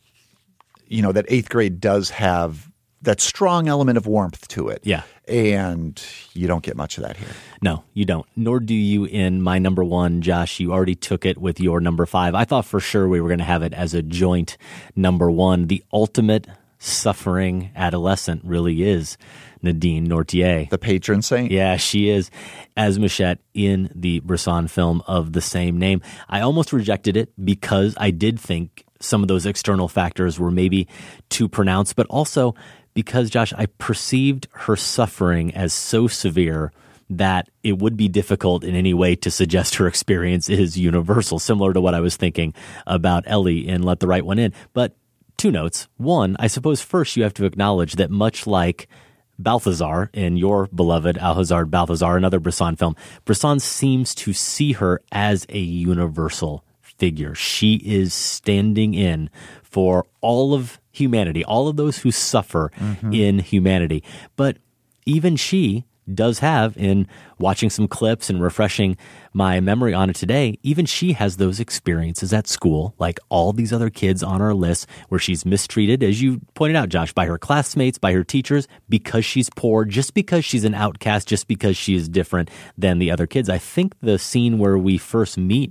you know, that eighth grade does have that strong element of warmth to it. Yeah. And you don't get much of that here. No, you don't. Nor do you in my number one, Josh. You already took it with your number five. I thought for sure we were going to have it as a joint number one. The ultimate suffering adolescent really is Nadine Nortier. The patron saint? Yeah, she is, as Mouchette in the Bresson film of the same name. I almost rejected it because I did think some of those external factors were maybe too pronounced, but also because, Josh, I perceived her suffering as so severe that it would be difficult in any way to suggest her experience is universal, similar to what I was thinking about Ellie in Let the Right One In. But two notes. One, I suppose first you have to acknowledge that much like Balthazar in your beloved Alhazard Balthazar, another Bresson film, Bresson seems to see her as a universal figure. She is standing in for all of humanity, all of those who suffer Mm-hmm. in humanity. But even she does have, in watching some clips and refreshing my memory on it today, even she has those experiences at school, like all these other kids on our list, where she's mistreated, as you pointed out, Josh, by her classmates, by her teachers, because she's poor, just because she's an outcast, just because she is different than the other kids. I think the scene where we first meet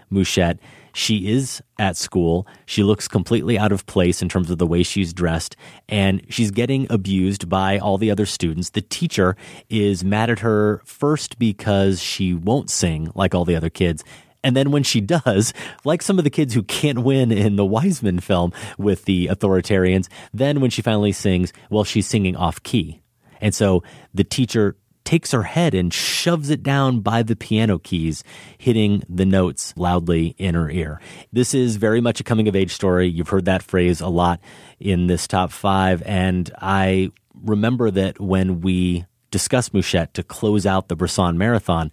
Mouchette. She is at school. She looks completely out of place in terms of the way she's dressed, and she's getting abused by all the other students. The teacher is mad at her first because she won't sing like all the other kids. And then when she does, like some of the kids who can't win in the Wiseman film with the authoritarians, then when she finally sings, well, she's singing off key. And so the teacher takes her head and shoves it down by the piano keys, hitting the notes loudly in her ear. This is very much a coming-of-age story. You've heard that phrase a lot in this top five, and I remember that when we discussed Mouchette to close out the Bresson Marathon,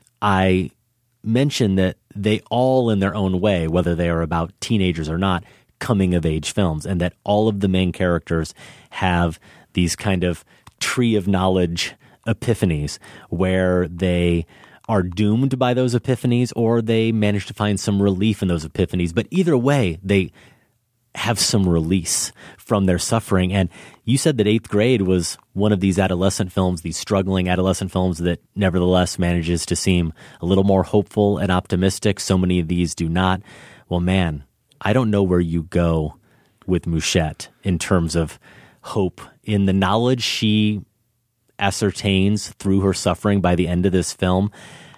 I mentioned that they all, in their own way, whether they are about teenagers or not, coming-of-age films, and that all of the main characters have these kind of tree of knowledge epiphanies where they are doomed by those epiphanies or they manage to find some relief in those epiphanies. But either way, they have some release from their suffering. And you said that Eighth Grade was one of these adolescent films, these struggling adolescent films that nevertheless manages to seem a little more hopeful and optimistic. So many of these do not. Well, man, I don't know where you go with Mouchette in terms of hope in the knowledge she ascertains through her suffering by the end of this film.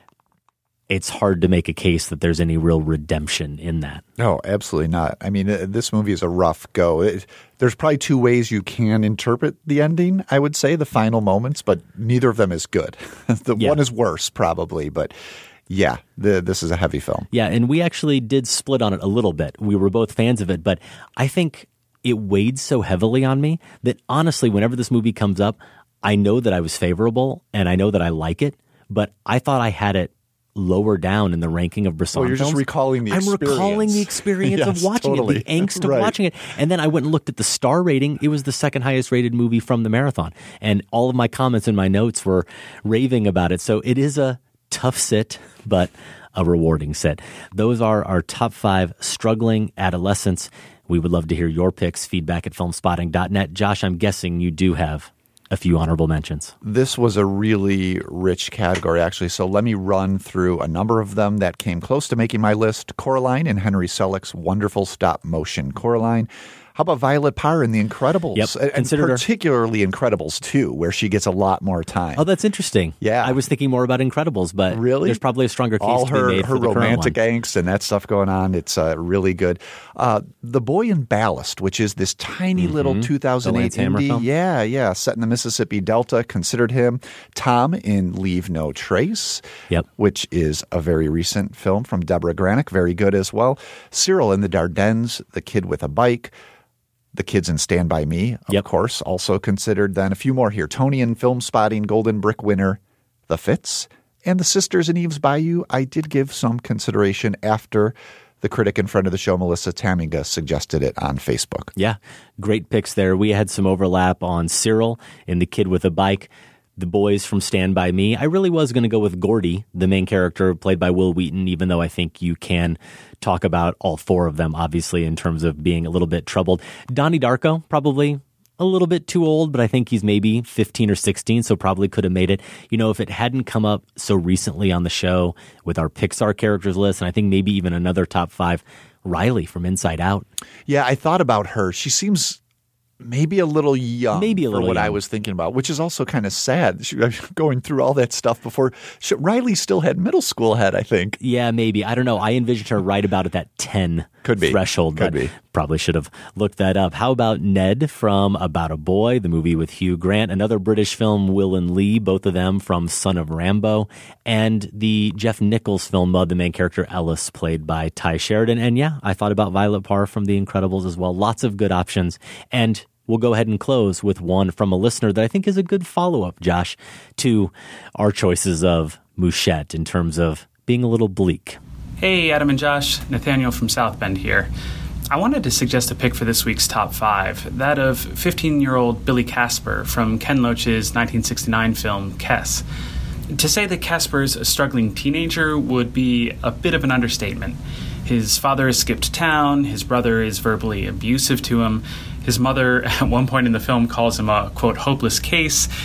It's hard to make a case that there's any real redemption in that. No, absolutely not. I mean, uh, this movie is a rough go. It, there's probably two ways you can interpret the ending, I would say, the final moments, but neither of them is good. the Yeah. one is worse, probably, but yeah, the, this is a heavy film. Yeah, and we actually did split on it a little bit. We were both fans of it, but I think it weighed so heavily on me that honestly, whenever this movie comes up, I know that I was favorable and I know that I like it, but I thought I had it lower down in the ranking of Bresson Oh, you're films. just recalling the I'm experience. recalling the experience Yes, of watching totally. it, the angst of Right. watching it. And then I went and looked at the star rating. It was the second highest rated movie from the marathon. And all of my comments and my notes were raving about it. So it is a tough sit, but a rewarding sit. Those are our top five struggling adolescents. We would love to hear your picks, feedback at filmspotting dot net. Josh, I'm guessing you do have a few honorable mentions. This was a really rich category, actually. So let me run through a number of them that came close to making my list. Coraline in Henry Selick's wonderful stop motion Coraline. How about Violet Parr in The Incredibles? Yep, and considered her. particularly Incredibles two, where she gets a lot more time. Oh, that's interesting. Yeah. I was thinking more about Incredibles, but Really? there's probably a stronger case All to be her, made her for the current romantic one. angst and that stuff going on. It's uh, really good. Uh, the Boy in Ballast, which is this tiny Mm-hmm. little two thousand eight The Lance Hammer indie. film? Yeah, yeah. Set in the Mississippi Delta. Considered him. Tom in Leave No Trace, yep. which is a very recent film from Deborah Granick. Very good as well. Cyril in the Dardennes, The Kid with a Bike. The Kids in Stand By Me, of Yep. course, also considered. Then a few more here. Tony in Film Spotting, Golden Brick winner, The Fits, and The Sisters in Eve's Bayou. I did give some consideration after the critic and friend of the show, Melissa Taminga, suggested it on Facebook. Yeah, great picks there. We had some overlap on Cyril in The Kid with a Bike, the boys from Stand By Me. I really was going to go with Gordy, the main character played by Will Wheaton, even though I think you can talk about all four of them, obviously, in terms of being a little bit troubled. Donnie Darko, probably a little bit too old, but I think he's maybe fifteen or sixteen, so probably could have made it. You know, if it hadn't come up so recently on the show with our Pixar characters list, and I think maybe even another top five, Riley from Inside Out. Yeah, I thought about her. She seems maybe a little young Maybe a for little what I young. was thinking about, which is also kind of sad. She, going through all that stuff before. She, Riley still had middle school head, I think. Yeah, maybe. I don't know. I envisioned her right about at that ten Could be. threshold. Could but be. Probably should have looked that up. How about Ned from About a Boy, the movie with Hugh Grant, another British film, Will and Lee, both of them from Son of Rambo, and the Jeff Nichols film, Mud, the main character Ellis, played by Ty Sheridan. And yeah, I thought about Violet Parr from The Incredibles as well. Lots of good options. And we'll go ahead and close with one from a listener that I think is a good follow-up, Josh, to our choices of Mouchette in terms of being a little bleak. Hey, Adam and Josh. Nathaniel from South Bend here. I wanted to suggest a pick for this week's top five, that of fifteen-year-old Billy Casper from Ken Loach's nineteen sixty-nine film, Kess. To say that Casper's a struggling teenager would be a bit of an understatement. His father has skipped town, his brother is verbally abusive to him, his mother at one point in the film calls him a, quote, hopeless case,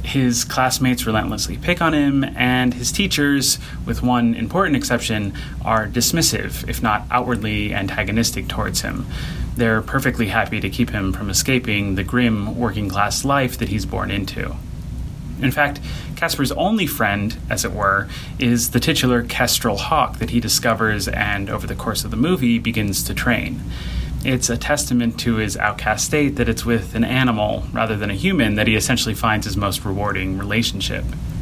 His classmates relentlessly pick on him, and his teachers, with one important exception, are dismissive, if not outwardly antagonistic towards him. They're perfectly happy to keep him from escaping the grim working-class life that he's born into. In fact, Casper's only friend, as it were, is the titular kestrel hawk that he discovers and, over the course of the movie, begins to train. It's a testament to his outcast state that it's with an animal, rather than a human, that he essentially finds his most rewarding relationship.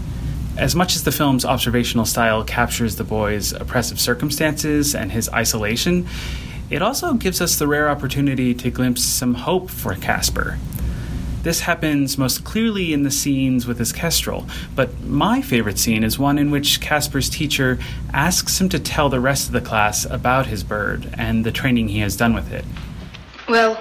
As much as the film's observational style captures the boy's oppressive circumstances and his isolation, it also gives us the rare opportunity to glimpse some hope for Casper. This happens most clearly in the scenes with his kestrel, but my favorite scene is one in which Casper's teacher asks him to tell the rest of the class about his bird and the training he has done with it. Well,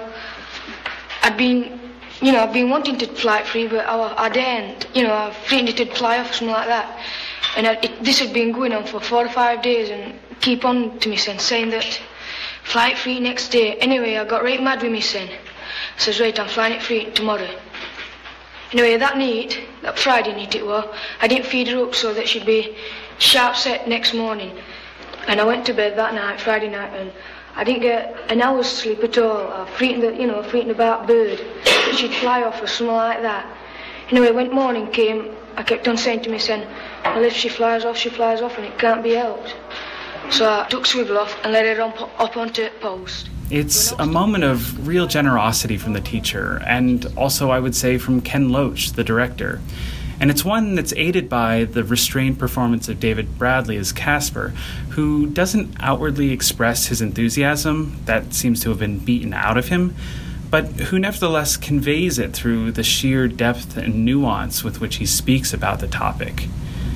I'd been, you know, I've been wanting to fly it free, but I, I daren't. You know, I've threatened it to fly off or something like that. And I, it, this had been going on for four or five days and keep on to me son, saying that fly it free next day. Anyway, I got right mad with me son. I says, right, I'm flying it free tomorrow. Anyway, that night, that Friday night it was, I didn't feed her up so that she'd be sharp set next morning. And I went to bed that night, Friday night, and I didn't get an hour's sleep at all. I frightened, the, you know, frightened about bird, that she'd fly off or something like that. Anyway, when morning came, I kept on saying to me, saying, well, if she flies off, she flies off, and it can't be helped. So I took Swivel off and let her on, up onto the post. It's a moment of real generosity from the teacher, and also, I would say, from Ken Loach, the director. And it's one that's aided by the restrained performance of David Bradley as Casper, who doesn't outwardly express his enthusiasm, that seems to have been beaten out of him, but who nevertheless conveys it through the sheer depth and nuance with which he speaks about the topic.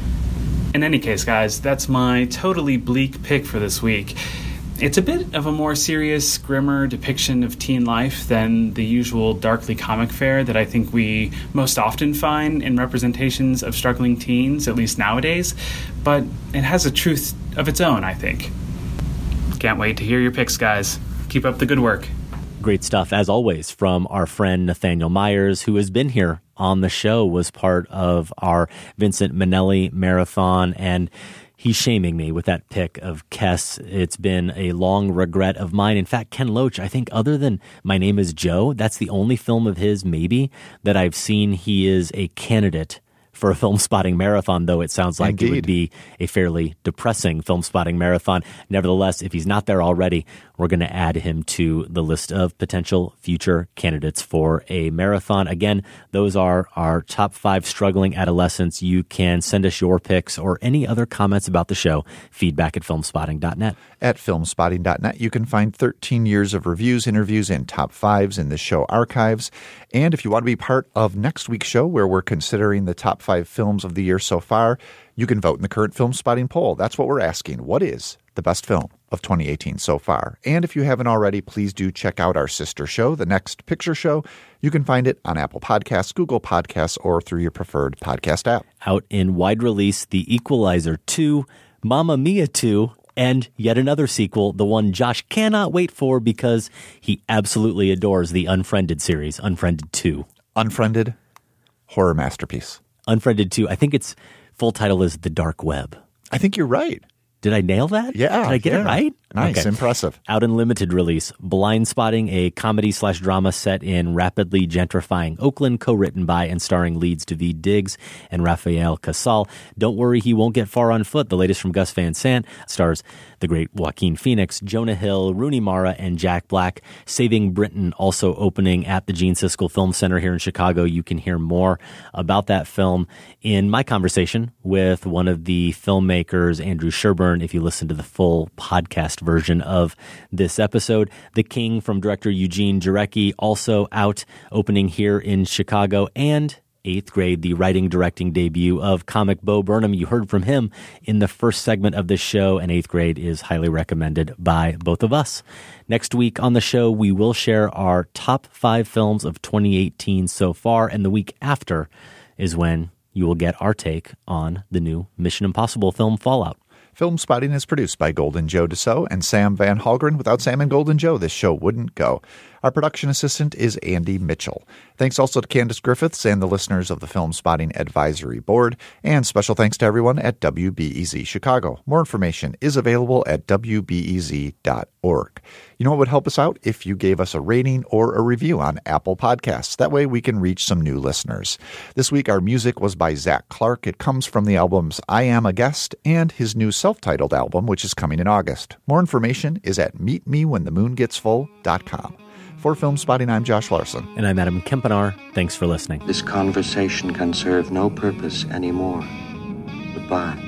In any case, guys, that's my totally bleak pick for this week. It's a bit of a more serious, grimmer depiction of teen life than the usual darkly comic fare that I think we most often find in representations of struggling teens, at least nowadays, but it has a truth of its own, I think. Can't wait to hear your picks, guys. Keep up the good work. Great stuff, as always, from our friend Nathaniel Myers, who has been here on the show, was part of our Vincent Minnelli marathon, and he's shaming me with that pick of Kess. It's been a long regret of mine. In fact, Ken Loach, I think other than My Name is Joe, that's the only film of his, maybe, that I've seen he is a candidate for a film spotting marathon, though it sounds like Indeed. It would be a fairly depressing film spotting marathon. Nevertheless, if he's not there already, we're going to add him to the list of potential future candidates for a marathon. Again, those are our top five struggling adolescents. You can send us your picks or any other comments about the show, feedback at filmspotting dot net. At filmspotting dot net, you can find thirteen years of reviews, interviews, and top fives in the show archives. And if you want to be part of next week's show, where we're considering the top five films of the year so far, you can vote in the current Film Spotting poll. That's what we're asking. What is the best film of twenty eighteen so far? And if you haven't already, please do check out our sister show, The Next Picture Show. You can find it on Apple Podcasts, Google Podcasts, or through your preferred podcast app. Out in wide release, The Equalizer two, Mamma Mia two, and yet another sequel, the one Josh cannot wait for because he absolutely adores the Unfriended series, Unfriended two. Unfriended, horror masterpiece. Unfriended two, I think its full title is The Dark Web. I think you're right. Did I nail that? Yeah. Did I get yeah. it right? Nice. Okay. Impressive. Out in limited release, Blind Spotting, a comedy slash drama set in rapidly gentrifying Oakland, co-written by and starring Leeds David Diggs and Rafael Casal. Don't worry, he won't get far on foot. The latest from Gus Van Sant stars the great Joaquin Phoenix, Jonah Hill, Rooney Mara, and Jack Black. Saving Britain, also opening at the Gene Siskel Film Center here in Chicago. You can hear more about that film in my conversation with one of the filmmakers, Andrew Sherburne, if you listen to the full podcast version of this episode. The King from director Eugene Jarecki, also out, opening here in Chicago. And Eighth Grade, the writing directing debut of comic Bo Burnham. You heard from him in the first segment of this show, and Eighth Grade is highly recommended by both of us. Next week on the show, we will share our top five films of twenty eighteen so far, and the week after is when you will get our take on the new Mission Impossible film Fallout. Film Spotting is produced by Golden Joe Deso and Sam Van Halgren. Without Sam and Golden Joe, this show wouldn't go. Our production assistant is Andy Mitchell. Thanks also to Candace Griffiths and the listeners of the Film Spotting Advisory Board. And special thanks to everyone at W B E Z Chicago. More information is available at W B E Z dot org. You know what would help us out? If you gave us a rating or a review on Apple Podcasts. That way we can reach some new listeners. This week our music was by Zach Clark. It comes from the albums I Am a Guest and his new self-titled album, which is coming in August. More information is at meet me when the moon gets full dot com. For Film Spotting, I'm Josh Larson. And I'm Adam Kempenaar. Thanks for listening. This conversation can serve no purpose anymore. Goodbye.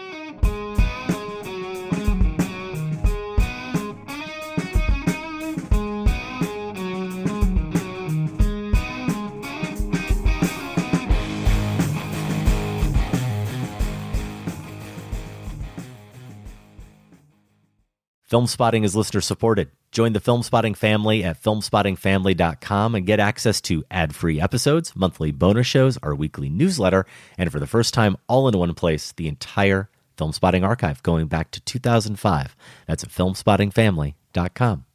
Film Spotting is listener supported. Join the Film Spotting family at film spotting family dot com and get access to ad-free episodes, monthly bonus shows, our weekly newsletter, and for the first time, all in one place, the entire Film Spotting archive going back to two thousand five. That's at film spotting family dot com.